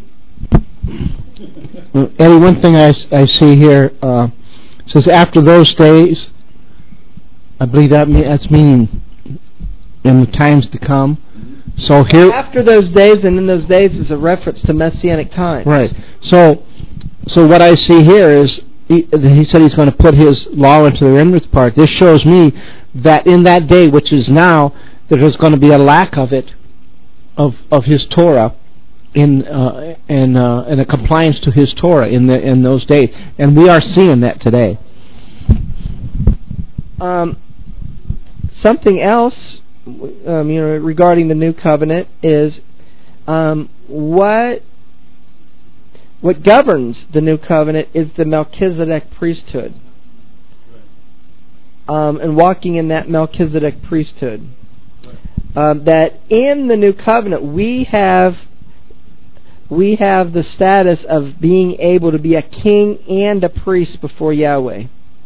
Eddie, one thing I see here says after those days. I believe that's meaning in the times to come. So here, after those days and in those days is a reference to Messianic time. Right. So what I see here is he said he's going to put his law into their inward part. This shows me that in that day, which is now, there's going to be a lack of it, of his Torah, in a compliance to his Torah in those days, and we are seeing that today. Something else, regarding the new covenant is what governs the new covenant is the Melchizedek priesthood, and walking in that Melchizedek priesthood. That in the new covenant we have the status of being able to be a king and a priest before Yahweh.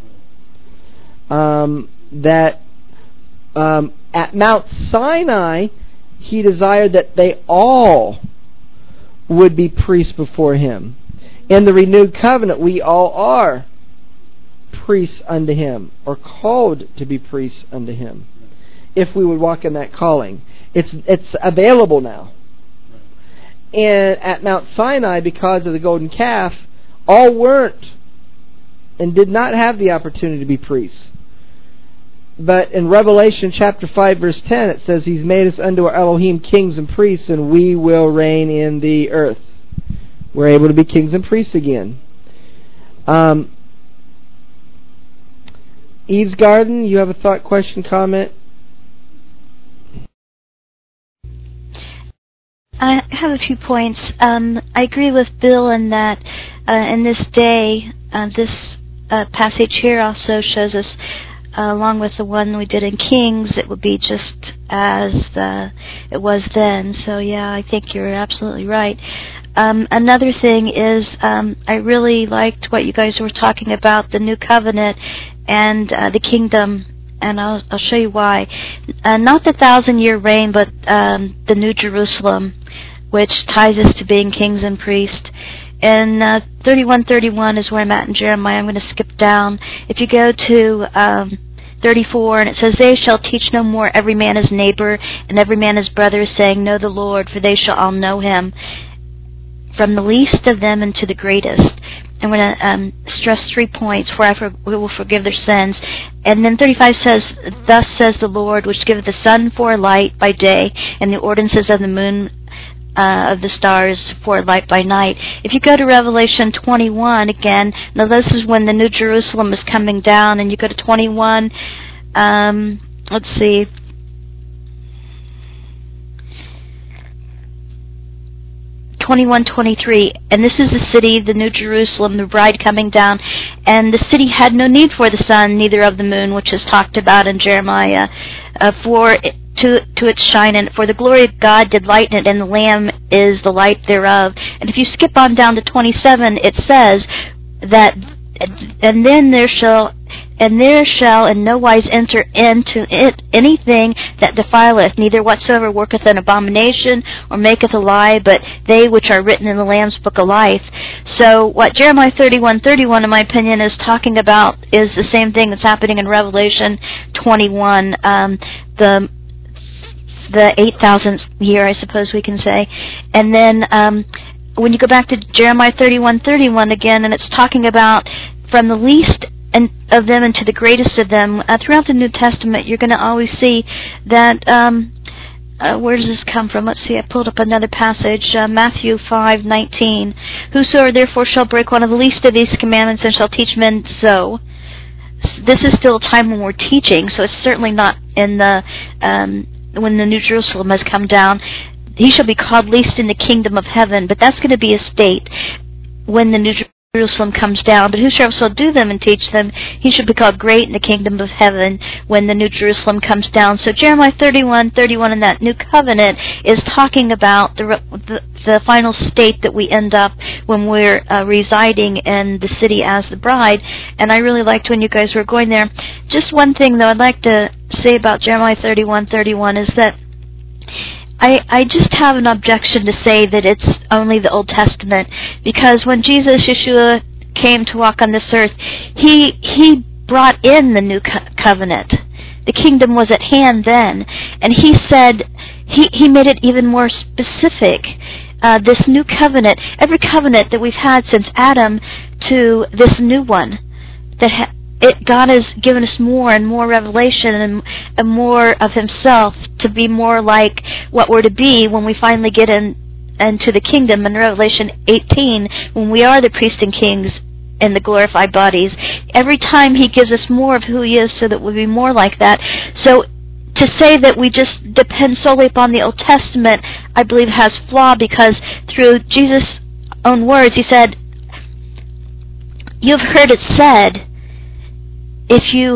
At Mount Sinai, he desired that they all would be priests before him. In the renewed covenant, we all are priests unto him, or called to be priests unto him, if we would walk in that calling. It's available now. And at Mount Sinai, because of the golden calf, all weren't and did not have the opportunity to be priests. But in Revelation chapter 5 verse 10, it says He's made us unto our Elohim kings and priests, and we will reign in the earth. We're able to be kings and priests again. Eve's Garden, you have a thought, question, comment? I have a few points. I agree with Bill in that in this day, this passage here also shows us, along with the one we did in Kings, it would be just as it was then. So yeah, I think you're absolutely right. Another thing is, I really liked what you guys were talking about, the new covenant and the kingdom, and I'll show you why. Not the 1,000-year reign, but the New Jerusalem, which ties us to being kings and priests. In 31:31 is where I'm at in Jeremiah. I'm going to skip down. If you go to 34, and it says, They shall teach no more every man his neighbor, and every man his brother, saying, Know the Lord, for they shall all know him, from the least of them unto the greatest. I'm going to stress 3 points, for we will forgive their sins. And then 35 says, Thus says the Lord, which giveth the sun for a light by day, and the ordinances of the moon of the stars for a light by night. If you go to Revelation 21 again, now this is when the New Jerusalem is coming down, and you go to 21, let's see, (21:23), and this is the city, the New Jerusalem, the bride coming down, and the city had no need for the sun, neither of the moon, which is talked about in Jeremiah, to its shining, for the glory of God did lighten it, and the Lamb is the light thereof. And if you skip on down to 27, it says that, and there shall in no wise enter into it anything that defileth, neither whatsoever worketh an abomination or maketh a lie, but they which are written in the Lamb's book of life. So what Jeremiah 31:31, in my opinion, is talking about is the same thing that's happening in Revelation 21, the 8,000th year, I suppose we can say. And then when you go back to Jeremiah 31:31 again, and it's talking about from the least of them and to the greatest of them, throughout the New Testament, you're going to always see that, where does this come from? Let's see, I pulled up another passage, Matthew 5:19. Whosoever therefore shall break one of the least of these commandments and shall teach men so. This is still a time when we're teaching, so it's certainly not in the, when the New Jerusalem has come down. He shall be called least in the kingdom of heaven, but that's going to be a state when the New Jerusalem comes down. But whosoever shall do them and teach them, he shall be called great in the kingdom of heaven when the New Jerusalem comes down. So Jeremiah 31:31 in that new covenant is talking about the final state that we end up when we're residing in the city as the bride. And I really liked when you guys were going there. Just one thing, though, I'd like to say about Jeremiah 31:31 is that I just have an objection to say that it's only the Old Testament, because when Jesus, Yeshua, came to walk on this earth, he brought in the new covenant. The kingdom was at hand then, and he said, he made it even more specific. this new covenant, every covenant that we've had since Adam to this new one, that God has given us more and more revelation and more of Himself to be more like what we're to be when we finally get into the kingdom in Revelation 18, when we are the priests and kings in the glorified bodies. Every time He gives us more of who He is so that we'll be more like that. So to say that we just depend solely upon the Old Testament, I believe has flaw, because through Jesus' own words, He said, "You've heard it said, if you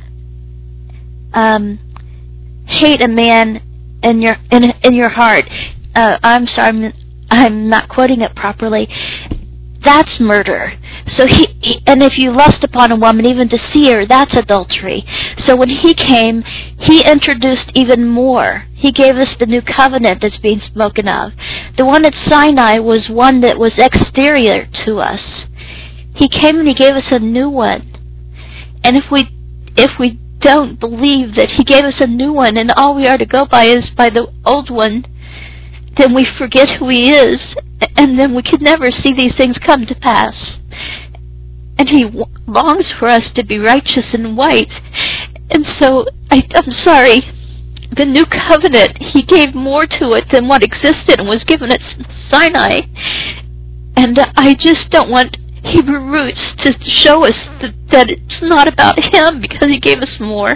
hate a man in your heart," I'm sorry, I'm not quoting it properly, that's murder. So and if you lust upon a woman, even to see her, that's adultery. So when He came, He introduced even more. He gave us the new covenant that's being spoken of. The one at Sinai was one that was exterior to us. He came and He gave us a new one. And if we don't believe that He gave us a new one and all we are to go by is by the old one, then we forget who He is, and then we can never see these things come to pass. And He longs for us to be righteous and white. And so, I'm sorry, the new covenant, He gave more to it than what existed and was given at Sinai. And I just don't want Hebrew roots to show us that it's not about Him, because He gave us more.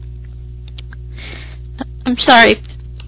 I'm sorry.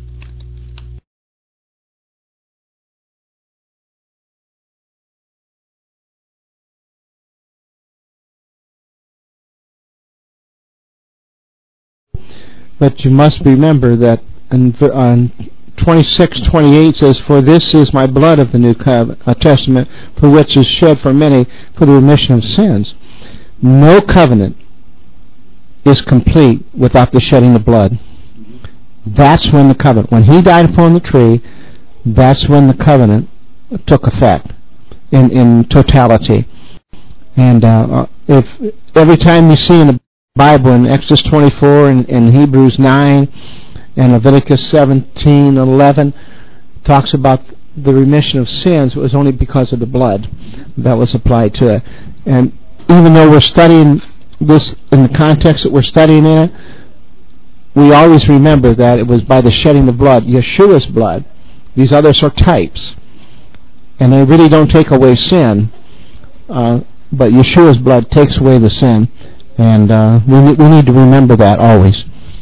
But you must remember that on 26:28 says, "For this is my blood of the New Testament, for which is shed for many for the remission of sins." No covenant is complete without the shedding of blood. That's when the covenant, when He died upon the tree, that's when the covenant took effect in totality. And if every time you see in the Bible, in Exodus 24 and Hebrews 9 and Leviticus 17 and 11, talks about the remission of sins, it was only because of the blood that was applied to it. And even though we're studying this in the context that we're studying in it, we always remember that it was by the shedding of blood, Yeshua's blood. These others are types, and they really don't take away sin, but Yeshua's blood takes away the sin. And we need to remember that always.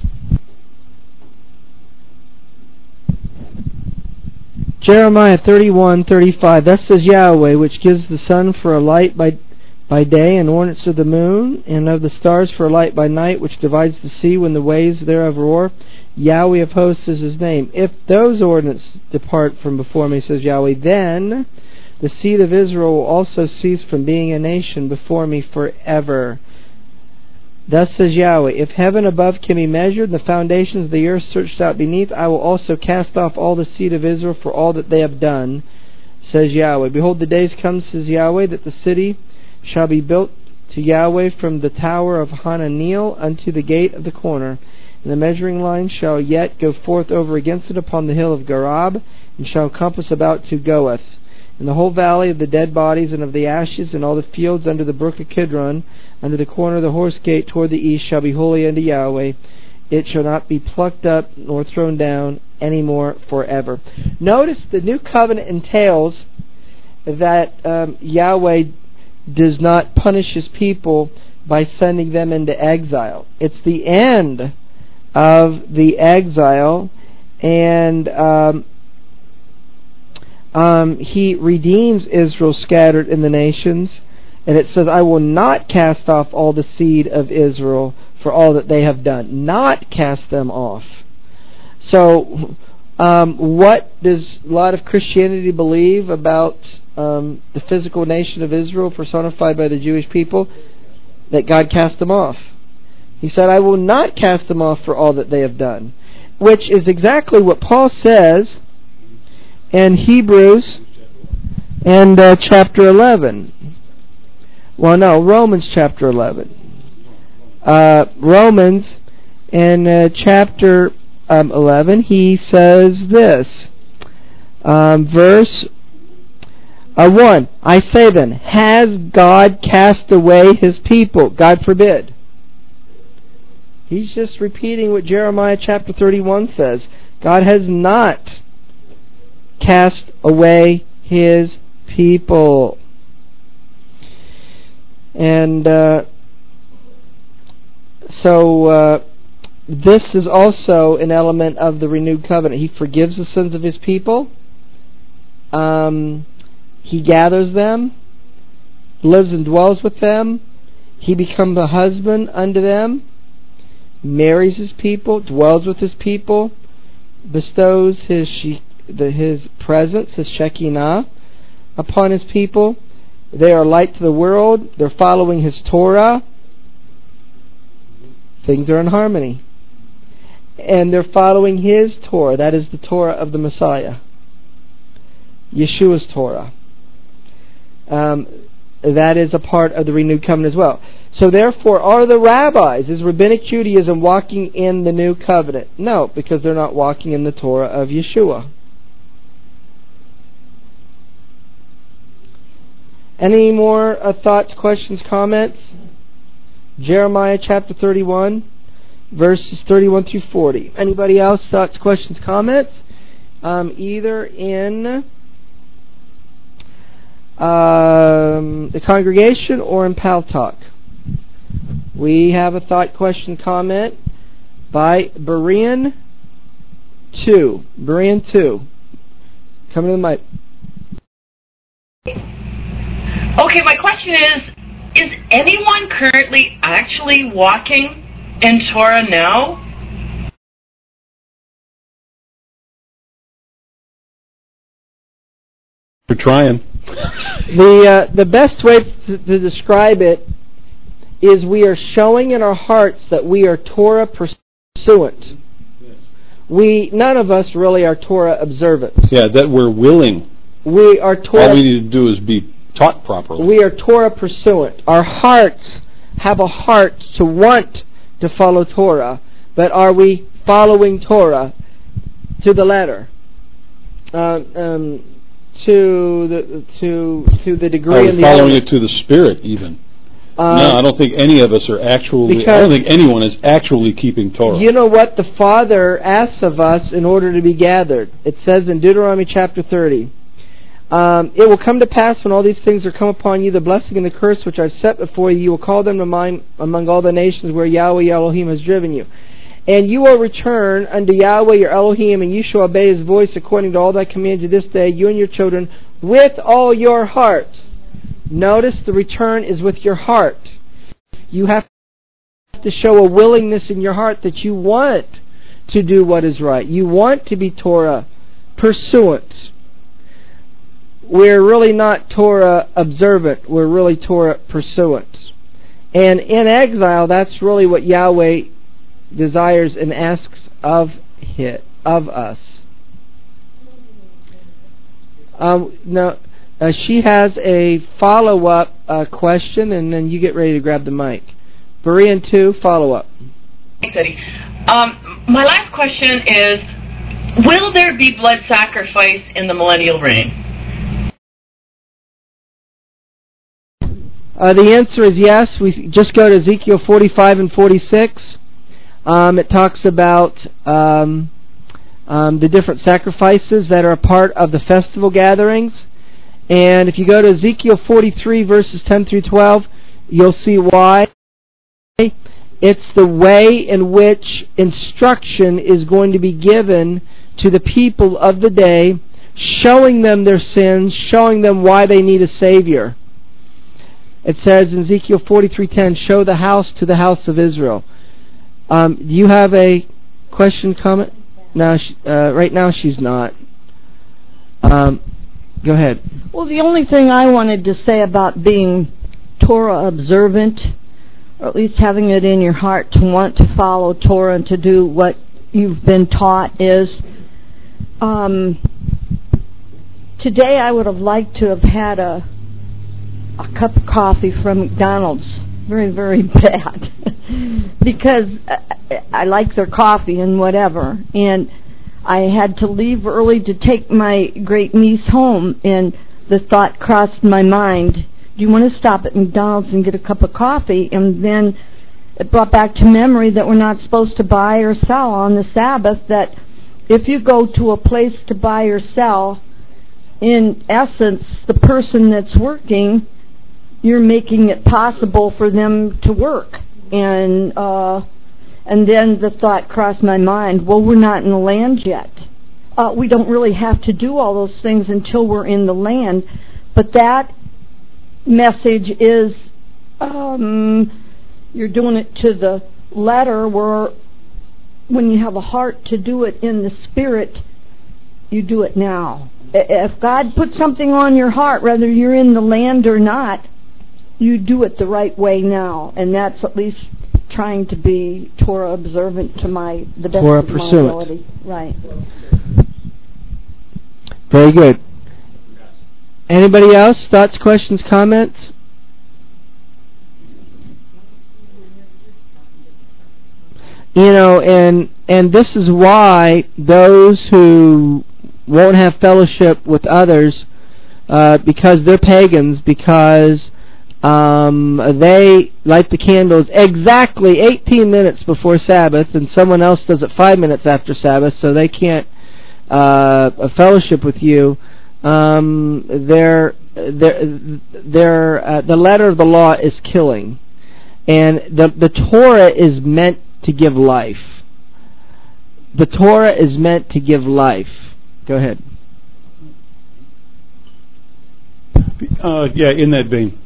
Jeremiah 31:35. Thus says Yahweh, which gives the sun for a light by day, and ordinance of the moon, and of the stars for a light by night, which divides the sea when the waves thereof roar. Yahweh of hosts is His name. If those ordinances depart from before me, says Yahweh, then the seed of Israel will also cease from being a nation before me forever. Thus says Yahweh, if heaven above can be measured, and the foundations of the earth searched out beneath, I will also cast off all the seed of Israel for all that they have done, says Yahweh. Behold, the days come, says Yahweh, that the city shall be built to Yahweh from the tower of Hananeel unto the gate of the corner. And the measuring line shall yet go forth over against it upon the hill of Garab, and shall compass about to Goeth. And the whole valley of the dead bodies and of the ashes, and all the fields under the brook of Kidron, under the corner of the horse gate toward the east, shall be holy unto Yahweh. It shall not be plucked up nor thrown down any more forever. Notice the new covenant entails that Yahweh does not punish His people by sending them into exile. It's the end of the exile, and He redeems Israel scattered in the nations, and it says, I will not cast off all the seed of Israel for all that they have done. Not cast them off. So, what does a lot of Christianity believe about the physical nation of Israel personified by the Jewish people? That God cast them off. He said, I will not cast them off for all that they have done. Which is exactly what Paul says in Hebrews and chapter 11. Well, no, Romans chapter 11. Romans in chapter 11, he says this. Verse 1. I say then, has God cast away His people? God forbid. He's just repeating what Jeremiah chapter 31 says. God has not cast away His people. And so this is also an element of the renewed covenant. He forgives the sins of His people. He gathers them, lives and dwells with them. He becomes a husband unto them, marries His people, dwells with His people, bestows His presence, His Shekinah, upon His people. They are light to the world. They're following His Torah. Things are in harmony. And they're following His Torah. That is the Torah of the Messiah. Yeshua's Torah. That is a part of the renewed covenant as well. So therefore, are the rabbis, is Rabbinic Judaism walking in the new covenant? No, because they're not walking in the Torah of Yeshua. Any more thoughts, questions, comments? Jeremiah chapter 31, verses 31 through 40. Anybody else? Thoughts, questions, comments? Either in the congregation or in Pal Talk. We have a thought, question, comment by Berean 2. Berean 2. Come to the mic. Okay, my question is anyone currently actually walking in Torah now? We're trying. The best way to describe it is we are showing in our hearts that we are Torah pursuant. None of us really are Torah observant. Yeah, that we're willing. We are Torah. All we need to do is be taught properly. We are Torah pursuant. Our hearts have a heart to want to follow Torah, but are we following Torah to the letter? To the degree and the following it to the Spirit, even. No, I don't think any of us are actually. I don't think anyone is actually keeping Torah. You know what the Father asks of us in order to be gathered? It says in Deuteronomy chapter 30. It will come to pass when all these things are come upon you, the blessing and the curse which I've set before you, you will call them to mind among all the nations where Yahweh your Elohim has driven you. And you will return unto Yahweh your Elohim, and you shall obey His voice according to all that I command you this day, you and your children, with all your heart. Notice the return is with your heart. You have to show a willingness in your heart that you want to do what is right. You want to be Torah pursuant. We're really not Torah observant. We're really Torah pursuant. And in exile, that's really what Yahweh desires and asks of us. She has a follow-up question, and then you get ready to grab the mic. Berean 2, follow-up. Thanks, Eddie. My last question is, will there be blood sacrifice in the millennial reign? The answer is yes. We just go to Ezekiel 45 and 46. It talks about the different sacrifices that are a part of the festival gatherings. And if you go to Ezekiel 43 verses 10 through 12, you'll see why. It's the way in which instruction is going to be given to the people of the day, showing them their sins, showing them why they need a Savior. It says in Ezekiel 43:10, show the house to the house of Israel. Do you have a question, comment? No, right now she's not. Go ahead. Well, the only thing I wanted to say about being Torah observant, or at least having it in your heart to want to follow Torah and to do what you've been taught is, today I would have liked to have had a cup of coffee from McDonald's. Very, very bad. Because I like their coffee and whatever. And I had to leave early to take my great niece home, and the thought crossed my mind, do you want to stop at McDonald's and get a cup of coffee? And then it brought back to memory that we're not supposed to buy or sell on the Sabbath, that if you go to a place to buy or sell, in essence, the person that's working, you're making it possible for them to work. And then the thought crossed my mind, well, we're not in the land yet. We don't really have to do all those things until we're in the land. But that message is, you're doing it to the letter, where when you have a heart to do it in the Spirit, you do it now. If God puts something on your heart, whether you're in the land or not, you do it the right way now. And that's at least trying to be Torah observant to the best Torah of my pursuant. ability. Right. Very good. Anybody else? Thoughts, questions, comments? You know, and this is why those who won't have fellowship with others, because they're pagans, because they light the candles exactly 18 minutes before Sabbath, and someone else does it 5 minutes after Sabbath, so they can't fellowship with you. The letter of the law is killing, and the Torah is meant to give life. The Torah is meant to give life. Go ahead. Yeah, in that vein.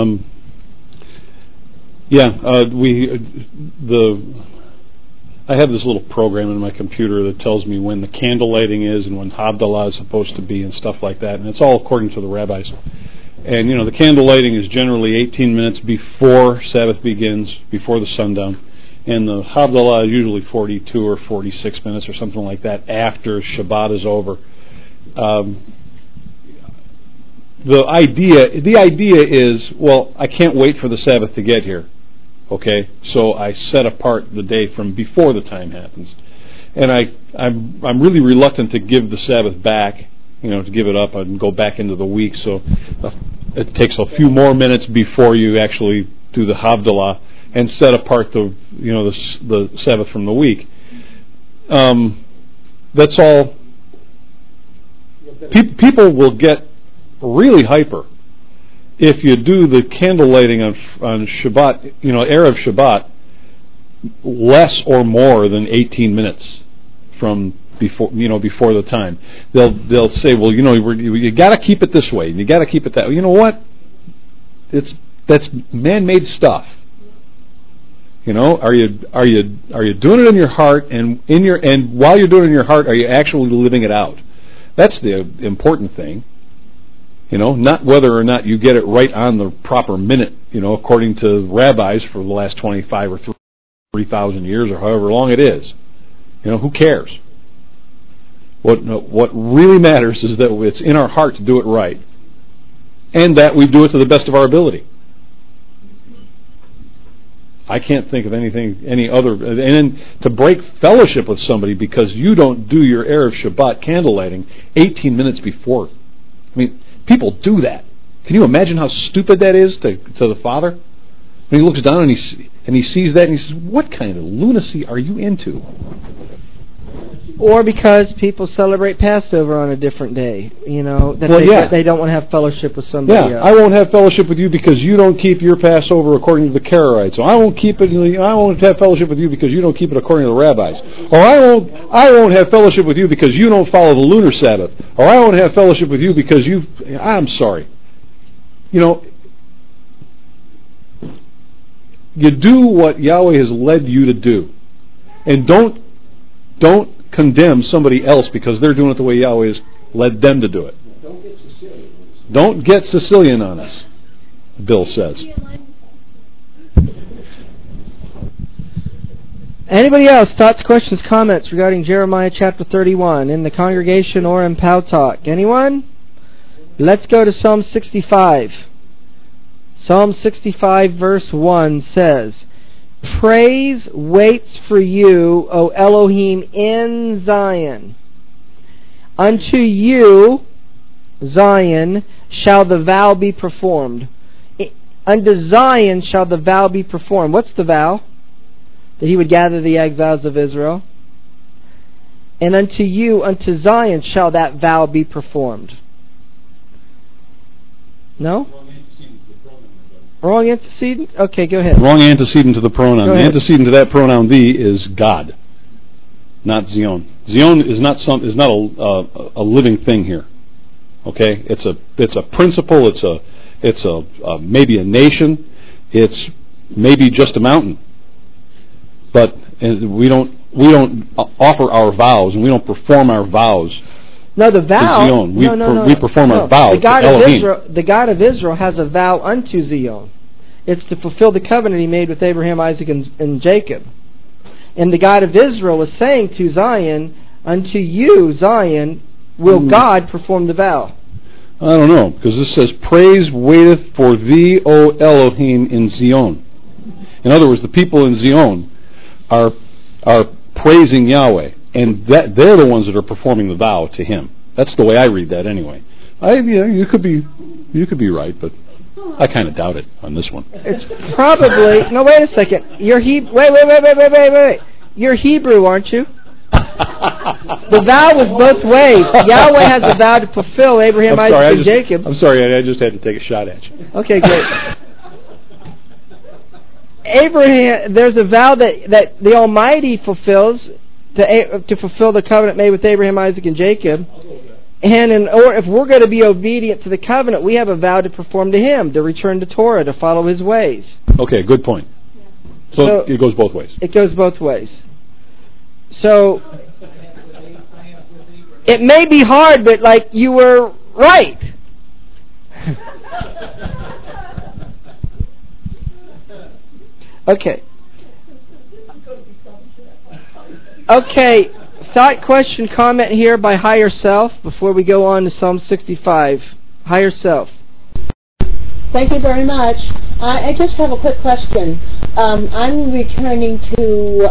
I have this little program in my computer that tells me when the candle lighting is and when Havdalah is supposed to be and stuff like that, and it's all according to the rabbis. And, you know, the candle lighting is generally 18 minutes before Sabbath begins, before the sundown, and the Havdalah is usually 42 or 46 minutes or something like that after Shabbat is over. The idea is, well, I can't wait for the Sabbath to get here. Okay, so I set apart the day from before the time happens, and I'm really reluctant to give the Sabbath back, you know, to give it up and go back into the week. So it takes a few more minutes before you actually do the Havdalah and set apart the Sabbath from the week. That's all. People will get really hyper if you do the candle lighting on Shabbat, you know, Erev Shabbat, less or more than 18 minutes from before the time. They'll say, well, you know, you got to keep it this way, and you got to keep it that way. You know what? That's man-made stuff. You know, are you doing it in your heart, and while you're doing it in your heart, are you actually living it out? That's the important thing. You know, not whether or not you get it right on the proper minute, you know, according to rabbis for the last 25 or 3,000 years or however long it is. You know, who cares? What really matters is that it's in our heart to do it right, and that we do it to the best of our ability. I can't think of any other, and then to break fellowship with somebody because you don't do your Erev Shabbat candle lighting 18 minutes before. I mean, people do that. Can you imagine how stupid that is to the Father? When he looks down and he sees that and he says, "What kind of lunacy are you into?" Or because people celebrate Passover on a different day, you know, that they don't want to have fellowship with somebody else. I won't have fellowship with you because you don't keep your Passover according to the Karaites. So I won't have fellowship with you because you don't keep it according to the rabbis. Or I won't have fellowship with you because you don't follow the lunar Sabbath. Or I won't have fellowship with you because I'm sorry. You know, you do what Yahweh has led you to do. And don't condemn somebody else because they're doing it the way Yahweh has led them to do it. Don't get Sicilian on us, Bill says. Anybody else? Thoughts, questions, comments regarding Jeremiah chapter 31 in the congregation or in Pow Talk? Anyone? Let's go to Psalm 65. Psalm 65 verse 1 says, "Praise waits for you, O Elohim, in Zion." unto you, Zion, shall the vow be performed. Unto Zion shall the vow be performed. What's the vow? That he would gather the exiles of Israel. And unto you, unto Zion, shall that vow be performed. No? Wrong antecedent? Okay, go ahead. Wrong antecedent to the pronoun. The antecedent to that pronoun "thee" is God, not Zion. Zion is not a living thing here. Okay, it's a principle. It's a maybe a nation. It's maybe just a mountain. But we don't offer our vows, and we don't perform our vows. No, the vow. Zion. We perform our vows. The God of Israel has a vow unto Zion. It's to fulfill the covenant He made with Abraham, Isaac, and Jacob. And the God of Israel is saying to Zion, "Unto you, Zion, will God perform the vow." I don't know, because this says, "Praise waiteth for thee, O Elohim, in Zion." In other words, the people in Zion are praising Yahweh, and they're the ones that are performing the vow to Him. That's the way I read that, anyway. You could be right, but I kind of doubt it on this one. It's probably wait a second. Wait. You're Hebrew, aren't you? The vow was both ways. Yahweh has a vow to fulfill Abraham, Isaac, and Jacob. I'm sorry, I just had to take a shot at you. Okay, great. Abraham, there's a vow that the Almighty fulfills to fulfill the covenant made with Abraham, Isaac, and Jacob. And if we're going to be obedient to the covenant, we have a vow to perform to Him, to return to Torah, to follow His ways. Okay, good point. So it goes both ways. It goes both ways. So it may be hard, but you were right. Okay. Thought, question, comment here by Higher Self before we go on to Psalm 65. Higher Self. Thank you very much. I just have a quick question. I'm returning to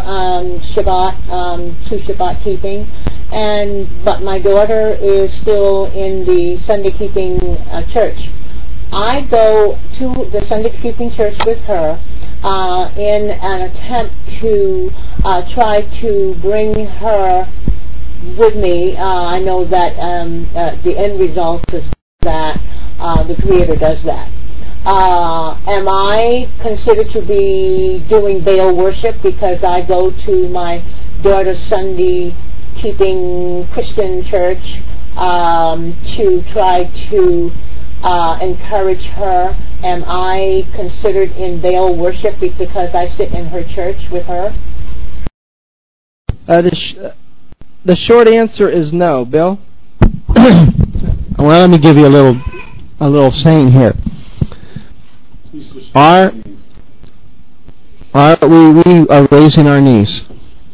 Shabbat keeping, but my daughter is still in the Sunday keeping church. I go to the Sunday keeping church with her in an attempt to try to bring her with me. I know that the end result is that the Creator does that. Am I considered to be doing Baal worship because I go to my daughter's Sunday keeping Christian church to try to encourage her? Am I considered in Baal worship because I sit in her church with her? The short answer is no. Bill? Well, let me give you a little saying here. We are raising our niece,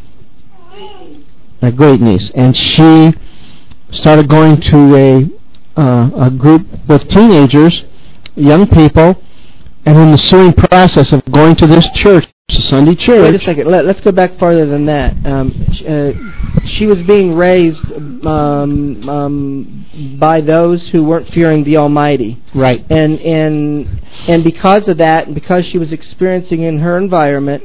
a great niece, and she started going to a group with teenagers, young people, and in the ensuing process of going to this church, Sunday church. Wait a second. Let's go back farther than that. She was being raised by those who weren't fearing the Almighty. Right. And because of that, and because she was experiencing in her environment,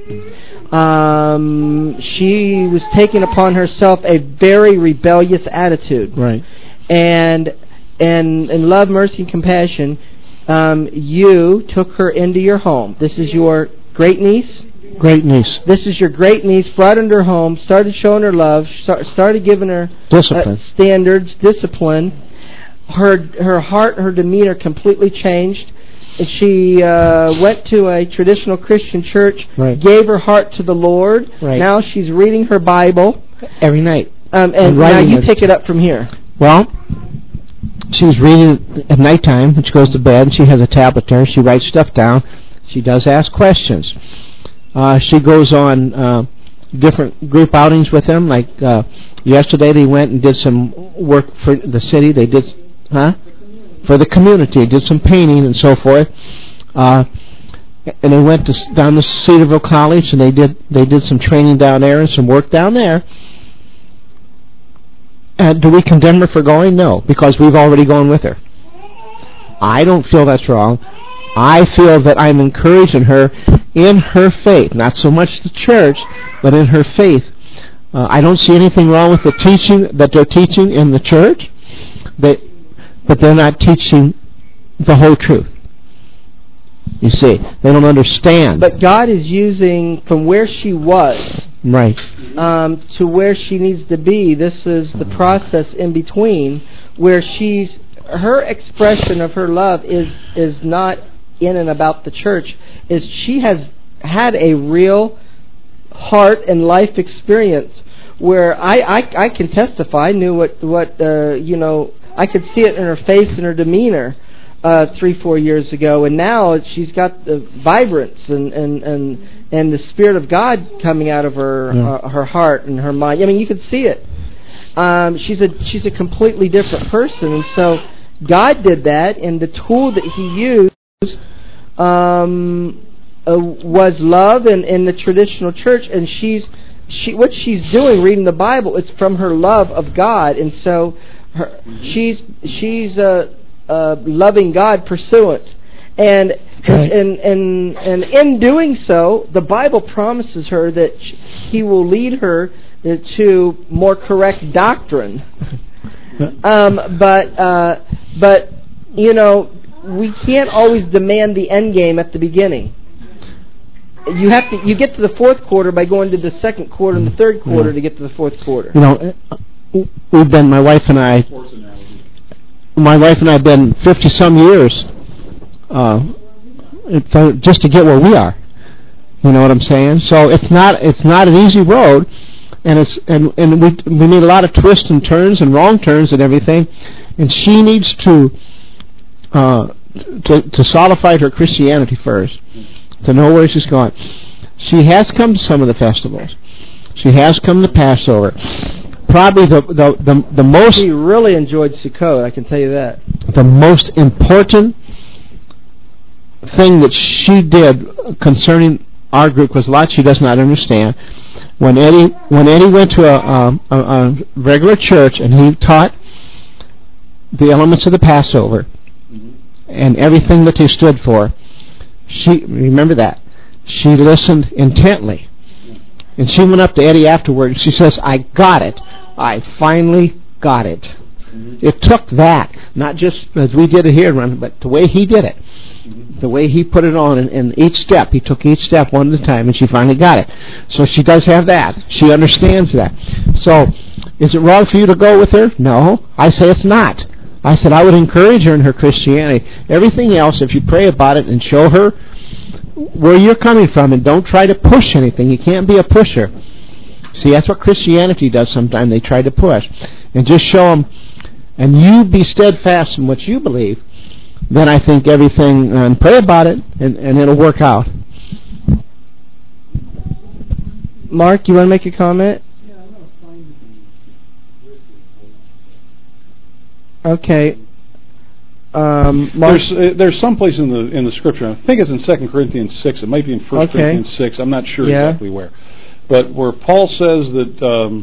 she was taking upon herself a very rebellious attitude. Right. And in love, mercy, and compassion, you took her into your home. This is your great niece? Great niece. This is your great niece, brought into her home, started showing her love, started giving her discipline. Standards, discipline. Her heart, her demeanor completely changed. And she went to a traditional Christian church, right. Gave her heart to the Lord. Right. Now she's reading her Bible. Every night. And now you take it up from here. Well, she was reading at nighttime when she goes to bed. She has a tablet there. She writes stuff down. She does ask questions. She goes on different group outings with them. Like yesterday, they went and did some work for the city. They did, for the community. They did some painting and so forth. And they went down to Cedarville College, and they did some training down there and some work down there. do we condemn her for going? No, because we've already gone with her. I don't feel that's wrong. I feel that I'm encouraging her in her faith, not so much the church, but in her faith. I don't see anything wrong with the teaching that they're teaching in the church, but they're not teaching the whole truth. You see, they don't understand. But God is using from where she was, right, to where she needs to be. This is the process in between, where her expression of her love is not in and about the church. Is she has had a real heart and life experience where I can testify. I knew what I could see it in her face and her demeanor 3-4 years ago, and now she's got the vibrance and the Spirit of God coming out of her heart and her mind. I mean, you could see it. She's a completely different person, and so God did that, and the tool that He used was love in the traditional church, and what she's doing, reading the Bible, is from her love of God, and so she's loving God pursuant, and in doing so, the Bible promises her that He will lead her to more correct doctrine. But we can't always demand the end game at the beginning. You get to the fourth quarter by going to the second quarter and the third quarter to get to the fourth quarter. My wife and I have been 50-some years just to get where we are. You know what I'm saying? So it's not an easy road, and we need a lot of twists and turns and wrong turns and everything. And she needs to solidify her Christianity first, to know where she's going. She has come to some of the festivals. She has come to Passover. Probably the most... She really enjoyed Sukkot, I can tell you that. The most important thing that she did concerning our group was a lot she does not understand. When Eddie went to a regular church and he taught the elements of the Passover and everything that they stood for, remember that, she listened intently. And she went up to Eddie afterward and she says, I got it. I finally got it. It took that, not just as we did it here, but the way he did it. The way he put it on in each step. He took each step one at a time and she finally got it. So she does have that. She understands that. So, is it wrong for you to go with her? No. I say it's not. I said I would encourage her in her Christianity. Everything else, if you pray about it and show her where you're coming from and don't try to push anything. You can't be a pusher. See, that's what Christianity does sometimes. They try to push. And just show them, and you be steadfast in what you believe, then I think everything, and pray about it, and it'll work out. Mark, you want to make a comment? Okay. There's some place in the scripture. I think it's in 2 Corinthians 6. It might be in 1 Corinthians 6. I'm not sure exactly where, but where Paul says that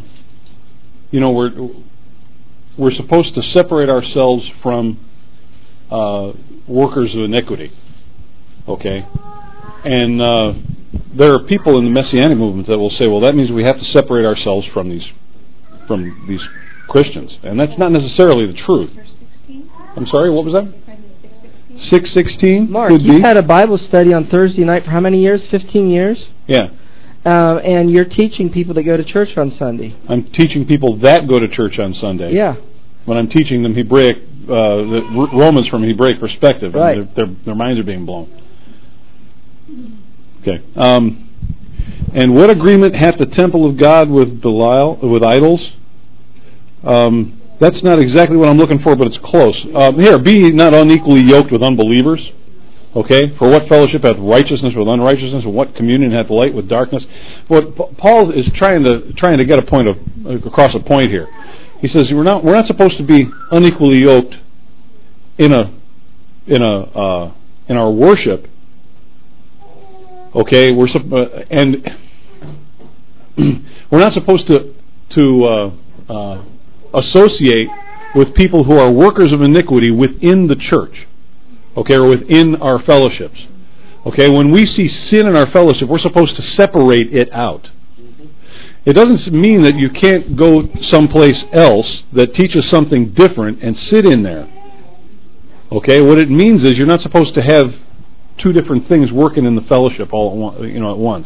we're supposed to separate ourselves from workers of iniquity. Okay, and there are people in the Messianic movement that will say, well, that means we have to separate ourselves from these Christians, and that's not necessarily the truth. I'm sorry, what was that? 6:16? Mark, you've had a Bible study on Thursday night for how many years? 15 years? Yeah. And you're teaching people that go to church on Sunday. I'm teaching people that go to church on Sunday. Yeah. When I'm teaching them Hebraic, Romans from a Hebraic perspective, right. Their minds are being blown. Okay. And what agreement hath the temple of God with Belial, with idols? That's not exactly what I'm looking for, but it's close. Here, be ye not unequally yoked with unbelievers. Okay? For what fellowship hath righteousness with unrighteousness, and what communion hath light with darkness? What Paul is trying to get across a point here. He says we're not supposed to be unequally yoked in our worship. Okay, and we're not supposed to associate with people who are workers of iniquity within the church, okay, or within our fellowships. Okay, when we see sin in our fellowship, we're supposed to separate it out. It doesn't mean that you can't go someplace else that teaches something different and sit in there. Okay, what it means is you're not supposed to have two different things working in the fellowship all at once.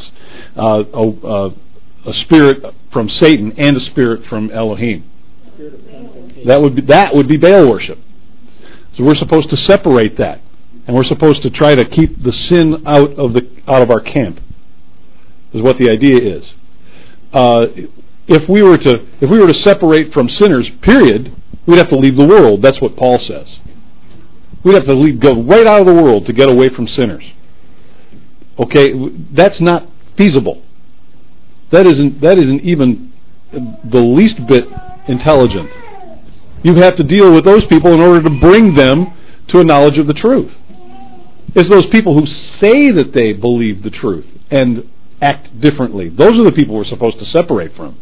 A spirit from Satan and a spirit from Elohim. That would be Baal worship. So we're supposed to separate that, and we're supposed to try to keep the sin out of our camp. Is what the idea is. If we were to separate from sinners, period, we'd have to leave the world. That's what Paul says. We'd have to go right out of the world to get away from sinners. Okay, that's not feasible. That isn't even the least bit intelligent. You have to deal with those people in order to bring them to a knowledge of the truth. It's those people who say that they believe the truth and act differently. Those are the people we're supposed to separate from.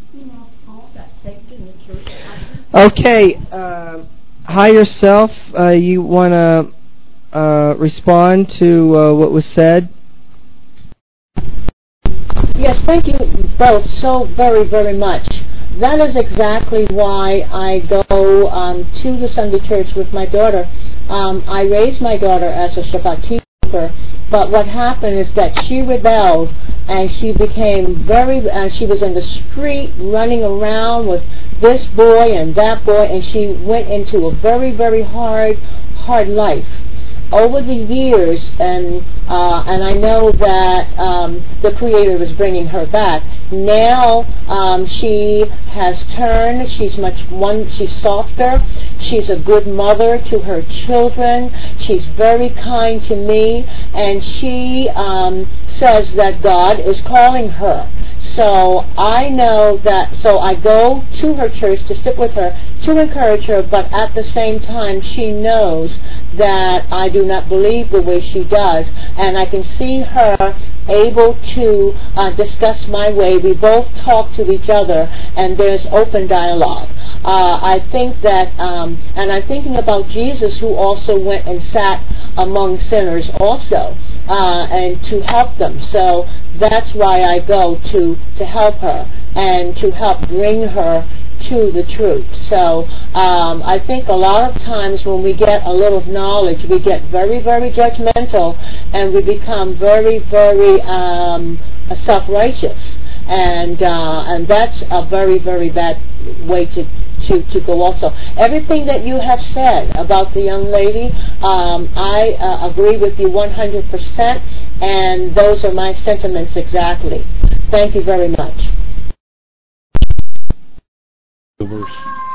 Okay, higher self, you want to respond to what was said? Yes, thank you both so very, very much. That is exactly why I go to the Sunday church with my daughter. I raised my daughter as a Shabbat keeper, but what happened is that she rebelled, and she became she was in the street running around with this boy and that boy, and she went into a very, very hard life. Over the years, and I know that the Creator is bringing her back. Now she has turned. She's softer. She's a good mother to her children. She's very kind to me, and she says that God is calling her. So I know that. So I go to her church to sit with her to encourage her, but at the same time, she knows that I do not believe the way she does, and I can see her able to discuss my way. We both talk to each other, and there's open dialogue. I think that, and I'm thinking about Jesus, who also went and sat among sinners also, and to help them. So that's why I go to help her and to help bring her to the truth. So I think a lot of times when we get a little knowledge, we get very, very judgmental, and we become very, very self-righteous, and that's a very, very bad way to go also. Everything that you have said about the young lady, I agree with you 100%, and those are my sentiments exactly. Thank you very much. Verse.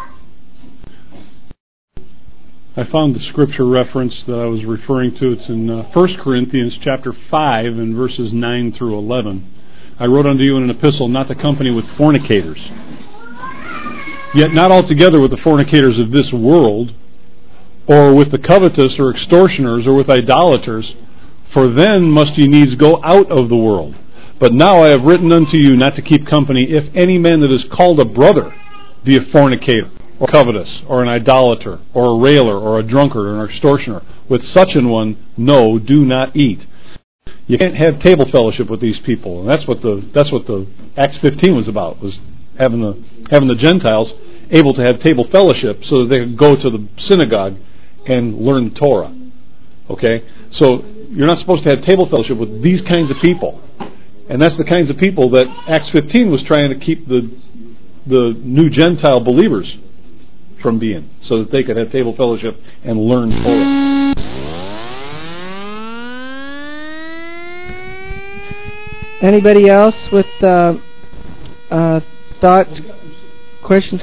I found the scripture reference that I was referring to. It's in 1 Corinthians chapter 5 and verses 9 through 11. I wrote unto you in an epistle not to company with fornicators, yet not altogether with the fornicators of this world, or with the covetous, or extortioners, or with idolaters, for then must ye needs go out of the world. But now I have written unto you not to keep company, if any man that is called a brother be a fornicator, or covetous, or an idolater, or a railer, or a drunkard, or an extortioner. With such an one, no, do not eat. You can't have table fellowship with these people, and that's what the Acts 15 was about, was having the Gentiles able to have table fellowship so that they could go to the synagogue and learn the Torah. Okay, so you're not supposed to have table fellowship with these kinds of people, and that's the kinds of people that Acts 15 was trying to keep the new Gentile believers from being, so that they could have table fellowship and learn Torah. Anybody else with thoughts, questions?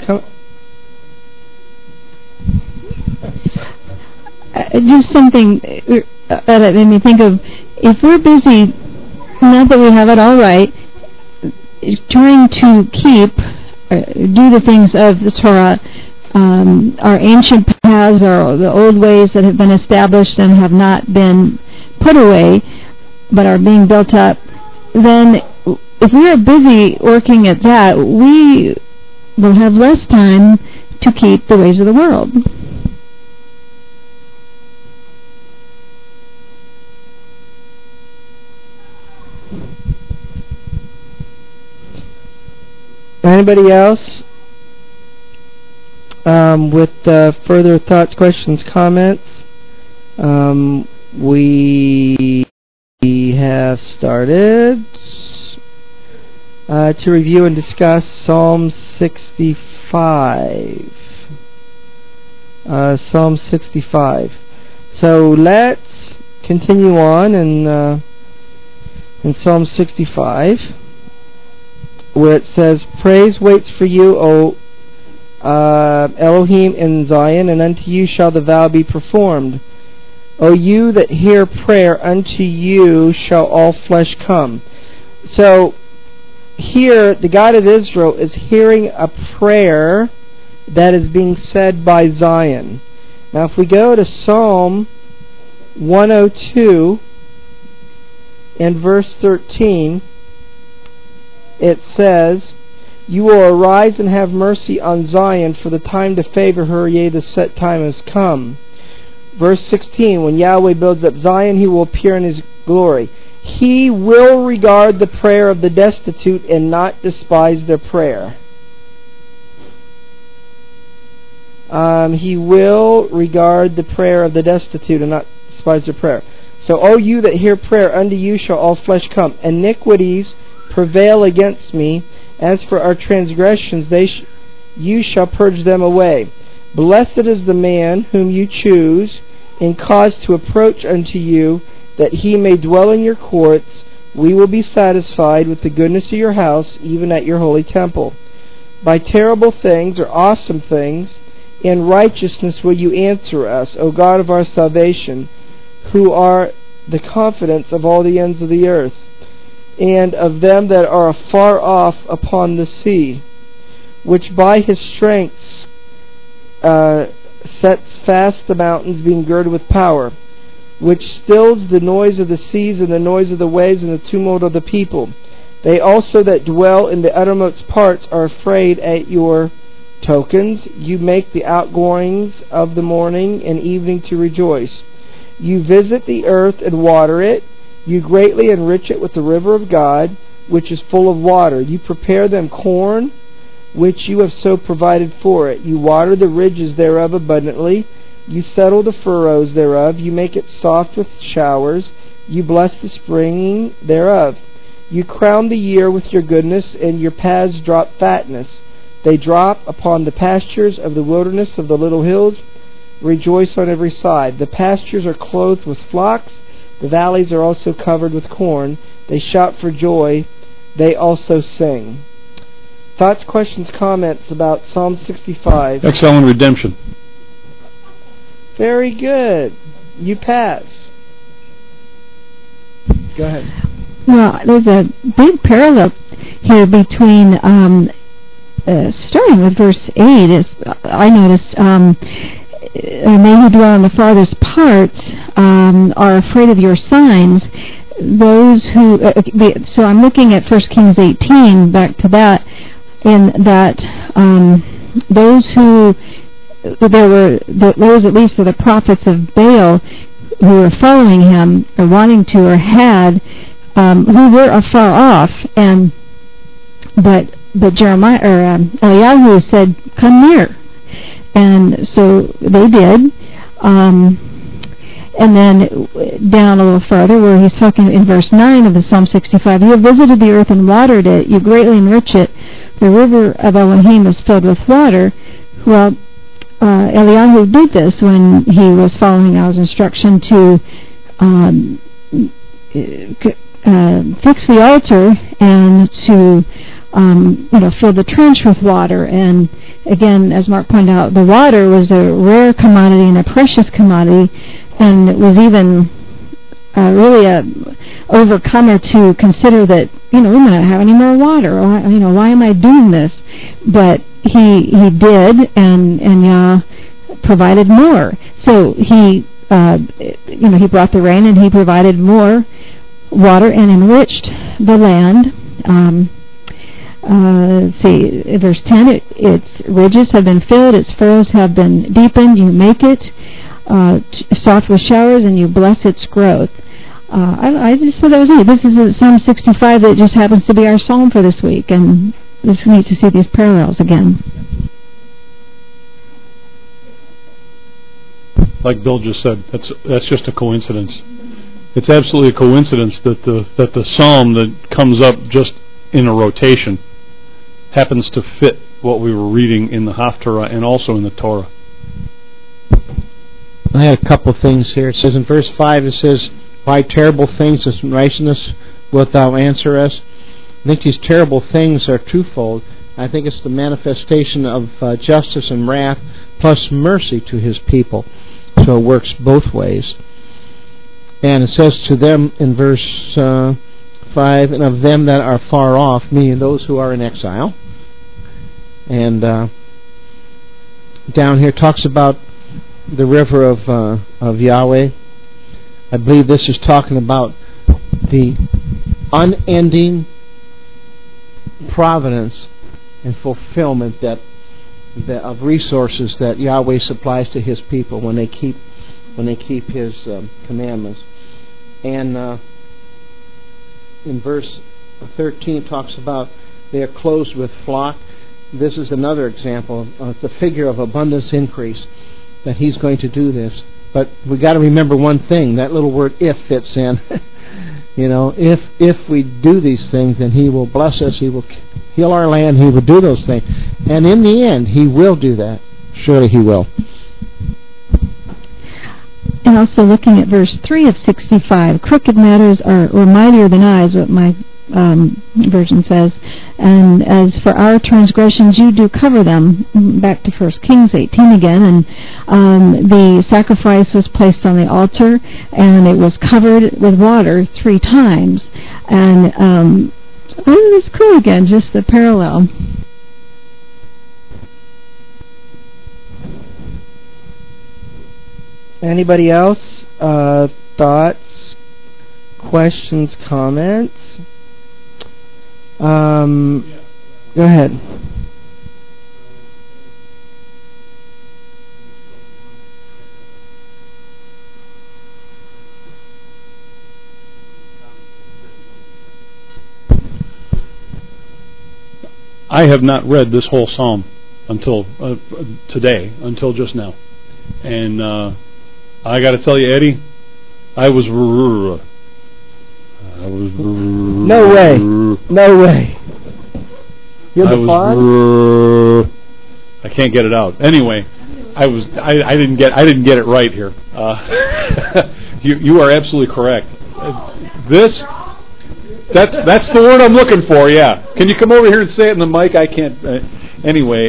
Just something that made me think of, if we're busy, not that we have it all right, trying to do the things of the Torah, our ancient paths, or the old ways that have been established and have not been put away, but are being built up, then if we are busy working at that, we will have less time to keep the ways of the world. Anybody else with further thoughts, questions, comments? We have started to review and discuss Psalm 65. Psalm 65. So let's continue on in Psalm 65, where it says, "Praise waits for you, O Elohim in Zion, and unto you shall the vow be performed. O you that hear prayer, unto you shall all flesh come." So here, the God of Israel is hearing a prayer that is being said by Zion. Now, if we go to Psalm 102 and verse 13, it says, "You will arise and have mercy on Zion, for the time to favor her, yea, the set time has come." Verse 16, "When Yahweh builds up Zion, he will appear in his glory. He will regard the prayer of the destitute and not despise their prayer." He will regard the prayer of the destitute and not despise their prayer. "So, O you that hear prayer, unto you shall all flesh come. Iniquities prevail against me. As for our transgressions, you shall purge them away. Blessed is the man whom you choose and cause to approach unto you, that he may dwell in your courts. We will be satisfied with the goodness of your house, even at your holy temple. By terrible things or awesome things, in righteousness will you answer us, O God of our salvation, who are the confidence of all the ends of the earth, and of them that are afar off upon the sea, which by his strength sets fast the mountains, being girded with power, which stills the noise of the seas and the noise of the waves and the tumult of the people. They also that dwell in the uttermost parts are afraid at your tokens. You make the outgoings of the morning and evening to rejoice. You visit the earth and water it. You greatly enrich it with the river of God, which is full of water. You prepare them corn, which you have so provided for it. You water the ridges thereof abundantly. You settle the furrows thereof. You make it soft with showers. You bless the springing thereof. You crown the year with your goodness, and your paths drop fatness. They drop upon the pastures of the wilderness of the little hills. Rejoice on every side. The pastures are clothed with flocks. The valleys are also covered with corn. They shout for joy. They also sing." Thoughts, questions, comments about Psalm 65? Exile and redemption. Very good. You pass. Go ahead. Well, there's a big parallel here between, starting with verse 8, I noticed, "They who dwell in the farthest parts are afraid of your signs." Those who, so I'm looking at 1 Kings 18, back to that, in that those who, those at least were the prophets of Baal who were following him, or wanting to, or had, who were afar off, but Jeremiah, or Eliyahu said, "Come near." And so they did. And then down a little further, where he's talking in verse 9 of the Psalm 65, "You have visited the earth and watered it. You greatly enrich it. The river of Elohim is filled with water." Well, Eliyahu did this when he was following God's instruction to fix the altar and to fill the trench with water. And again, as Mark pointed out, the water was a rare commodity and a precious commodity, and it was even really a overcomer to consider that, we may not have any more water. Or, why am I doing this? But he did, and Yah provided more. So he brought the rain, and he provided more water and enriched the land. Let's see, verse 10, its ridges have been filled, its furrows have been deepened, you make it soft with showers, and you bless its growth. I just thought that was neat. This is Psalm 65 that just happens to be our psalm for this week, and it's neat to see these parallels again. Like Bill just said, that's just a coincidence. It's absolutely a coincidence that the psalm that comes up just in a rotation happens to fit what we were reading in the Haftarah and also in the Torah. I had a couple of things here. It says in verse 5, it says, "Why terrible things and righteousness wilt thou answer us?" I think these terrible things are twofold. I think it's the manifestation of justice and wrath plus mercy to his people. So it works both ways. And it says to them in verse 5, "And of them that are far off," meaning those who are in exile. And down here talks about the river of Yahweh. I believe this is talking about the unending providence and fulfillment of resources that Yahweh supplies to His people when they keep His commandments. And in verse 13 it talks about they are clothed with flock. This is another example. It's a figure of abundance increase that He's going to do this. But we got to remember one thing. That little word "if" fits in. If we do these things, then He will bless us. He will heal our land. He will do those things. And in the end, He will do that. Surely He will. And also looking at verse 3 of 65, crooked matters were mightier than eyes, what my version says. And as for our transgressions, you do cover them. Back to 1 Kings 18 again. And the sacrifice was placed on the altar, and it was covered with water 3 times. And it's cool again, just the parallel. Anybody else? Thoughts, questions, comments? Go ahead. I have not read this whole psalm until today, until just now. And I got to tell you, Eddie, I was No way. No way. You're the fun? I can't get it out. Anyway, I didn't get it right here. You are absolutely correct. That's the word I'm looking for. Yeah. Can you come over here and say it in the mic? I can't. Anyway,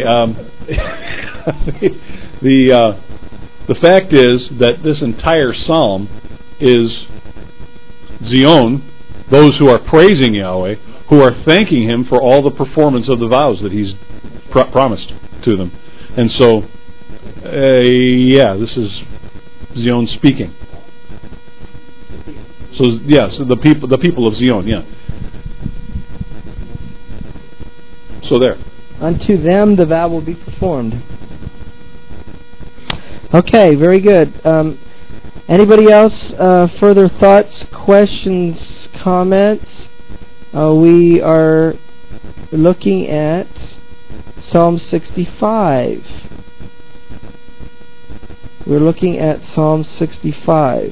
the fact is that this entire psalm is Zion, those who are praising Yahweh, who are thanking Him for all the performance of the vows that He's promised to them. And so, this is Zion speaking. So, so the people of Zion, So there. Unto them the vow will be performed. Okay, very good. Anybody else? Further thoughts, questions, comments? We are looking at Psalm 65. We're looking at Psalm 65.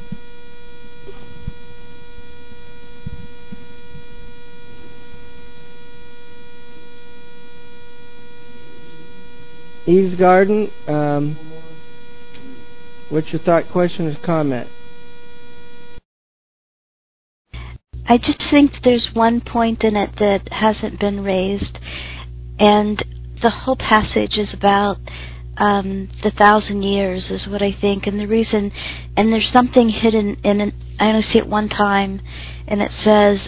Eve's Garden, what's your thought, question, or comment? I just think there's one point in it that hasn't been raised, and the whole passage is about the 1,000 years is what I think, and the reason, and there's something hidden in it. I only see it one time, and it says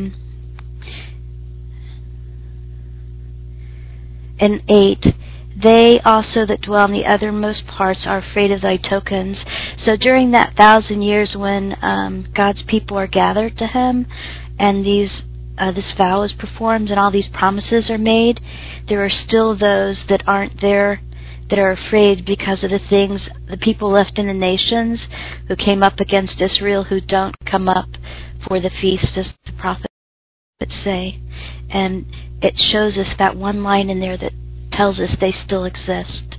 in 8, they also that dwell in the othermost parts are afraid of thy tokens. So during that 1,000 years when God's people are gathered to Him, and these this vow is performed and all these promises are made, there are still those that aren't there, that are afraid because of the people left in the nations who came up against Israel, who don't come up for the feast, as the prophets say. And it shows us that one line in there that tells us they still exist.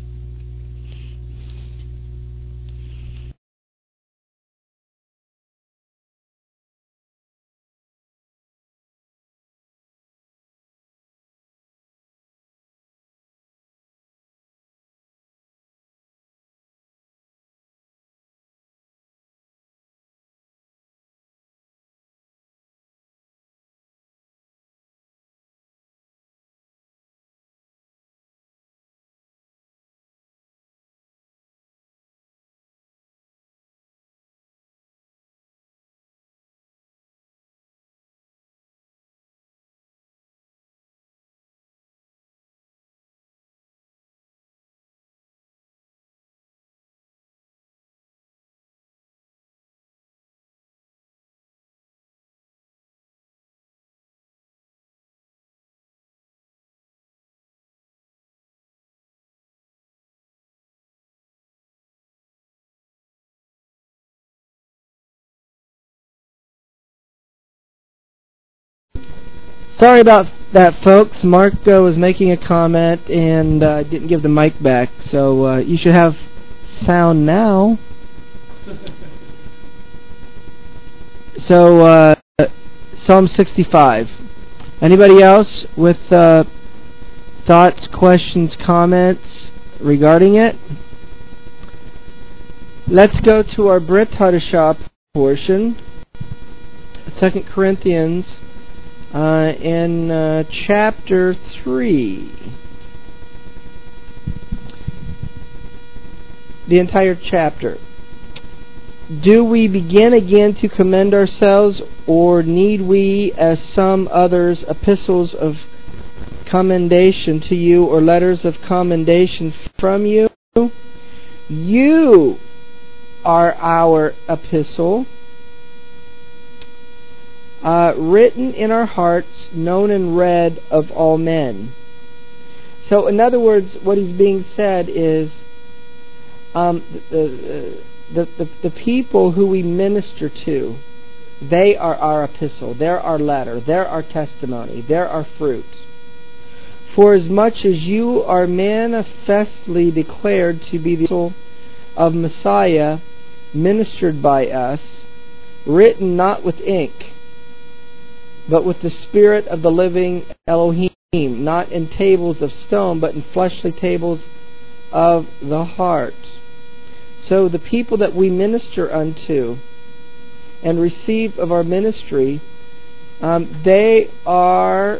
Sorry about that, folks. Mark was making a comment and didn't give the mic back, so you should have sound now. So, Psalm 65. Anybody else with thoughts, questions, comments regarding it? Let's go to our Brit Hadashah portion, 2 Corinthians. In chapter 3, the entire chapter. Do we begin again to commend ourselves, or need we, as some others, epistles of commendation to you, or letters of commendation from you? You are our epistle, written in our hearts, known and read of all men. So, in other words, what is being said is the people who we minister to, they are our epistle, they're our letter, they're our testimony, they're our fruit. For as much as you are manifestly declared to be the epistle of Messiah, ministered by us, written not with ink, but with the Spirit of the living Elohim, not in tables of stone, but in fleshly tables of the heart. So the people that we minister unto and receive of our ministry, they are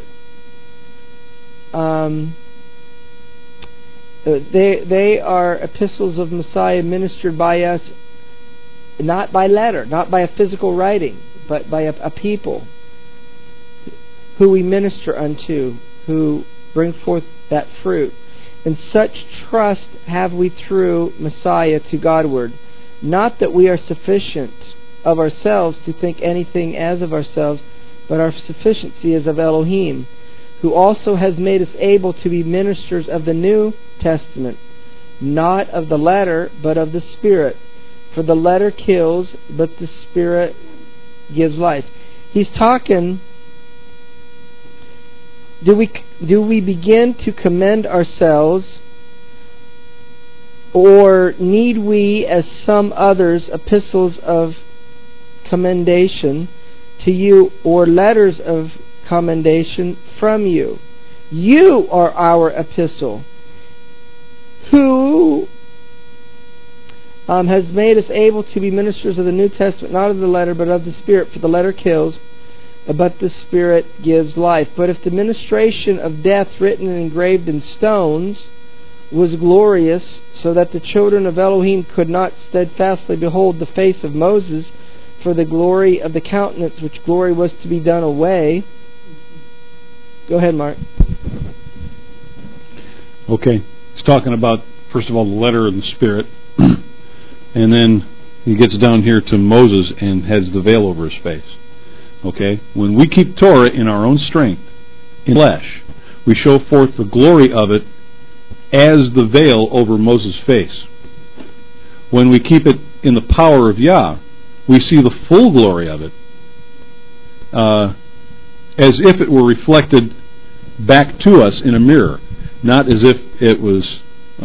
epistles of Messiah ministered by us, not by letter, not by a physical writing, but by a people who we minister unto, who bring forth that fruit. And such trust have we through Messiah to Godward. Not that we are sufficient of ourselves to think anything as of ourselves, but our sufficiency is of Elohim, who also has made us able to be ministers of the New Testament, not of the letter, but of the Spirit. For the letter kills, but the Spirit gives life. He's talking... Do we begin to commend ourselves, or need we, as some others, epistles of commendation to you, or letters of commendation from you? You are our epistle, who has made us able to be ministers of the New Testament, not of the letter, but of the Spirit. For the letter kills, but the Spirit gives life. But if the ministration of death written and engraved in stones was glorious, so that the children of Elohim could not steadfastly behold the face of Moses for the glory of the countenance, which glory was to be done away. Go ahead, Mark. Okay. He's talking about, first of all, the letter and the Spirit. And then he gets down here to Moses and has the veil over his face. Okay? When we keep Torah in our own strength, in flesh, we show forth the glory of it as the veil over Moses' face. When we keep it in the power of Yah, we see the full glory of it, as if it were reflected back to us in a mirror, not as if it was,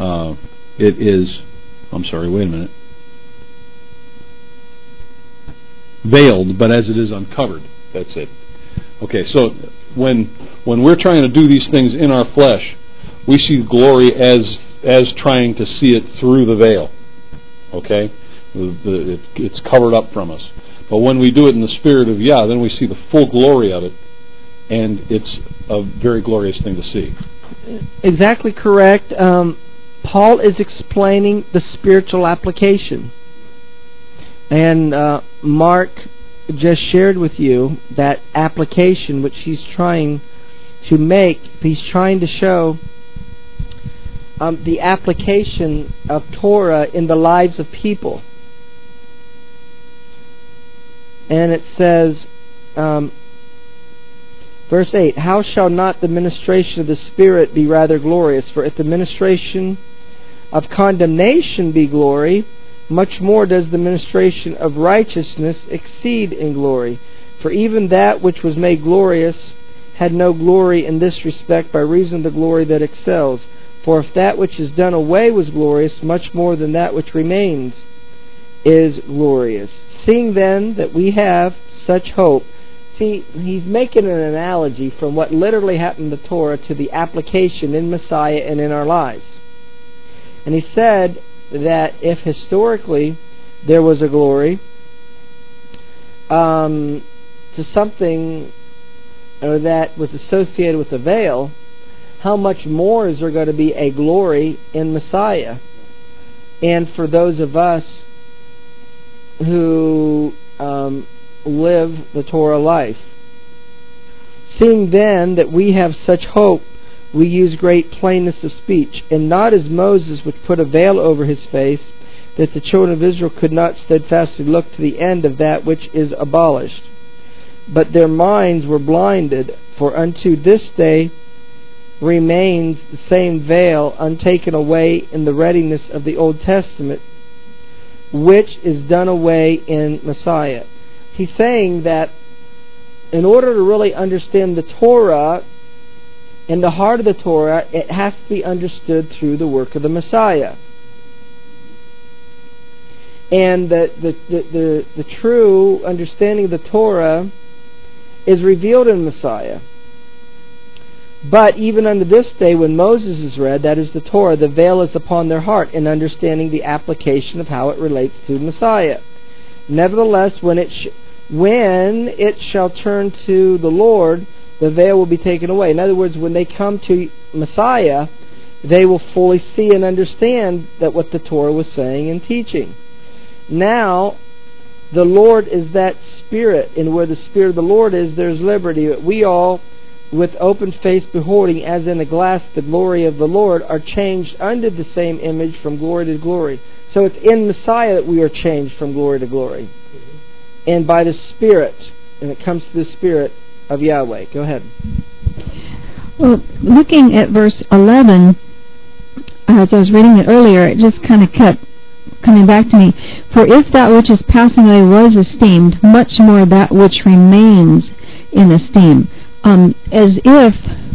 veiled, but as it is uncovered. That's it. Okay, so when we're trying to do these things in our flesh, we see glory as trying to see it through the veil. Okay? It's covered up from us. But when we do it in the Spirit of Yah, then we see the full glory of it, and it's a very glorious thing to see. Exactly correct. Paul is explaining the spiritual application. And Mark just shared with you that application which he's trying to make. He's trying to show the application of Torah in the lives of people. And it says, verse 8, how shall not the ministration of the Spirit be rather glorious? For if the ministration of condemnation be glory, much more does the ministration of righteousness exceed in glory. For even that which was made glorious had no glory in this respect by reason of the glory that excels. For if that which is done away was glorious, much more than that which remains is glorious. Seeing then that we have such hope. See, he's making an analogy from what literally happened to Torah to the application in Messiah and in our lives. And he said that if historically there was a glory to something that was associated with the veil, how much more is there going to be a glory in Messiah? And for those of us who live the Torah life. Seeing then that we have such hope, we use great plainness of speech, and not as Moses, which put a veil over his face, that the children of Israel could not steadfastly look to the end of that which is abolished. But their minds were blinded, for unto this day remains the same veil untaken away in the readiness of the Old Testament, which is done away in Messiah. He's saying that in order to really understand the Torah, in the heart of the Torah, it has to be understood through the work of the Messiah. And the true understanding of the Torah is revealed in Messiah. But even unto this day, when Moses is read, that is the Torah, the veil is upon their heart in understanding the application of how it relates to Messiah. Nevertheless, when it shall turn to the Lord, the veil will be taken away. In other words, when they come to Messiah, they will fully see and understand that what the Torah was saying and teaching. Now, the Lord is that Spirit, and where the Spirit of the Lord is, there's liberty. But we all, with open face beholding, as in a glass, the glory of the Lord, are changed unto the same image from glory to glory. So it's in Messiah that we are changed from glory to glory. And by the Spirit, and it comes to the Spirit of Yahweh. Go ahead. Well, looking at verse 11, as I was reading it earlier, it just kind of kept coming back to me. For if that which is passing away was esteemed, much more that which remains in esteem. As if,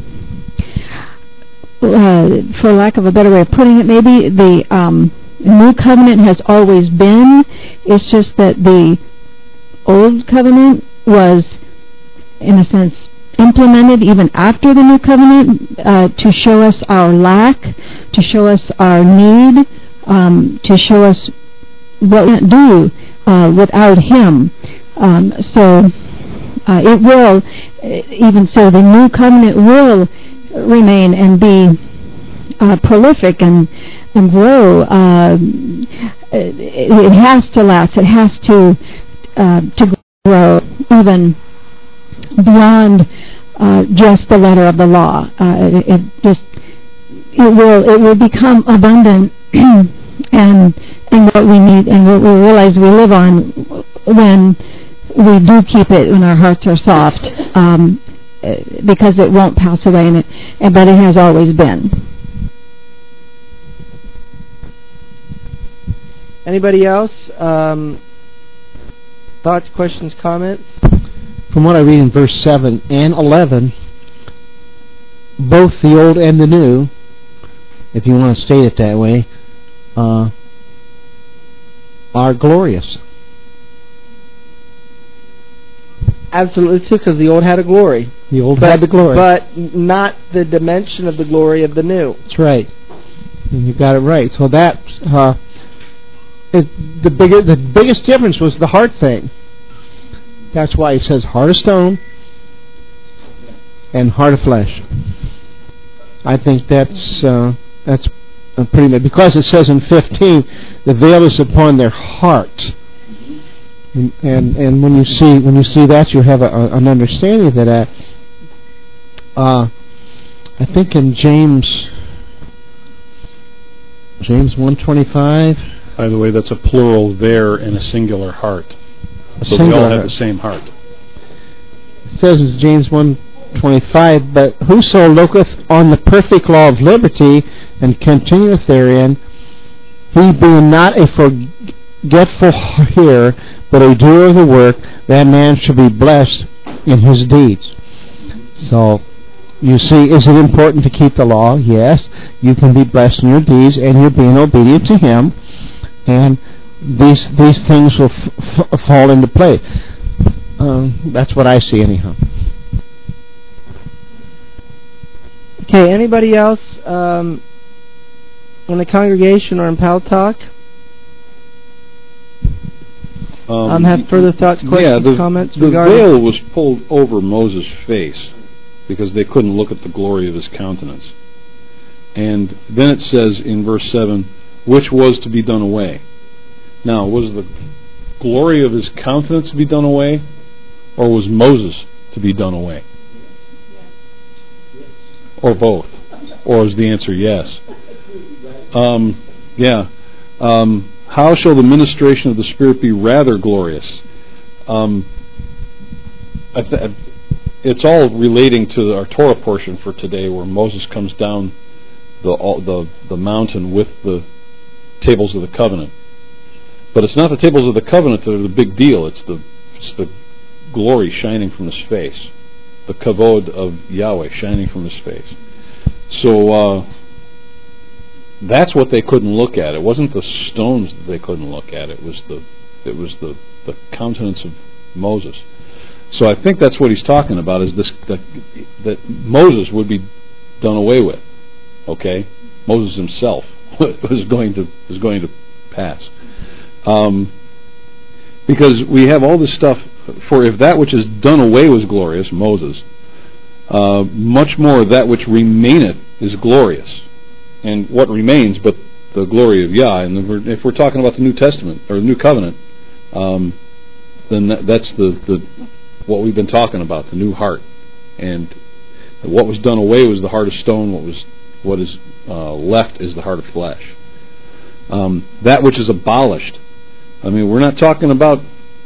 for lack of a better way of putting it, maybe the new covenant has always been. It's just that the old covenant was, in a sense, implemented even after the new covenant to show us our lack, to show us our need, to show us what we can't do without Him. It will, even so, the new covenant will remain and be prolific and grow. It has to last. It has to grow even beyond just the letter of the law. It will become abundant and what we need and what we realize we live on when we do keep it when our hearts are soft, because it won't pass away, but it has always been. Anybody else? Thoughts, questions, comments? From what I read in verse 7 and 11, both the old and the new, if you want to state it that way, are glorious. Absolutely, too, because the old had a glory. The old had the glory. But not the dimension of the glory of the new. That's right. And you got it right. So that's the biggest difference was the heart thing. That's why it says heart of stone and heart of flesh. I think that's pretty much, because it says in 15, the veil is upon their hearts. And when you see that, you have an understanding of that. I think in James 1:25. By the way, that's a plural there and a singular heart. So they all have the same heart. It says in James 1:25, but whoso looketh on the perfect law of liberty and continueth therein, he being not a forgetful hearer, but a doer of the work, that man shall be blessed in his deeds. So, you see, is it important to keep the law? Yes. You can be blessed in your deeds, and you're being obedient to Him, and these things will fall into place. That's what I see, anyhow. Okay, anybody else in the congregation or in Pal Talk? Have further thoughts, questions, comments regarding? The veil was pulled over Moses' face because they couldn't look at the glory of his countenance. And then it says in verse 7, which was to be done away. Now, was the glory of his countenance to be done away, or was Moses to be done away? Or both? Or is the answer yes? How shall the ministration of the Spirit be rather glorious? It's all relating to our Torah portion for today, where Moses comes down the mountain with the tables of the covenant. But it's not the tables of the covenant that are the big deal. It's the glory shining from His face, the kavod of Yahweh shining from His face. So that's what they couldn't look at. It wasn't the stones that they couldn't look at. It was the countenance of Moses. So I think that's what he's talking about, is this that Moses would be done away with. Okay, Moses himself was going to pass, because we have all this stuff. For if that which is done away was glorious, Moses, much more that which remaineth is glorious. And what remains but the glory of Yah? And if we're talking about the New Testament or the New Covenant, then that's the what we've been talking about, the new heart. And what was done away was the heart of stone. What is left is the heart of flesh. That which is abolished. I mean, we're not talking about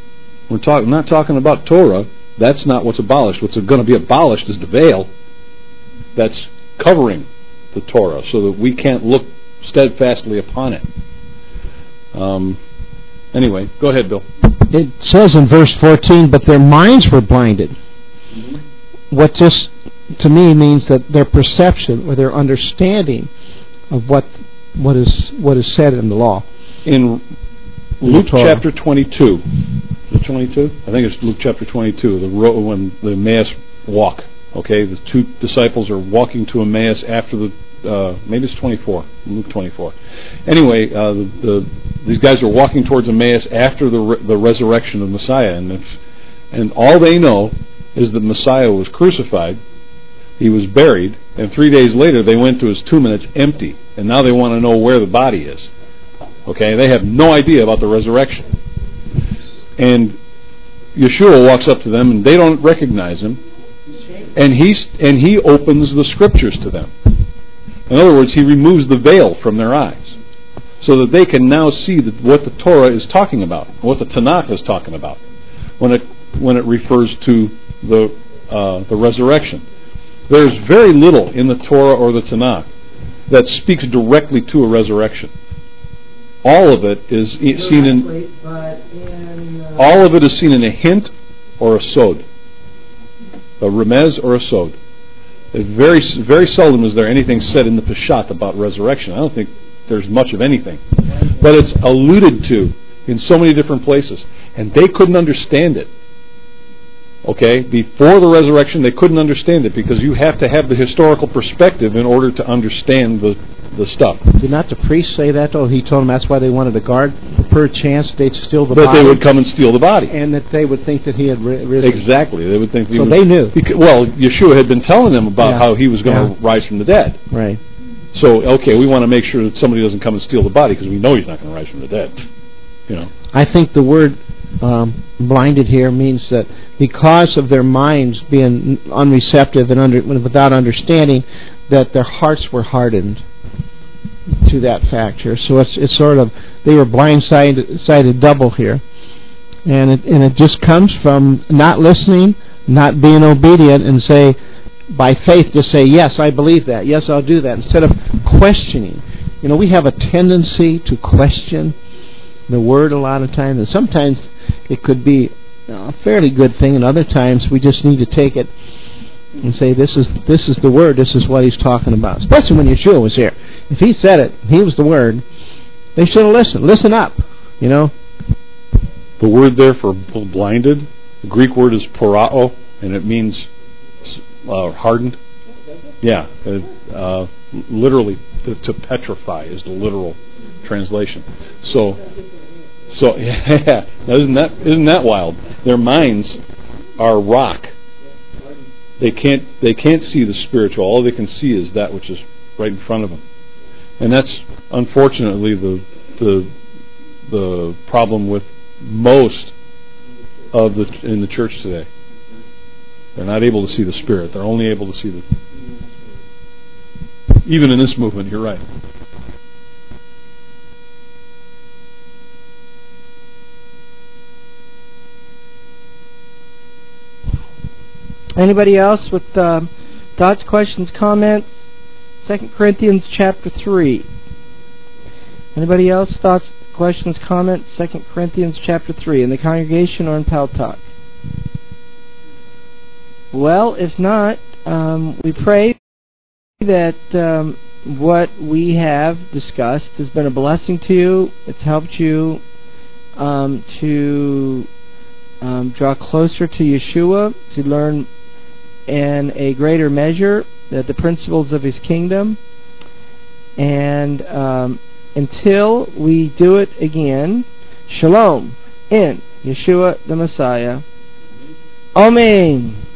Torah. That's not what's abolished. What's going to be abolished is the veil that's covering the Torah, so that we can't look steadfastly upon it. Anyway, go ahead, Bill. It says in verse 14, but their minds were blinded. Mm-hmm. What this, to me, means that their perception or their understanding of what is said in the law. In Luke chapter 22, is it 22? I think it's Luke chapter 22, when the Emmaus walk. Okay, the two disciples are walking to Emmaus after maybe it's 24, Luke 24. Anyway, these guys are walking towards Emmaus after the resurrection of Messiah, and all they know is that Messiah was crucified, He was buried, and 3 days later they went to His tomb and it's empty, and now they want to know where the body is. Okay, they have no idea about the resurrection. And Yeshua walks up to them and they don't recognize Him. And he opens the scriptures to them. In other words, He removes the veil from their eyes, so that they can now see what the Torah is talking about, what the Tanakh is talking about. When when it refers to the resurrection. There's very little in the Torah or the Tanakh that speaks directly to a resurrection. All of it is seen in a hint or a sod, a remez or a sod. Very, very seldom is there anything said in the Peshat about resurrection. I don't think there's much of anything, but it's alluded to in so many different places, and they couldn't understand it. Okay, before the resurrection, they couldn't understand it because you have to have the historical perspective in order to understand the stuff. Did not the priest say that? Oh, he told them that's why they wanted a guard, per chance they'd steal the body. That they would come and steal the body, and that they would think that he had risen. Exactly, they would think. So they knew. Well, Yeshua had been telling them about how he was going to rise from the dead. Right. So, okay, we want to make sure that somebody doesn't come and steal the body because we know he's not going to rise from the dead. You know. I think the word blinded here means that because of their minds being unreceptive and without understanding, that their hearts were hardened to that factor. So it's sort of, they were blindsided double here, and it just comes from not listening, not being obedient, and say by faith just say, yes, I believe that, yes, I'll do that, instead of questioning. You know, we have a tendency to question the word a lot of times, and sometimes it could be a fairly good thing, and other times we just need to take it and say, this is the word, this is what he's talking about. Especially when Yeshua was here. If he said it, he was the word, they should have listened. Listen up, you know. The word there for blinded, the Greek word is porao, and it means hardened. Yeah, literally to petrify is the literal translation. So yeah, isn't that wild? Their minds are rock. They can't see the spiritual. All they can see is that which is right in front of them, and that's unfortunately the problem with most of in the church today. They're not able to see the Spirit. They're only able to see the. Even in this movement, you're right. Anybody else with thoughts, questions, comments? 2 Corinthians chapter 3. Anybody else? Thoughts, questions, comments? 2 Corinthians chapter 3 in the congregation or in Paltalk? Well, if not, we pray that what we have discussed has been a blessing to you. It's helped you to draw closer to Yeshua, to learn in a greater measure the principles of His kingdom. And until we do it again, Shalom in Yeshua the Messiah. Amen.